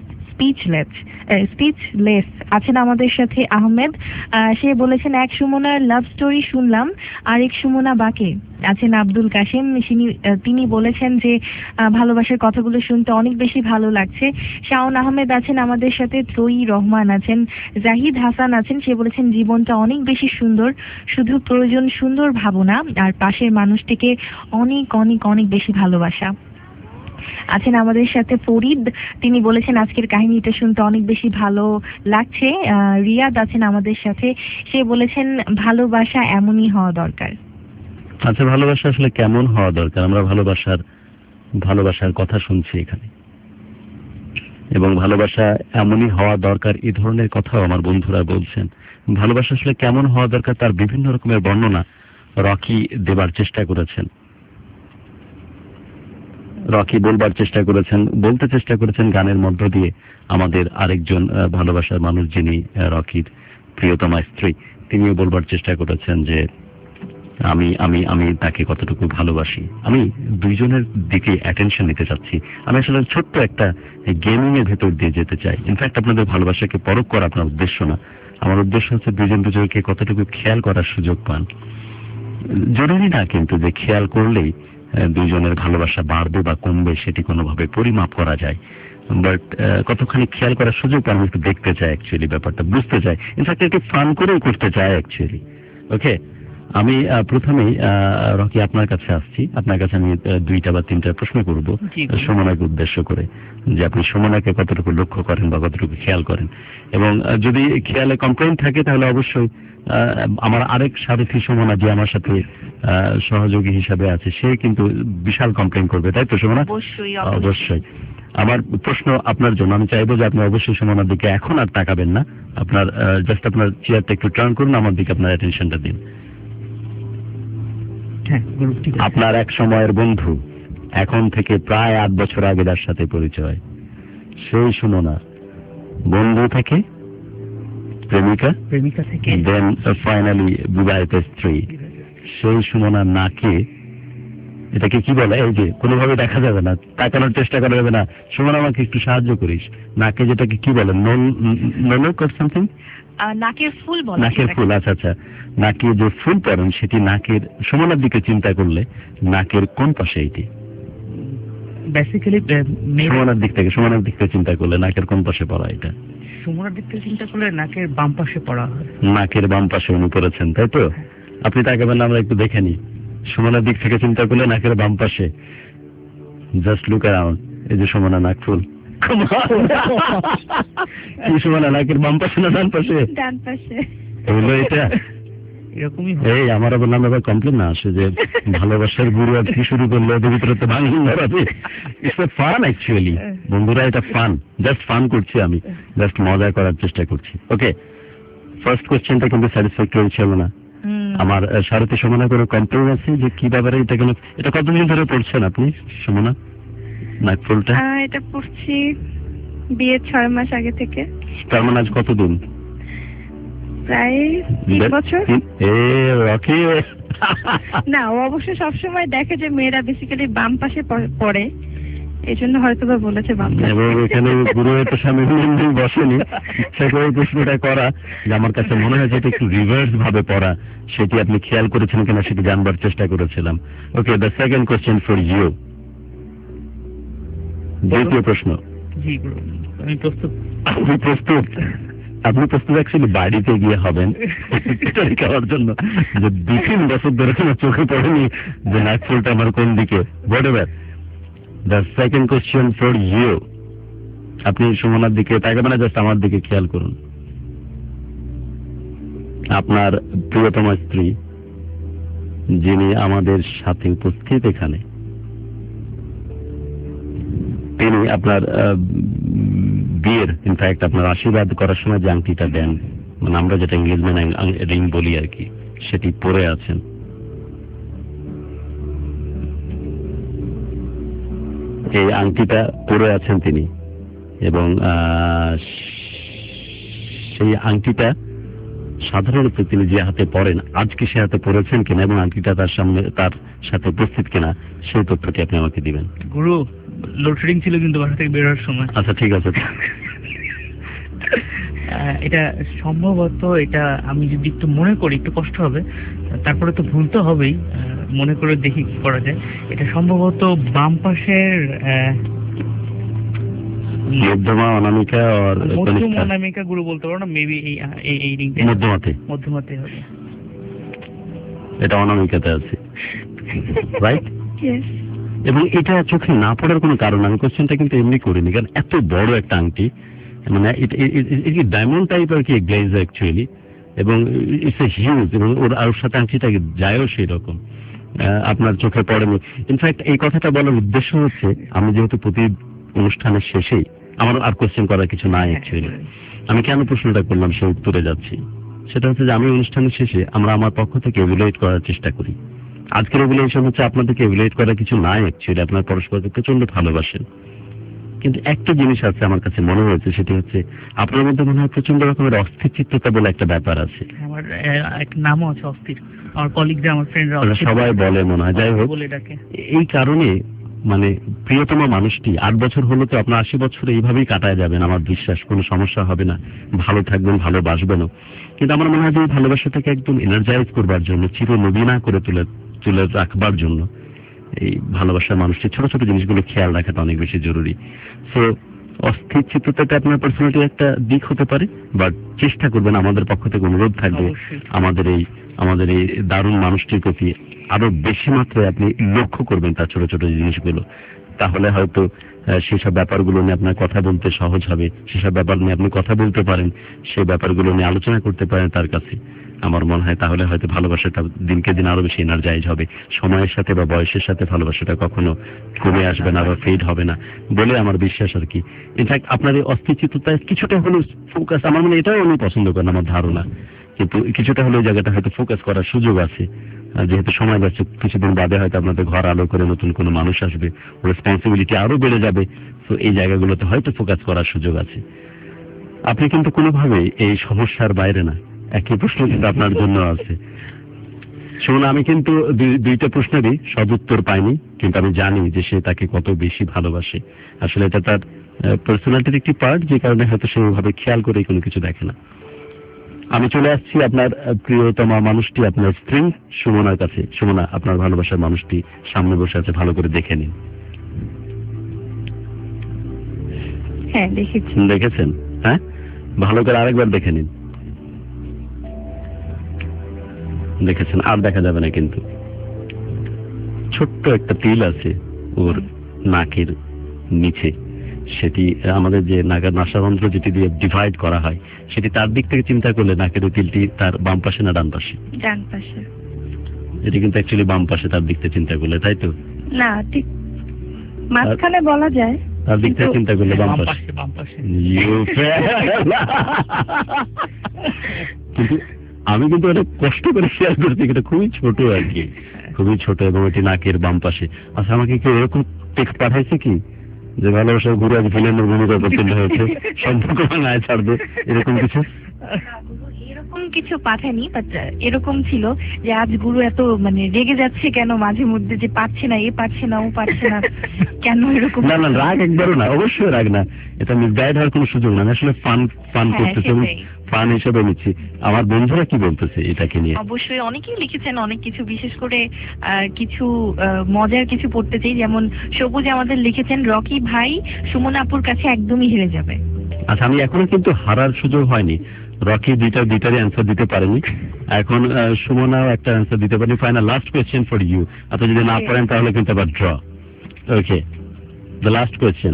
স্পিচলেস। আছেন আমাদের সাথে আহমেদ, সে বলেছেন এক সুমনার লাভ স্টোরি শুনলাম, আরেক সুমনা বাকে। আছেন আব্দুল কাশিম, তিনি বলেছেন যে ভালোবাসার কথাগুলো শুনতে অনেক বেশি ভালো লাগছে। শাওন আহমেদ আছেন আমাদের সাথে, ত্রয়ী রহমান আছেন, জাহিদ হাসান আছেন, সে বলেছেন জীবনটা অনেক বেশি সুন্দর, শুধু প্রয়োজন সুন্দর ভাবনা আর পাশের মানুষটিকে অনেক অনেক অনেক বেশি ভালোবাসা। আছেন আমাদের সাথে ফরিদ, তিনি বলেছেন আজকের কাহিনীটা শুনতে অনেক বেশি ভালো লাগছে। রিয়াদ আছেন আমাদের সাথে, সে বলেছেন ভালোবাসা এমনই হওয়া দরকার। আচ্ছা, ভালোবাসা আসলে কেমন হওয়া দরকার? আমরা ভালোবাসার কথা শুনছি এখানে এবং ভালোবাসা এমনই হওয়া দরকার এই ধরনের কথাও আমার বন্ধুরা বলছেন। ভালোবাসা আসলে কেমন হওয়া দরকার তার বিভিন্ন রকমের বর্ণনা রকি বলবার চেষ্টা করেছেন, বলতে চেষ্টা করেছেন গানের মধ্য দিয়ে। আমাদের আরেকজন ভালোবাসার মানুষ, যিনি রকির প্রিয়তমা স্ত্রী, তিনিও বলবার চেষ্টা করেছেন যে আমি আমি আমি তাকে কতটুকু ভালোবাসি। আমি দুইজনের দিকে অ্যাটেনশন নিতে চাচ্ছি। আমি আসলে ছোট্ট একটা গেমিং এর ভেতর দিয়ে যেতে চাই। ইনফ্যাক্ট আপনাদের ভালোবাসাকে পরখ করা আপনার উদ্দেশ্য না, আমার উদ্দেশ্য হচ্ছে দুজনকে কতটুকু খেয়াল করার সুযোগ পান। জরুরি না কিন্তু যে খেয়াল করলেই দুইজনের ভালোবাসা বাড়বে বা কমবে সেটি কোনোভাবে পরিমাপ করা যায়, বাট কতখানি খেয়াল করার সুযোগ পান একটু দেখতে চাই, অ্যাকচুয়ালি ব্যাপারটা বুঝতে চাই, ইনফ্যাক্ট একটু ফান করেও করতে চাই অ্যাকচুয়ালি। ওকে, আমি প্রথমেই রকি আপনার কাছে আসছি। আপনার কাছে আমি 2টা বা 3টা প্রশ্ন করব সুমনাকে উদ্দেশ্য করে, যে আপনি সুমনাকে কতটুকু লক্ষ্য করেন বা কতটুকু খেয়াল করেন, এবং যদি খেয়ালে কমপ্লেইন থাকে তাহলে অবশ্যই আমার আরেক সারথী সুমনা যে আমার সাথে সহযোগী হিসাবে আছে, সে কিন্তু বিশাল কমপ্লেইন করবে, তাই তো সুমনা? অবশ্যই। আমার প্রশ্ন আপনার জন্য, আমি চাইবো যে আপনি অবশ্যই সুমনার দিকে এখন আর তাকাবেন না, আপনার জাস্ট আপনার চেয়ারটা একটু টার্ন করুন, আমার দিকে আপনার অ্যাটেনশনটা দিন। আপনার এক সময়ের বন্ধু, এখন থেকে প্রায় 8 বছর আগে যার সাথে পরিচয়, সেই সুমনা বন্ধু থেকে প্রেমিকা থেকে দেন ফাইনালি বিবাহিত স্ত্রী, সেই সুমনা নাকে, এটাকে কি বলে, এই যে কোনোভাবে দেখা যাবে না, তাকানোর চেষ্টা করা যাবে না, সুমনা আমাকে একটু সাহায্য করিস, নাকে যেটাকে কি বলে, নোনক অর সামথিং, নাকের ফুল বলে। নাকের ফুল, আচ্ছা আচ্ছা, নাকে যে ফুল পরেন সেটি নাকের সুমনার দিকে চিন্তা করলে নাকের কোন পাশে এটি? বেসিক্যালি সুমনার দিক থেকে চিন্তা করলে নাকের কোন পাশে পড়া এটা? সুমনার দিক থেকে চিন্তা করলে নাকের বাম পাশে পড়া হয়। নাকের বাম পাশে উনি পড়েছেন, তাই তো? আপনি তাকাবেন, আমরা একটু দেখে নিই। সুমনার দিক থেকে চিন্তা করলে নাকের বাম পাশে, জাস্ট লুক অ্যারাউন্ড, এই যে সুমনা নাক ফুল। কি সুমনা, নাকের বাম পাশে না ডান পাশে? ডান পাশে। এগুলো এটা এরকমই। এই আমার আবার নামে আবার কমপ্লেন না আসে যে ভালোবাসার গুরু আর কি শুরু করলো, ওদের ভিতরে তো ভাঙন ধরাবে। ইটস এ ফান অ্যাকচুয়ালি বন্ধুরা, এটা ফান, জাস্ট ফান করছি, আমি জাস্ট মজা করার চেষ্টা করছি। ওকে, ফার্স্ট কোশ্চেনটা কিন্তু স্যাটিসফ্যাক্টরি ছিল না। আমার সারথী সুমনা করে কমপ্লেন আছে যে কি ব্যাপারে এটা কেন, এটা কতদিন ধরে পড়ছেন আপনি সুমনা নাকফুলটা? এটা পড়ছি বিয়ের 6 মাস আগে থেকে। তার মানে আজ কতদিন? প্রায় 3 বছর। রকি না, ও অবশ্য সবসময় দেখে যে মেয়েরা বেসিক্যালি বাম পাশে পড়ে, এই জন্য হয়তো বা বলেছে বাম পাশে। এবং এখানে গুরুয়ের তো সামনে বসেনি, সেটাই প্রশ্নটা করা যে আমার কাছে মনে হয় যেটা একটু রিভার্স ভাবে পড়া, সেটি আপনি খেয়াল করেছেন কিনা সেটি জানবার চেষ্টা করেছিলাম। Okay, the second question for you. দ্বিতীয় প্রশ্ন। জি গুরু, আমি প্রস্তুত। আপনি প্রস্তুত? আপনি প্রস্তুত অ্যাকচুয়ালি বাড়িতে গিয়ে হবেন খাওয়ার জন্য, যে 2-3 বছর ধরে চোখে পড়েনি যে নাকফুলটা আমার কোন দিকে। Whatever, the second question for you. আপনি সুমনার দিকে তাকাবেন না, জাস্ট আমার দিকে খেয়াল করুন। আপনার প্রিয়তম স্ত্রী, যিনি আমাদের সাথে উপস্থিত এখানে, তিনি আপনার বিয়ের, ইনফ্যাক্ট আপনার আশীর্বাদ করার সময় যে আংটিটা দেন, মানে আমরা যেটা এঙ্গেজমেন্ট রিং বলি আর কি, সেটি পরে আছেন। এই আংটিটা পরে আছেন তিনি, এবং সেই আংটিটা সাধারণত তিনি যে হাতে পরেন, আজকে সে হাতে পরেছেন কিনা এবং আংটিটা তার সামনে তার সাথে উপস্থিত কিনা, সেই তথ্যটি আপনি আমাকে দিবেন। গুরু, লোডশেডিং ছিল কিন্তু বাসা থেকে বেরোর সময়। আচ্ছা ঠিক আছে। এটা সম্ভবত, এটা আমি যদি একটু মনে করি একটু কষ্ট হবে, তারপরে তো ভুল তো হবেই, মনে করে দেখি কি করা যায়। এটা সম্ভবত বাম পাশের মধ্যমা অনামিকা আর মধ্যমা অনামিকা গুরু বলতে পারো না, মেবি এই রিংটা মধ্যমাতে হবে। এটা অনামিকাতে আছে, রাইট? ইয়েস। এবং এটা চোখে না পড়ার কোনো কারণ, আমি কোশ্চেনটা কিন্তু এমনি করিনি, কারণ এত বড় একটা আংটি, মানে ডায়মন্ড টাইপ আর কি গ্লেজ অ্যাকচুয়ালি, এবং ইটস এ হিউজ, এবং ওর সাথে আংটিটা যায়ও সেই রকম, আপনার চোখে পড়েনি। ইনফ্যাক্ট এই কথাটা বলার উদ্দেশ্য হচ্ছে, আমি যেহেতু প্রতি অনুষ্ঠানের শেষেই, আমার আর কোশ্চেন করার কিছু নাই অ্যাকচুয়ালি, আমি কেন প্রশ্নটা করলাম সে উত্তরে যাচ্ছি, সেটা হচ্ছে যে আমি অনুষ্ঠানের শেষে আমরা আমার পক্ষ থেকে এভালুয়েট করার চেষ্টা করি। আজকের এভালুয়েশন হচ্ছে আপনাদেরকে এভালুয়েট করার কিছু নাই অ্যাকচুয়ালি, আপনার পরস্পরকে প্রচন্ড ভালোবাসেন, কিন্তু একটা জিনিস আছে আমার কাছে মনে হয়েছে, সেটি হচ্ছে আপনার মধ্যে মনে হয় প্রচন্ড রকমের অস্থিরচিত্ততা বলে একটা ব্যাপার আছে। আমার এক নামও আছে অস্থির, আমার কলিগরা, আমার ফ্রেন্ডরা সবাই বলে মনে হয়। যাই হোক, এই কারণে মানে প্রিয়তমা মানুষটি 8 বছর হলো তো, আপনার 80 বছর এইভাবেই কাটায় যাবেন আমার বিশ্বাস, কোনো সমস্যা হবে না, ভালো থাকবেন, ভালোবাসবেনও। কিন্তু আমার মনে হয় যে ভালোবাসাটাকে একদম এনার্জাইজ করবার জন্য, চিরনবীনা করে তুলে রাখবার জন্য, এই ভালোবাসার মানুষটি ছোট ছোট জিনিসগুলো খেয়াল রাখাটা অনেক বেশি জরুরি। সো অস্থির চিত্ততাটা আপনার পার্সোনালিটির একটা দিক হতে পারে, বাট চেষ্টা করবেন, আমাদের পক্ষ থেকে অনুরোধ থাকবে আমাদের এই দারুণ মানুষটির প্রতি আরো বেশি মাত্রায় আপনি লক্ষ্য করবেন তার ছোট ছোট জিনিসগুলো। তাহলে হয়তো সেসব ব্যাপারগুলো নিয়ে আপনার কথা বলতে সহজ হবে, সেসব ব্যাপার নিয়ে আপনি কথা বলতে পারেন, সেই ব্যাপারগুলো নিয়ে আলোচনা করতে পারেন তার কাছে। আমার মনে হয় তাহলে হয়তো ভালোবাসাটা দিনকে দিন আরো বেশি এনার্জাইজ হবে। সময়ের সাথে বা বয়সের সাথে ভালোবাসাটা কখনো কমে আসবে না বা ফেড হবে না বলে আমার বিশ্বাস আর কি। ইনফ্যাক্ট আপনার এই অস্থিরচিত্ততায় কিছুটা হলেও ফোকাস, আমার মনে এটাও উনি পছন্দ করেন আমার ধারণা, কিন্তু কিছুটা হলেও জায়গাটা হয়তো ফোকাস করার সুযোগ আছে। যেহেতু সময় যাচ্ছে, কিছুদিন বাদে হয়তো আপনাদের ঘর আলো করে নতুন কোনো মানুষ আসবে, রেসপন্সিবিলিটি আরো বেড়ে যাবে, তো এই জায়গাগুলোতে হয়তো ফোকাস করার সুযোগ আছে। আপনি কিন্তু কোনোভাবেই এই সমস্যার বাইরে না। একই প্রশ্ন কিন্তু আপনার জন্য আছে। শুনুন, আমি কিন্তু দুইটা প্রশ্নেরই সদুত্তর পাইনি, কিন্তু আমি জানি যে সে তাকে কত বেশি ভালোবাসে। আসলে এটা তার পার্সোনালিটির একটি পার্ট, যে কারণে হয়তো সে ওইভাবে খেয়াল করে কোনো কিছু দেখে না। আমি চলে আসছি আপনার প্রিয়তমা মানুষটি, আপনার স্ত্রী সুমনার কাছে। সুমনা, আপনার ভালোবাসার মানুষটি সামনে বসে আছে, ভালো করে দেখে নিন। হ্যাঁ, দেখেছি। দেখেছেন? হ্যাঁ, ভালো করে আরেকবার দেখে নিন। দেখেছেন? আর দেখা যাবে না কিন্তু। ছোট্ট একটা তিল আছে ওর নাকের নিচে, সেটি আমাদের যে নাকের নাসারন্ধ্র যেটি দিয়ে ডিভাইড করা হয়, সেটি তার দিক থেকে চিন্তা করলে নাকের ওই তিলটি তার বাম পাশে না ডান পাশে? ডান পাশে। এটি কিন্তু অ্যাকচুয়ালি বাম পাশে তার দিক থেকে চিন্তা করলে, তাই তো? না, ঠিক মাঝখানে বলা যায়। তার দিক থেকে চিন্তা করলে বাম পাশে। কিন্তু আমি কিন্তু অনেক কষ্ট করে শেয়ার করছি, এটা খুবই ছোট আর কি, খুবই ছোট, এবং এটি নাকের বাম পাশে। আচ্ছা, আমাকে কেউ এরকম টেক্সট পাঠাইছে কি যে ভালোবাসার গুরু আজ ভিলেনের ভূমিকা অবতীর্ণ হয়েছে, সম্পর্ক ভাঙায় ছাড়বে, এরকম কিছু? এরকম কিছু পাঠায়নি, বাট এরকম ছিল যে আজ গুরু এত মানে রেগে যাচ্ছে কেন মাঝে মধ্যে, যে পারছে না, এ পারছে না, ও পারছে না, কেন এরকম? না না, রাগ একবারও না, অবশ্যই রাগ না, এটা মিসগাইড হওয়ার কোনো সুযোগ না। আসলে ফান করতেছে, ফান হিসেবে নিচ্ছি। আমার বন্ধুরা কি বলতেছে এটাকে নিয়ে? অবশ্যই অনেকেই লিখেছেন অনেক কিছু, বিশেষ করে কিছু মজার কিছু পড়তে চাই। যেমন সবুজ আমাদের লিখেছেন, রকি ভাই সুমনা আপুর কাছে একদমই হেরে যাবে। আচ্ছা, আমি এখনো কিন্তু হারার সুযোগ হয়নি। রকি দুইটারই অ্যান্সার দিতে পারেনি, এখন সুমনাও একটা অ্যান্সার দিতে পারেনি। Final last question for you. আপনি যদি না পারেন তাহলে কিন্তু আবার draw. Okay, the last question.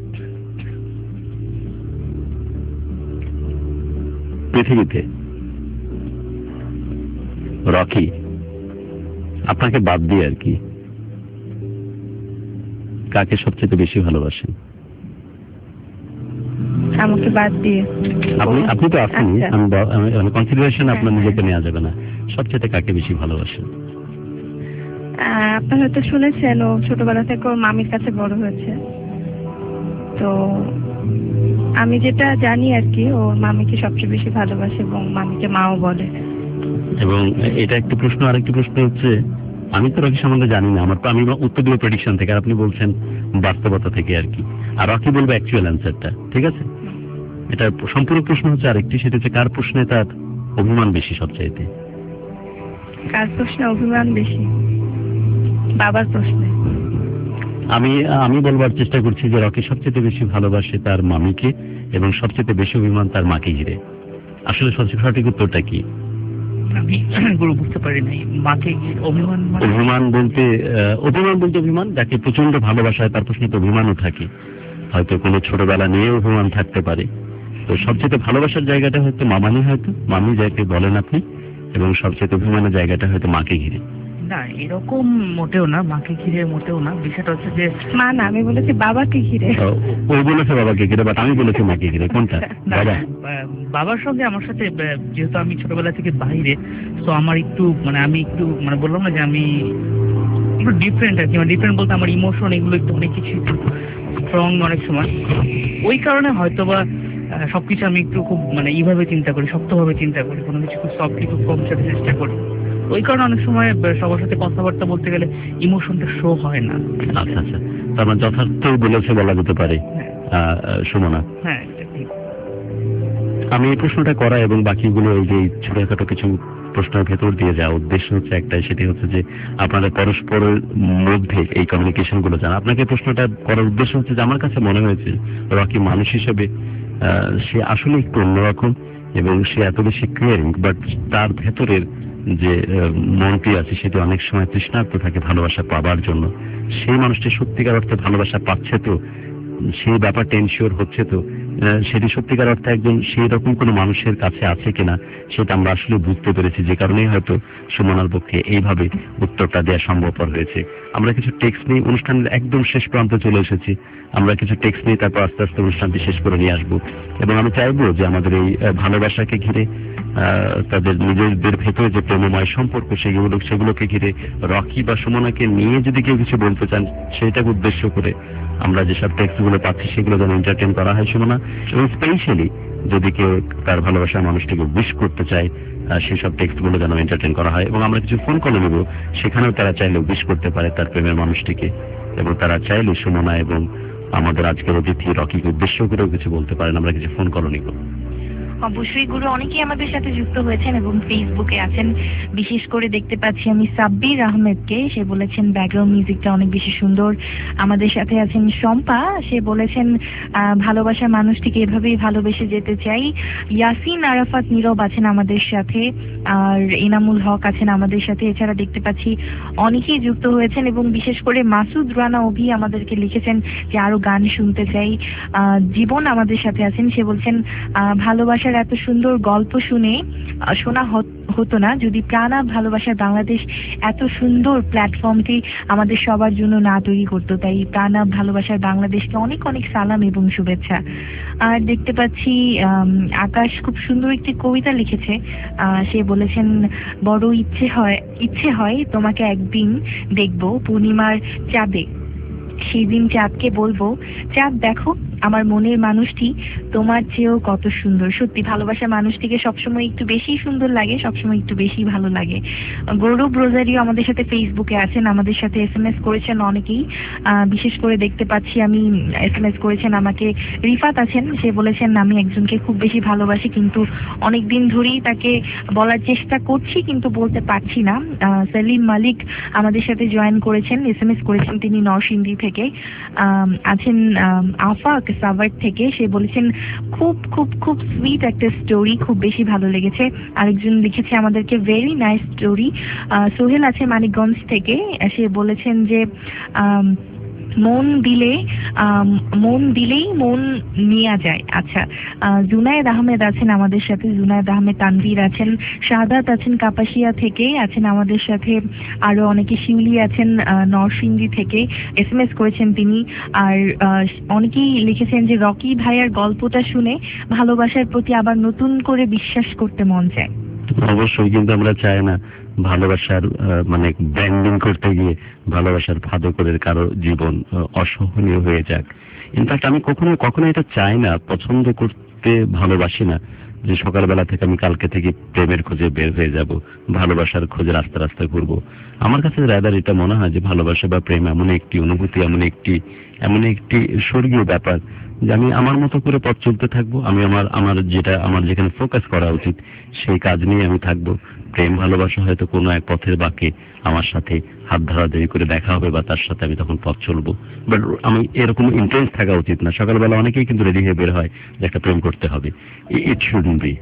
পৃথিবীতে রকি আপনাকে বাদ দিয়ে আর কি কাকে সবচেয়ে বেশি ভালোবাসেন? আমাকে বাদ দিয়ে? আপনি তো আছেন, আমি কনসিডারেশন আপনার নিজেকে নেওয়া যাবে না। সবচেয়ে কাকে বেশি ভালোবাসেন? আপনারা হয়তো শুনেছেন ও ছোটবেলা থেকে ওর মামির কাছে বড় হয়েছে, তো আমি যেটা জানি আর কি, ওর মামিকে সবচেয়ে বেশি ভালোবাসে এবং মামিকে মাও বলে। এবং এটা একটি প্রশ্ন। আরেকটি প্রশ্ন হচ্ছে, আমি তো রকি সম্বন্ধে জানি না, আমি উত্তর দিব প্রেডিকশন থেকে, আর আপনি বলছেন বাস্তবতা থেকে আর কি, আর রকি বলবে অ্যাকচুয়াল অ্যান্সারটা, ঠিক আছে? এটা সম্পূর্ণ প্রশ্ন হচ্ছে আরেকটি, সেটা হচ্ছে কার প্রশ্নে তার অভিমান বেশি সবচাইতে? কার প্রশ্নে অভিমান বেশি? বাবার প্রশ্নে। আমি বলবার চেষ্টা করছি যে রকি সবচেয়ে বেশি ভালোবাসে তার মামিকে এবং সবচেয়ে বেশি অভিমান তার মাকে ঘিরে। আসলে সঠিক উত্তরটা কি? আমি বুঝতে পারি নাই। মাকে অভিমান? অভিমান বলতে অভিমান যাকে প্রচন্ড ভালোবাসায় তার প্রশ্নে তো অভিমানও থাকে, হয়তো কোনো ছোটবেলা নিয়ে অভিমান থাকতে পারে। তো সবচেয়ে ভালোবাসার জায়গাটা হয়তো মামি যাকে বলেন আপনি, এবং সবচেয়ে অভিমানের জায়গাটা হয়তো মাকে ঘিরে। না, এরকম মোটেও না, মাকে ঘিরে মোটেও না। বিষয়টা হচ্ছে যে মা না, আমি বলেছি বাবাকে ঘিরে। ওই বলেছে বাবাকে ঘিরে, বাট আমি বলেছি মাকে ঘিরে। কোনটা? বাবার সঙ্গে আমার সাথে, যেহেতু আমি ছোটবেলা থেকে বাইরে, তো আমার একটু আমি একটু বললাম না যে আমি একটু ডিফারেন্ট আর কি। ডিফারেন্ট বলতে আমার ইমোশন এগুলো একটু অনেক কিছু একটু স্ট্রং অনেক সময়, ওই কারণে হয়তোবা সবকিছু আমি একটু খুব এইভাবে চিন্তা করি, শক্তভাবে চিন্তা করি, কোনো কিছু খুব সফটলি খুব কম সাথে চেষ্টা করি। ওই কারণে অনেক সময় সবার সাথে কথাবার্তা বলতে গেলে ইমোশনটা শো হয় না। আচ্ছা আচ্ছা, তার মানে যথার্থ বলেছে বলা যেতে পারে সুমনা। হ্যাঁ, আমি এই প্রশ্নটা করা এবং বাকিগুলো এই যে ছোটখাটো কিছু প্রশ্নের ভেতর দিয়ে যাওয়া উদ্দেশ্য হচ্ছে একটাই, সেটি হচ্ছে যে আপনারা পরস্পরের মধ্যে এই কমিউনিকেশন গুলো জানা। আপনাকে প্রশ্নটা করার উদ্দেশ্য হচ্ছে যে আমার কাছে মনে হয়েছে রকি মানুষ হিসেবে সে আসলে একটু অন্যরকম এবং সে এত বেশি কেয়ারিং, বাট তার ভেতরের যে মনটি আছে সেটি অনেক সময় তৃষ্ণার্ত থাকে ভালোবাসা পাবার জন্য। সেই মানুষটি সত্যিকার অর্থে ভালোবাসা পাচ্ছে তো, সেই ব্যাপারটা এনশিওর হচ্ছে তো, সেটি সত্যিকার অর্থে একজন সেই রকম কোনো মানুষের কাছে আছে কিনা সেটা আমরা আসলে বুঝতে পেরেছি, যে কারণেই হয়তো সুমনার পক্ষে এইভাবে উত্তরটা দেওয়া সম্ভবপর হয়েছে। আমরা কিছু টেক্সট নিয়ে অনুষ্ঠানের একদম শেষ প্রান্তে চলে এসেছি। আমরা কিছু টেক্সট নিয়ে তারপর আস্তে আস্তে অনুষ্ঠানটি শেষ করে নিয়ে আসবো, এবং আমি চাইবো যে আমাদের এই ভালোবাসাকে ঘিরে তাদের নিজেদের ভেতরে যে প্রেমময় সম্পর্ক সেগুলোকে ঘিরে রকি বা সুমনাকে নিয়ে যদি কেউ কিছু বলতে চান সেটাকে উদ্দেশ্য করে আমরা যেসব টেক্সট গুলো পাচ্ছি সেগুলো যেন এন্টারটেইন করা হয় সুমনা, এবং স্পেশালি যদি কেউ তার ভালোবাসার মানুষটিকে উইশ করতে চায় সেসব টেক্সট গুলো যেন এন্টারটেইন করা হয়। এবং আমরা কিছু ফোন কলে নেব, সেখানেও তারা চাইলে উইশ করতে পারে তার প্রেমের মানুষটিকে, এবং তারা চাইলে সুমনা এবং আমাদের আজকের অতিথি রকিকে উদ্দেশ্য করেও কিছু বলতে পারেন। আমরা কিছু ফোন কল নিব। অবশ্যই গুরু, অনেকেই আমাদের সাথে যুক্ত হয়েছেন এবং ফেসবুকে আছেন। বিশেষ করে দেখতে পাচ্ছি আমি সাব্বির আহমেদকে, সে বলেছেন ব্যাকগ্রাউন্ড মিউজিকটা অনেক বেশি সুন্দর। আমাদের সাথে আছেন শম্পা, সে বলেছেন ভালোবাসার মানুষটিকে এভাবেই ভালোবেসে যেতে চাই। ইয়াসিন আরাফাত নীরব আছেন আমাদের সাথে, আর এনামুল হক আছেন আমাদের সাথে। এছাড়া দেখতে পাচ্ছি অনেকেই যুক্ত হয়েছেন, এবং বিশেষ করে মাসুদ রানা অভি আমাদেরকে লিখেছেন যে আরো গান শুনতে চাই। জীবন আমাদের সাথে আছেন, সে বলছেন ভালোবাসার এত সুন্দর গল্প শোনা হতো না যদি প্রাণা ভালোবাসার বাংলাদেশ এত সুন্দর প্ল্যাটফর্মটি আমাদের সবার জন্য না তৈরি করতো। তাই প্রাণা ভালোবাসার বাংলাদেশকে অনেক অনেক সালাম এবং শুভেচ্ছা। আর দেখতে পাচ্ছি আকাশ খুব সুন্দর একটি কবিতা লিখেছে। সে বলেছেন বড় ইচ্ছে হয় তোমাকে একদিন দেখবো পূর্ণিমার চাঁদে, সেই দিন চাঁদকে বলবো চাঁদ দেখো আমার মনের মানুষটি তোমার চেয়েও কত সুন্দর। সত্যি ভালোবাসা মানুষটিকে সবসময় একটু বেশি সুন্দর লাগে, সবসময় একটু বেশি ভালো লাগে। গৌরব রোজারিও আমাদের সাথে ফেসবুকে আছেন, আমাদের সাথে SMS করেছেন অনেকেই। বিশেষ করে দেখতে পাচ্ছি আমি SMS করেছেন আমাকে রিফাত আছেন, সে বলেছেন আমি একজনকে খুব বেশি ভালোবাসি, কিন্তু অনেক দিন ধরেই তাকে বলার চেষ্টা করছি কিন্তু বলতে পারছি না। সেলিম মালিক আমাদের সাথে জয়েন করেছেন, SMS করেছেন তিনি নরসিংদী থেকে। আছেন আফাক সাভার থেকে, সে বলেছেন খুব খুব খুব সুইট একটা স্টোরি, খুব বেশি ভালো লেগেছে। আরেকজন লিখেছে আমাদেরকে ভেরি নাইস স্টোরি। সোহেল আছে মানিকগঞ্জ থেকে, সে বলেছেন যে মন দিলেই মন নেওয়া যায়। আচ্ছা, জুনায়েদ আহমেদ আছেন আমাদের সাথে, জুনায়েদ আহমেদ তানভীর আছেন, শাহাদাত আছেন কাপাসিয়া থেকে আছেন আমাদের সাথে, আরো অনেকে শিউলি আছেন নরসিংদী থেকে SMS করেছেন তিনি। আর অনেকেই লিখেছেন যে রকি ভাইয়ার গল্পটা শুনে ভালোবাসার প্রতি আবার নতুন করে বিশ্বাস করতে মন চায়। অবশ্যই, কিন্তু আমরা চাই না ভালোবাসার মানে ব্র্যান্ডিং করতে গিয়ে ভালোবাসার ফাঁদকরের কারো জীবন অসহনীয় হয়ে যাক। ইনফ্যাক্ট আমি কখনো এটা চাই না, পছন্দ করতে ভালোবাসি না যে সকালবেলা থেকে আমি কালকে থেকে প্রেমের খোঁজে বের হয়ে যাব, ভালোবাসার খোঁজে রাস্তা রাস্তায় ঘুরবো। আমার কাছে রাদার এটা মনে হয় যে ভালোবাসা বা প্রেম এমন একটি অনুভূতি, এমন একটি স্বর্গীয় ব্যাপার যে আমি আমার মতো করে পথ চলতে থাকবো। আমি আমার যেখানে ফোকাস করা উচিত সেই কাজ নিয়ে আমি থাকবো। প্রেম ভালোবাসা হয়তো কোনো এক পথের বাঁকে আমার সাথে হাত ধরাধরি করে দেখা হবে বা তার সাথে আমি তখন পথ চলবো, বাট আমি এরকম ইন্টেন্স থাকা উচিত না। সকালবেলা অনেকেই কিন্তু রেডি হয়ে বের হয় যে একটা প্রেম করতে হবে, ইট শুডন্ট বি।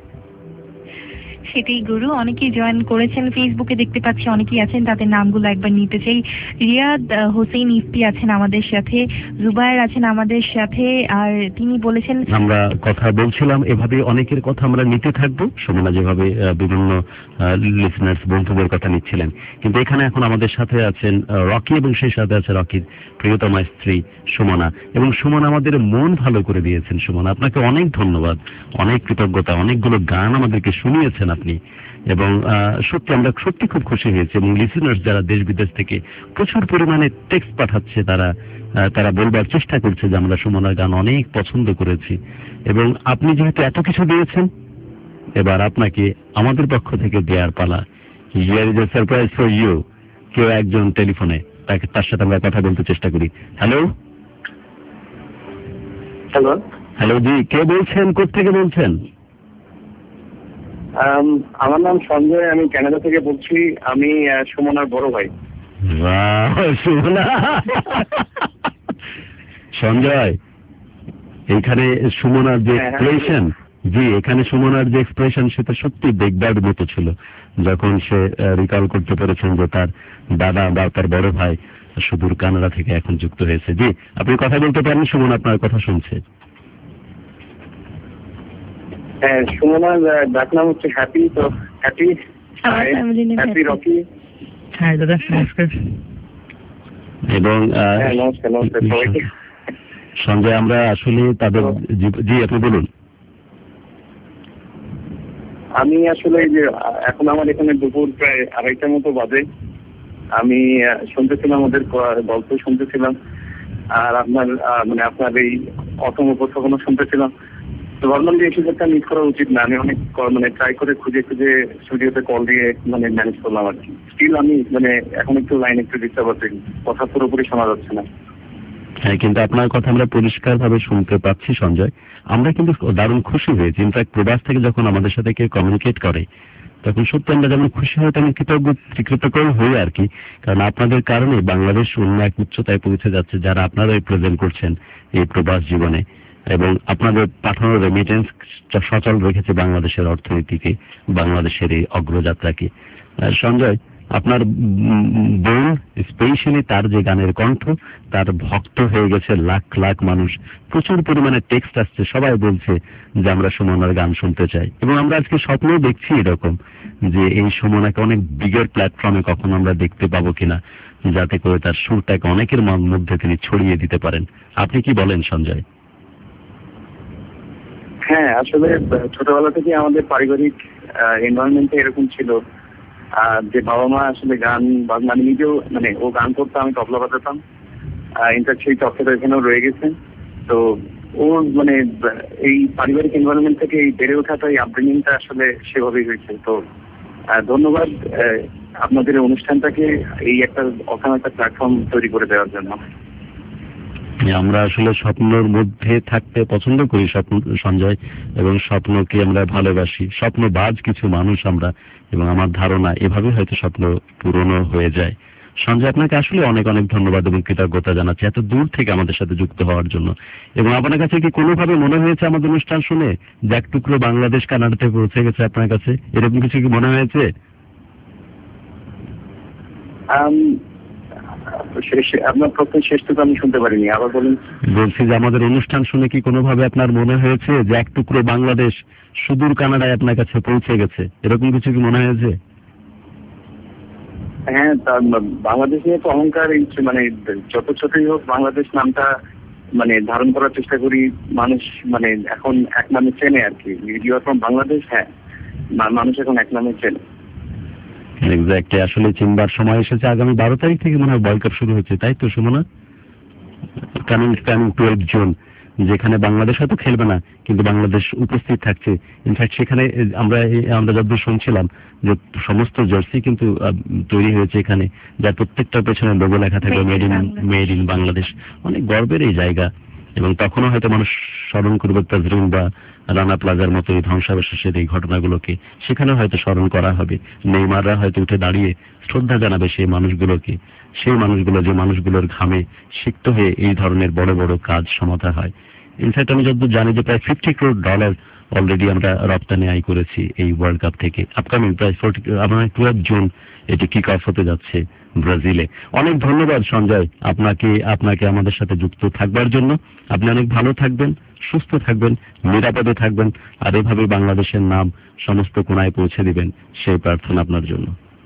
সেটাই গুরু, অনেকেই জয়েন করেছেন ফেসবুকে দেখতে পাচ্ছি, অনেকেই আছেন, তাদের নামগুলো একবার নিতে চাই। রিয়াদ হোসেন ইফতি আছেন আমাদের সাথে, জুবায়ের আছেন আমাদের সাথে, আর তিনি বলেছেন আমরা কথা বলছিলাম এভাবে অনেকের কথা আমরা নিতে থাকবো। সুমনা যেভাবে বিভিন্ন লিসনার্স বন্ধুদের কথা নিচ্ছিলেন, কিন্তু এখানে এখন আমাদের সাথে আছেন রকি এবং সেই সাথে আছে রকির প্রিয়তমা স্ত্রী সুমনা, এবং সুমনা আমাদের মন ভালো করে দিয়েছেন। সুমনা, আপনাকে অনেক ধন্যবাদ, অনেক কৃতজ্ঞতা। অনেকগুলো গান আমাদেরকে শুনিয়েছেন আপনি, এবং আমরা সত্যি খুব খুশি হয়েছি। এবং লিসনার্স যারা দেশ বিদেশ থেকে প্রচুর পরিমাণে টেক্সট পাঠাচ্ছে, তারা বলবার চেষ্টা করছে যে আমরা সুমনার গান অনেক পছন্দ করেছি। এবং আপনি যেহেতু এত কিছু দিয়েছেন, এবার আপনাকে আমাদের পক্ষ থেকে দেওয়ার পালা। Here is a surprise for you. কেউ একজন টেলিফোনে, তার সাথে আমরা কথা বলতে চেষ্টা করি। হ্যালো হ্যালো হ্যালো জি, কে বলছেন, কোথা থেকে বলছেন? আমার নাম সঞ্জয়, আমি কানাডা থেকে বলছি। আমি সুমনার বড় ভাই। সুমনা, সঞ্জয়, এইখানে সুমনার যে এক্সপ্রেশন, জি এখানে সুমনার যে এক্সপ্রেশন সেটা সত্যি দেখবার মতো ছিল যখন সে রিকল করতে পেরেছেন যে তার দাদা বা তার বড় ভাই সুদূর কানাডা থেকে এখন যুক্ত হয়েছে। জি আপনি কথা বলতে পারেন, সুমন আপনার কথা শুনছে। হ্যাঁ, সুমনার ডাকনাম হচ্ছে হ্যাপি। তো হ্যাপি, হ্যাপি রকি। হ্যাঁ দাদা নমস্কার। এবং নমস্কার নমস্কার সবাইকে। সঞ্জয়, আমরা আসলে তাদের, জি আপনি বলুন। আমি আসলে যে এখন আমার এখানে দুপুর প্রায় 2:30টার মতো বাজে। আমি শুনতেছিলাম, ওদের গল্প শুনতেছিলাম, আর আপনার মানে আপনার এই অসম উপস্থাপনা শুনতেছিলাম। তো ভাবলাম যে এই সুযোগটা মিস করা উচিত না। আমি অনেক মানে ট্রাই করে খুঁজে স্টুডিওতে কল দিয়ে মানে ম্যানেজ করলাম আর কি। স্টিল আমি মানে এখন একটু লাইন একটু ডিস্টার্ব আছে, কথা পুরোপুরি শোনা যাচ্ছে না। হ্যাঁ, কিন্তু আপনার কথা আমরা পরিষ্কার ভাবে শুনতে পাচ্ছি সঞ্জয়। আমরা কিন্তু দারুণ খুশি হয়েছি। ইনফ্যাক্ট প্রবাস থেকে যখন আমাদের সাথে কেউ কমিউনিকেট করে তখন সত্যি আমরা যেমন খুশি হই তেমন কৃতজ্ঞ হই আর কি। কারণ আপনাদের কারণে বাংলাদেশ অন্য এক উচ্চতায় পৌঁছে যাচ্ছে, যারা আপনারা রিপ্রেজেন্ট করছেন এই প্রবাস জীবনে, এবং আপনাদের পাঠানো রেমিটেন্স সচল রেখেছে বাংলাদেশের অর্থনীতিকে, বাংলাদেশের এই অগ্রযাত্রাকে। সঞ্জয়, আপনার বোন স্পেশালি তার যে গানের কণ্ঠ, তার ভক্ত হয়ে গেছে লাখ লাখ মানুষ। প্রচুর পরিমাণে টেক্সট আসছে, সবাই বলছে যে আমরা সুমনার গান শুনতে চাই। এবং আমরা আজকে স্বপ্নও দেখছি এরকম যে এই সুমনাকে অনেক বিগার প্ল্যাটফর্মে কখন আমরা দেখতে পাবো কিনা, যাতে করে তার সুরটাকে অনেকের মধ্যে তিনি ছড়িয়ে দিতে পারেন। আপনি কি বলেন সঞ্জয়? হ্যাঁ, আসলে ছোটবেলা থেকে আমাদের পারিবারিক এনভায়রনমেন্টে এরকম ছিল যে বাবা মা আসলে গান মানে নিজেও মানে ও গান করতো, আমি তবলা বাজাতাম। ইনফ্যাক্ট সেই তথ্যটা এখানেও রয়ে গেছে। তো ও মানে এই পারিবারিক এনভায়রনমেন্ট থেকে এই বেড়ে ওঠাটা, এই আপব্রিঙ্গিংটা আসলে সেভাবেই হয়েছে। তো ধন্যবাদ আপনাদের এই অনুষ্ঠানটাকে এই একটা অসাম একটা প্ল্যাটফর্ম তৈরি করে দেওয়ার জন্য। আমরা আসলে স্বপ্নের মধ্যে থাকতে পছন্দ করি সঞ্জয়, এবং স্বপ্নকে আমরা ভালোবাসি। স্বপ্নবাজ কিছু মানুষ আমরা, এবং আমার ধারণা এভাবে হয়তো স্বপ্ন পূরণও হয়ে যায়। সঞ্জয়, আপনাকে আসলে অনেক অনেক ধন্যবাদ এবং কৃতজ্ঞতা জানাচ্ছি এত দূর থেকে আমাদের সাথে যুক্ত হওয়ার জন্য। এবং আপনার কাছে কি কোনোভাবে মনে হয়েছে আমাদের অনুষ্ঠান শুনে যে এক টুকরো বাংলাদেশ কানাডাতে পৌঁছে গেছে আপনার কাছে, এরকম কিছু কি মনে হয়েছে? আপনার প্রশ্ন শেষটুকু আমি শুনতে পারিনি, আবার বলুন। বলছি যে আমাদের অনুষ্ঠান শুনে কি কোনোভাবে আপনার মনে হয়েছে যে এক টুকরো বাংলাদেশ সুদূর কানাডায় আপনার কাছে পৌঁছে গেছে, এরকম কিছু কি মনে হয়েছে? হ্যাঁ, বাংলাদেশ নিয়ে তো অহংকার, মানে যত ছোটই হোক বাংলাদেশ নামটা মানে ধারণ করার চেষ্টা করি। মানুষ মানে এখন এক নামে চেনে আর কি। ইউ আর ফ্রম বাংলাদেশ, হ্যাঁ মানুষ এখন এক নামে চেনে। এক্স্যাক্টলি, আসলে চিনবার সময় এসেছে। আগামী 12 তারিখ থেকে মনে হয় ওয়ার্ল্ড কাপ শুরু হচ্ছে, তাই তো সুমনা? কামিং 12 জুন, যেখানে বাংলাদেশ হয়তো খেলবে না কিন্তু বাংলাদেশ উপস্থিত থাকছে। ইনফ্যাক্ট সেখানে আমরা যতদূর শুনছিলাম যে সমস্ত জার্সি কিন্তু তৈরি হয়েছে এখানে, যার প্রত্যেকটার পেছনে লোগো লেখা থাকবে মেড ইন বাংলাদেশ। অনেক গর্বের এই জায়গা। এবং তখনও হয়তো মানুষ স্মরণ করবে তাজরিন বা রানা প্লাজার মতো এই ধ্বংসাবশেষের এই ঘটনাগুলোকে, সেখানে হয়তো স্মরণ করা হবে। নেইমাররা হয়তো উঠে দাঁড়িয়ে শ্রদ্ধা জানাবে সেই মানুষগুলোকে, সেই মানুষগুলো যে মানুষগুলোর ঘামে সিক্ত হয়ে এই ধরনের বড় বড় কাজ সমাধা হয়। ইনফ্যাক্ট আমি যতদূর জানি যে প্রায় $50 crore অলরেডি আমরা রপ্তানি আয় করেছি এই ওয়ার্ল্ড কাপ থেকে। আপকামিং প্রায় 12 জুন এটি কিক অফ হতে যাচ্ছে ব্রাজিলে। অনেক ধন্যবাদ সঞ্জয় আপনাকে আমাদের সাথে যুক্ত থাকবার জন্য। আপনি অনেক ভালো থাকবেন, সুস্থ থাকবেন, নিরাপদে থাকবেন, আর এভাবে বাংলাদেশের নাম সমস্ত কোণায় পৌঁছে দিবেন সেই প্রার্থনা আপনার জন্য।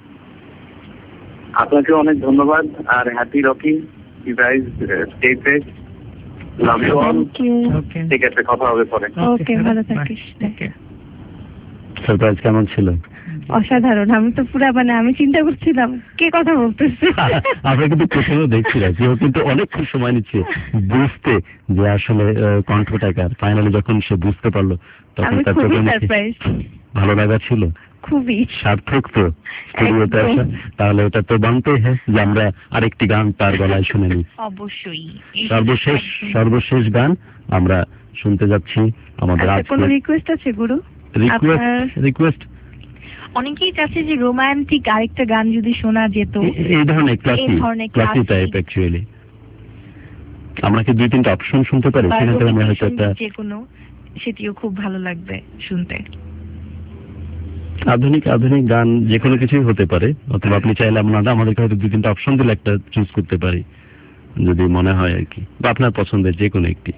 আপনাকে অনেক ধন্যবাদ, আর happy Rocky. You guys stay safe, love you all. ঠিক আছে, কথা হবে পরে। ওকে, ভালো থাকিস। সারপ্রাইজ কেমন ছিল? অসাধারণ। আমি তো পুরা মানে আমি চিন্তা করছিলাম কে কথা বলতেছে। আমরা কিন্তু প্রথমেও দেখছিলাম যে ও কিন্তু অনেকক্ষণ সময় নিচ্ছে বুঝতে যে আসলে কণ্ঠটাকার। ফাইনালি যখন সে বুঝতে পারলো তখন তার চোখে ভালো লাগা ছিল, খুবই সার্থক। তো স্টুডিওতে আসা, তাহলে ওটা তো বানতেই হয় যে আমরা আরেকটি গান তার গলায় শুনে নিই। অবশ্যই সর্বশেষ গান আমরা শুনতে যাচ্ছি আমাদের কোনো রিকোয়েস্ট আছে গুরু? রিকোয়েস্ট অনেকেই চাচ্ছে যে রোমান্টিক আরেকটা গান যদি শোনা যেত, এই ধরনের এই ধরনের ক্লাসি টাইপ অ্যাকচুয়ালি। আমরা কি 2-3টা অপশন শুনতে পারি? সেখান থেকে আমি হয়তো একটা যে কোনো, সেটিও খুব ভালো লাগবে শুনতে। আধুনিক গান যে কোনো কিছুই হতে পারে, অথবা আপনি চাইলে আমাদেরকে হয়তো 2-3টা অপশন দিলে একটা চুজ করতে পারি যদি মনে হয় আর কি, বা আপনার পছন্দের যে কোনো একটি।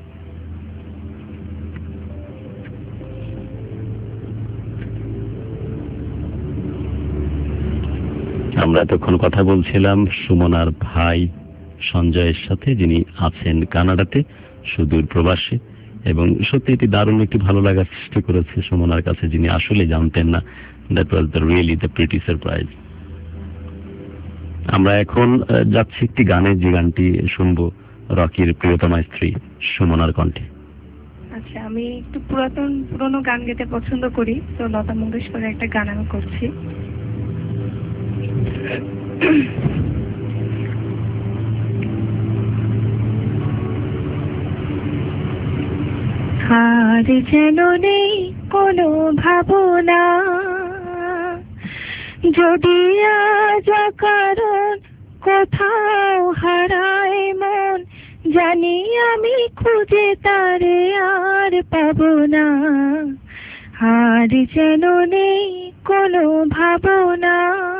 আমরা এতক্ষণ কথা বলছিলাম সুমনার ভাই সঞ্জয়ের সাথে, যিনি আছেন কানাডাতে সুদূর প্রবাসী, এবং সত্যি এটি দারুণ একটি ভালো লাগার সৃষ্টি করেছে সুমনার কাছে, যিনি আসলে জানতেন না। That was really the pretty surprise. আমরা এখন যাচ্ছি একটি গানের, যে গানটি শুনবো রকির প্রিয়তমা স্ত্রী সুমনার কণ্ঠে। আচ্ছা, আমি একটু পুরনো গান গেতে পছন্দ করি, তো লতা মঙ্গেশকরের একটা গান আমি করছি। আর যেন নেই কোনো ভাবনা, যদি আজ কারণ কোথাও হারায় মন, জানি আমি খুঁজে তারে আর পাবো না। আর যেন নেই কোনো ভাবনা,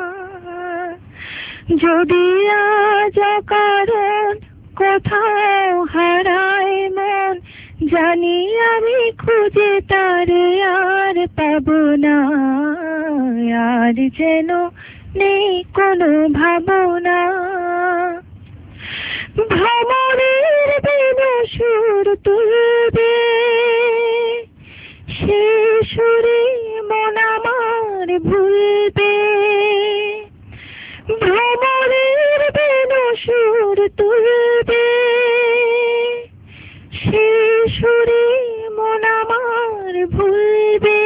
যদি আজ কারণ কোথাও হারায় মন, জানি আমি খুঁজে তারে আর পাবো না। আর যেন নেই কোনো ভাবনা, ভ্রমণের বিনা সুর তুলবে, সে সুরে মন আমার ভুলবে। ভ্রমণের বিনা সুর তুলবে, সে সুরে মন আমার ভুলবে।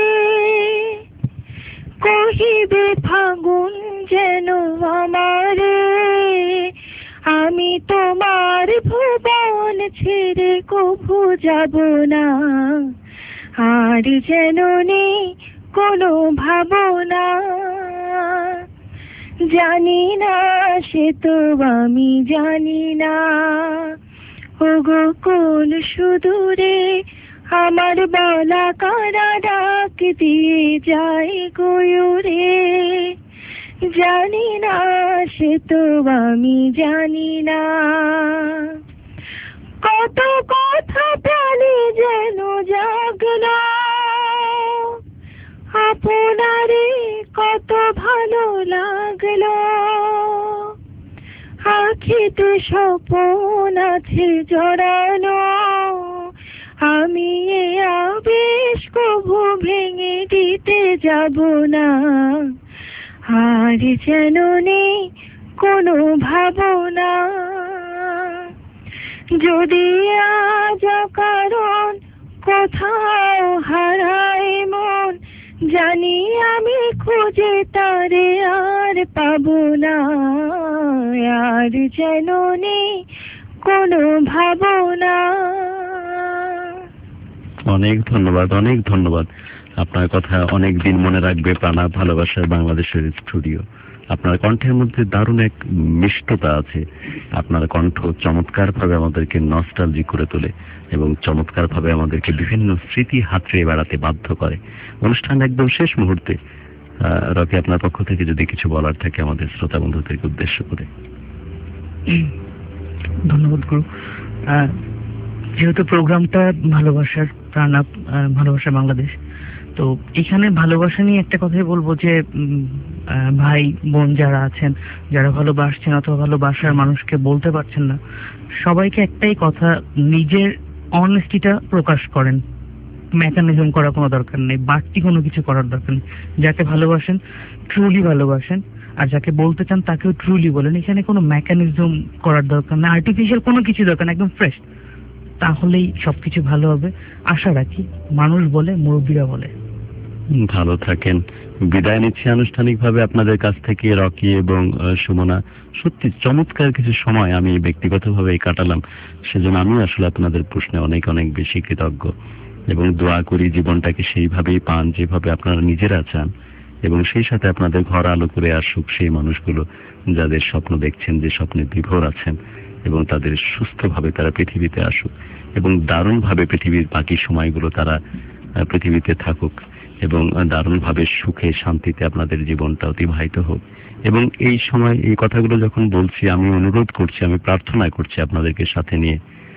কহিবে ফাগুন যেন আমারে, আমি তোমার ভুবন ছেড়ে কভু যাব না। আর যেন নেই কোনো ভাবনা, জানি না সে তো আমি জানি না। ওগো কোন সুদূরে আমার বলা কারা ডাক দিয়ে যায় গয়ুরে, জানি না সে তো আমি জানি না। কত কথা প্রাণে যেন জাগলো, আপনারে কত ভালো লাগলো। আখিতে স্বপ্ন আছে জড়ানো, আমি এ আবেশ কভু ভেঙে দিতে যাব না। আর যেন নেই কোনো ভাবনা, যদি আজ কারণ কোথাও হারায় মন, জানি আমি খুঁজে তারে আর পাবো না। আর যেন নেই কোনো ভাবনা। অনেক ধন্যবাদ। আপনার কথা অনেক দিন মনে রাখবে প্রাণা ভালোবাসার বাংলাদেশের স্টুডিও। আপনার কণ্ঠের মধ্যে দারুণ এক মিষ্টতা আছে। আপনার কণ্ঠ চমৎকার ভাবে আমাদেরকে নস্টালজি করে তোলে এবং চমৎকার ভাবে আমাদেরকে বিভিন্ন স্মৃতি হাতড়িয়ে বেড়াতে বাধ্য করে। অনুষ্ঠান একদম শেষ মুহূর্তে, রকি, আপনার পক্ষ থেকে যদি কিছু বলার থাকে আমাদের শ্রোতা বন্ধুদেরকে উদ্দেশ্য করে। ধন্যবাদ গুরু। যেহেতু প্রোগ্রামটা ভালোবাসার প্রাণা ভালোবাসা বাংলাদেশ, তো এখানে ভালোবাসা নিয়ে একটা কথাই বলবো যে ভাই বোন যারা আছেন, যারা ভালোবাসছেন অথবা ভালোবাসার মানুষকে বলতে পারছেন না, সবাইকে একটাই কথা, নিজের অনেস্টিটা প্রকাশ করেন। মেকানিজম করার কোনো দরকার নেই, বাড়তি কোনো কিছু করার দরকার নেই। যাকে ভালোবাসেন ট্রুলি ভালোবাসেন, আর যাকে বলতে চান তাকেও ট্রুলি বলেন। এখানে কোনো মেকানিজম করার দরকার নেই, আর্টিফিশিয়াল কোনো কিছু দরকার নেই, একদম ফ্রেশ। তাহলেই সবকিছু ভালো হবে আশা রাখি। মানুষ বলে, মুরব্বীরা বলে। ভালো থাকেন। বিদায় নিচ্ছি আনুষ্ঠানিকভাবে আপনাদের কাছ থেকে রকি এবং সুমনা। সত্যি চমৎকার কিছু সময় আমি ব্যক্তিগতভাবে কাটালাম, সেজন্য আমি আসলে আপনাদের প্রশ্নে অনেক অনেক বেশি কৃতজ্ঞ এবং দোয়া করি জীবনটাকে সেইভাবেই পান যেভাবে আপনারা নিজেরা চান, এবং সেই সাথে আপনাদের ঘর আলো করে আসুক সেই মানুষগুলো যাদের স্বপ্ন দেখছেন, যে স্বপ্নে বিভোর আছেন, এবং তাদের সুস্থভাবে তারা পৃথিবীতে আসুক এবং দারুণভাবে পৃথিবীর বাকি সময়গুলো তারা পৃথিবীতে থাকুক এবং দারুণভাবে সুখে শান্তিতে আপনাদের জীবনটা অতিবাহিত হোক। এবং এই সময় এই কথাগুলো যখন বলছি, আমি অনুরোধ করছি, আমি প্রার্থনা করছি আপনাদেরকে সাথে নিয়ে।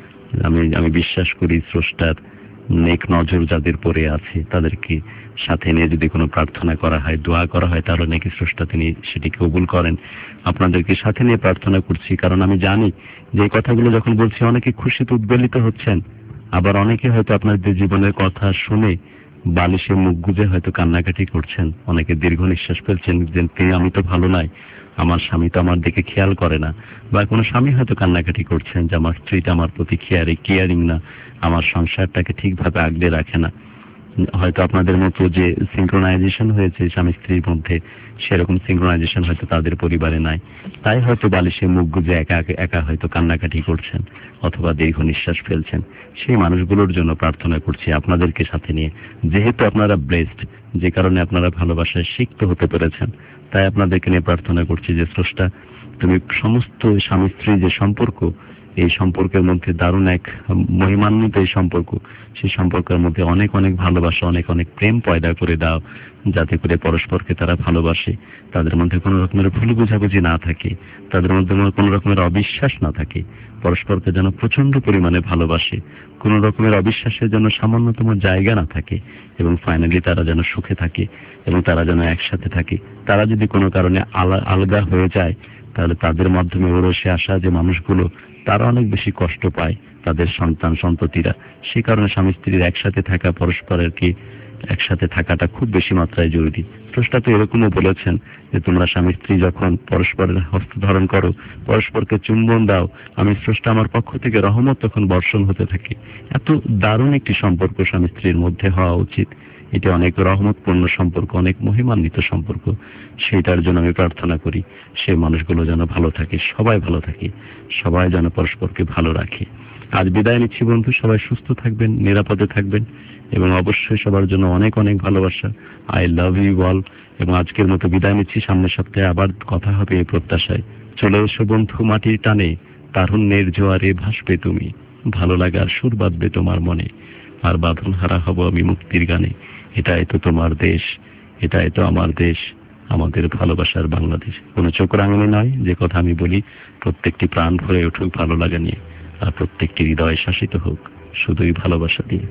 আমি বিশ্বাস করি স্রষ্টার নেক নজর যাদের পরে আছে তাদেরকে সাথে নিয়ে যদি কোনো প্রার্থনা করা হয়, দোয়া করা হয়, তাহলে নাকি স্রষ্টা তিনি সেটি কবুল করেন। আপনাদেরকে সাথে নিয়ে প্রার্থনা করছি, কারণ আমি জানি যে এই কথাগুলো যখন বলছি অনেকে খুশিতে উদ্বেলিত হচ্ছেন, আবার অনেকে হয়তো আপনাদের জীবনের কথা শুনে বালিশে মুখ গুজে হয়তো কান্নাকাটি করছেন, অনেকে দীর্ঘ নিঃশ্বাস ফেলছেন যে আমি তো ভালো নাই, আমার স্বামী তো আমার দিকে খেয়াল করে না, বা কোনো স্বামী হয়তো কান্নাকাটি করছেন যে আমার স্ত্রীটা আমার প্রতি কেয়ারিং না, আমার সংসারটাকে ঠিকভাবে আগলে রাখে না। হয়তো আপনাদের মতো যে সিঙ্ক্রোনাইজেশন হয়েছে স্বামী স্ত্রীর মধ্যে, সেরকম সিঙ্ক্রোনাইজেশন হয়তো তাদের পরিবারে নাই, তাই হয়তো বালিশে মুখ গুজে একা একা হয়তো কান্নাকাটি করছেন অথবা দীর্ঘ নিঃশ্বাস ফেলছেন। সেই মানুষগুলোর জন্য প্রার্থনা করছি আপনাদেরকে সাথে নিয়ে। যেহেতু আপনারা ব্লেসড, যে কারণে আপনারা ভালোবাসায় সিক্ত হতে পেরেছেন, তাই আপনাদেরকে নিয়ে প্রার্থনা করছি যে স্রষ্টা তুমি সমস্ত স্বামী স্ত্রী যে সম্পর্ক, এই সম্পর্কের মধ্যে দারুণ এক মহিমান্বিত এই সম্পর্ক, সেই সম্পর্কের মধ্যে অনেক অনেক ভালোবাসা, অনেক অনেক প্রেম পয়দা করে দাও, যাতে করে পরস্পরকে তারা ভালোবাসে, তাদের মধ্যে কোনো রকমের ভুল বোঝাবুঝি না থাকে, তাদের মধ্যে কোনো রকমের অবিশ্বাস না থাকে, পরস্পরকে যেন প্রচন্ড পরিমাণে ভালোবাসে, কোনো রকমের অবিশ্বাসের জন্য সামান্যতম জায়গা না থাকে, এবং ফাইনালি তারা যেন সুখে থাকে এবং তারা যেন একসাথে থাকে। তারা যদি কোনো কারণে আলগা হয়ে যায়, তাহলে তাদের মাধ্যমে ওরসে আসা যে মানুষগুলো তারা অনেক বেশি কষ্ট পায়, তাদের সন্তান সন্ততিরা। সেই কারণে স্বামী স্ত্রীর একসাথে থাকা, পরস্পরের কি একসাথে থাকাটা খুব বেশি মাত্রায় জরুরি। স্রষ্টা তো এরকমও বলেছেন যে তোমরা স্বামী স্ত্রী যখন পরস্পরের হস্ত ধারণ করো, পরস্পরকে চুম্বন দাও, আমি স্রষ্টা আমার পক্ষ থেকে রহমত তখন বর্ষণ হতে থাকে। এত দারুণ একটি সম্পর্ক স্বামী স্ত্রীর মধ্যে হওয়া উচিত। এটা অনেক রহমতপূর্ণ সম্পর্ক, অনেক মহিমান্বিত সম্পর্ক। সেইটার জন্য আমি প্রার্থনা করি সেই মানুষগুলো যেন ভালো থাকে, সবাই ভালো থাকে, সবাই যেন পরস্পরকে ভালো রাখে। আজ বিদায় নিচ্ছি বন্ধু, সবাই সুস্থ থাকবেন, নিরাপদে থাকবেন, এবং অবশ্যই সবার জন্য অনেক অনেক ভালোবাসা। I love you all. এবং আজকের মতো বিদায় নিচ্ছি, সামনের সপ্তাহে আবার কথা হবে এই প্রত্যাশায়। চলে এসো বন্ধু মাটির টানে, তারুণ্যের জোয়ারে ভাসবে তুমি, ভালো লাগার সুর বাঁধবে তোমার মনে, আর বাঁধন হারা হব আমি মুক্তির গানে। এটাই তো তোমার দেশ, এটাই তো আমার দেশ, আমাদের ভালোবাসার বাংলাদেশ। কোনো চোখ রাঙানি নয়, যে কথা আমি বলি প্রত্যেকটি প্রাণ ভরে উঠুক ভালো লাগা নিয়ে, আর প্রত্যেকটি হৃদয় শাসিত হোক শুধুই ভালোবাসা দিয়ে।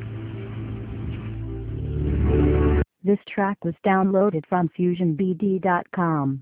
This track was downloaded from FusionBD.com.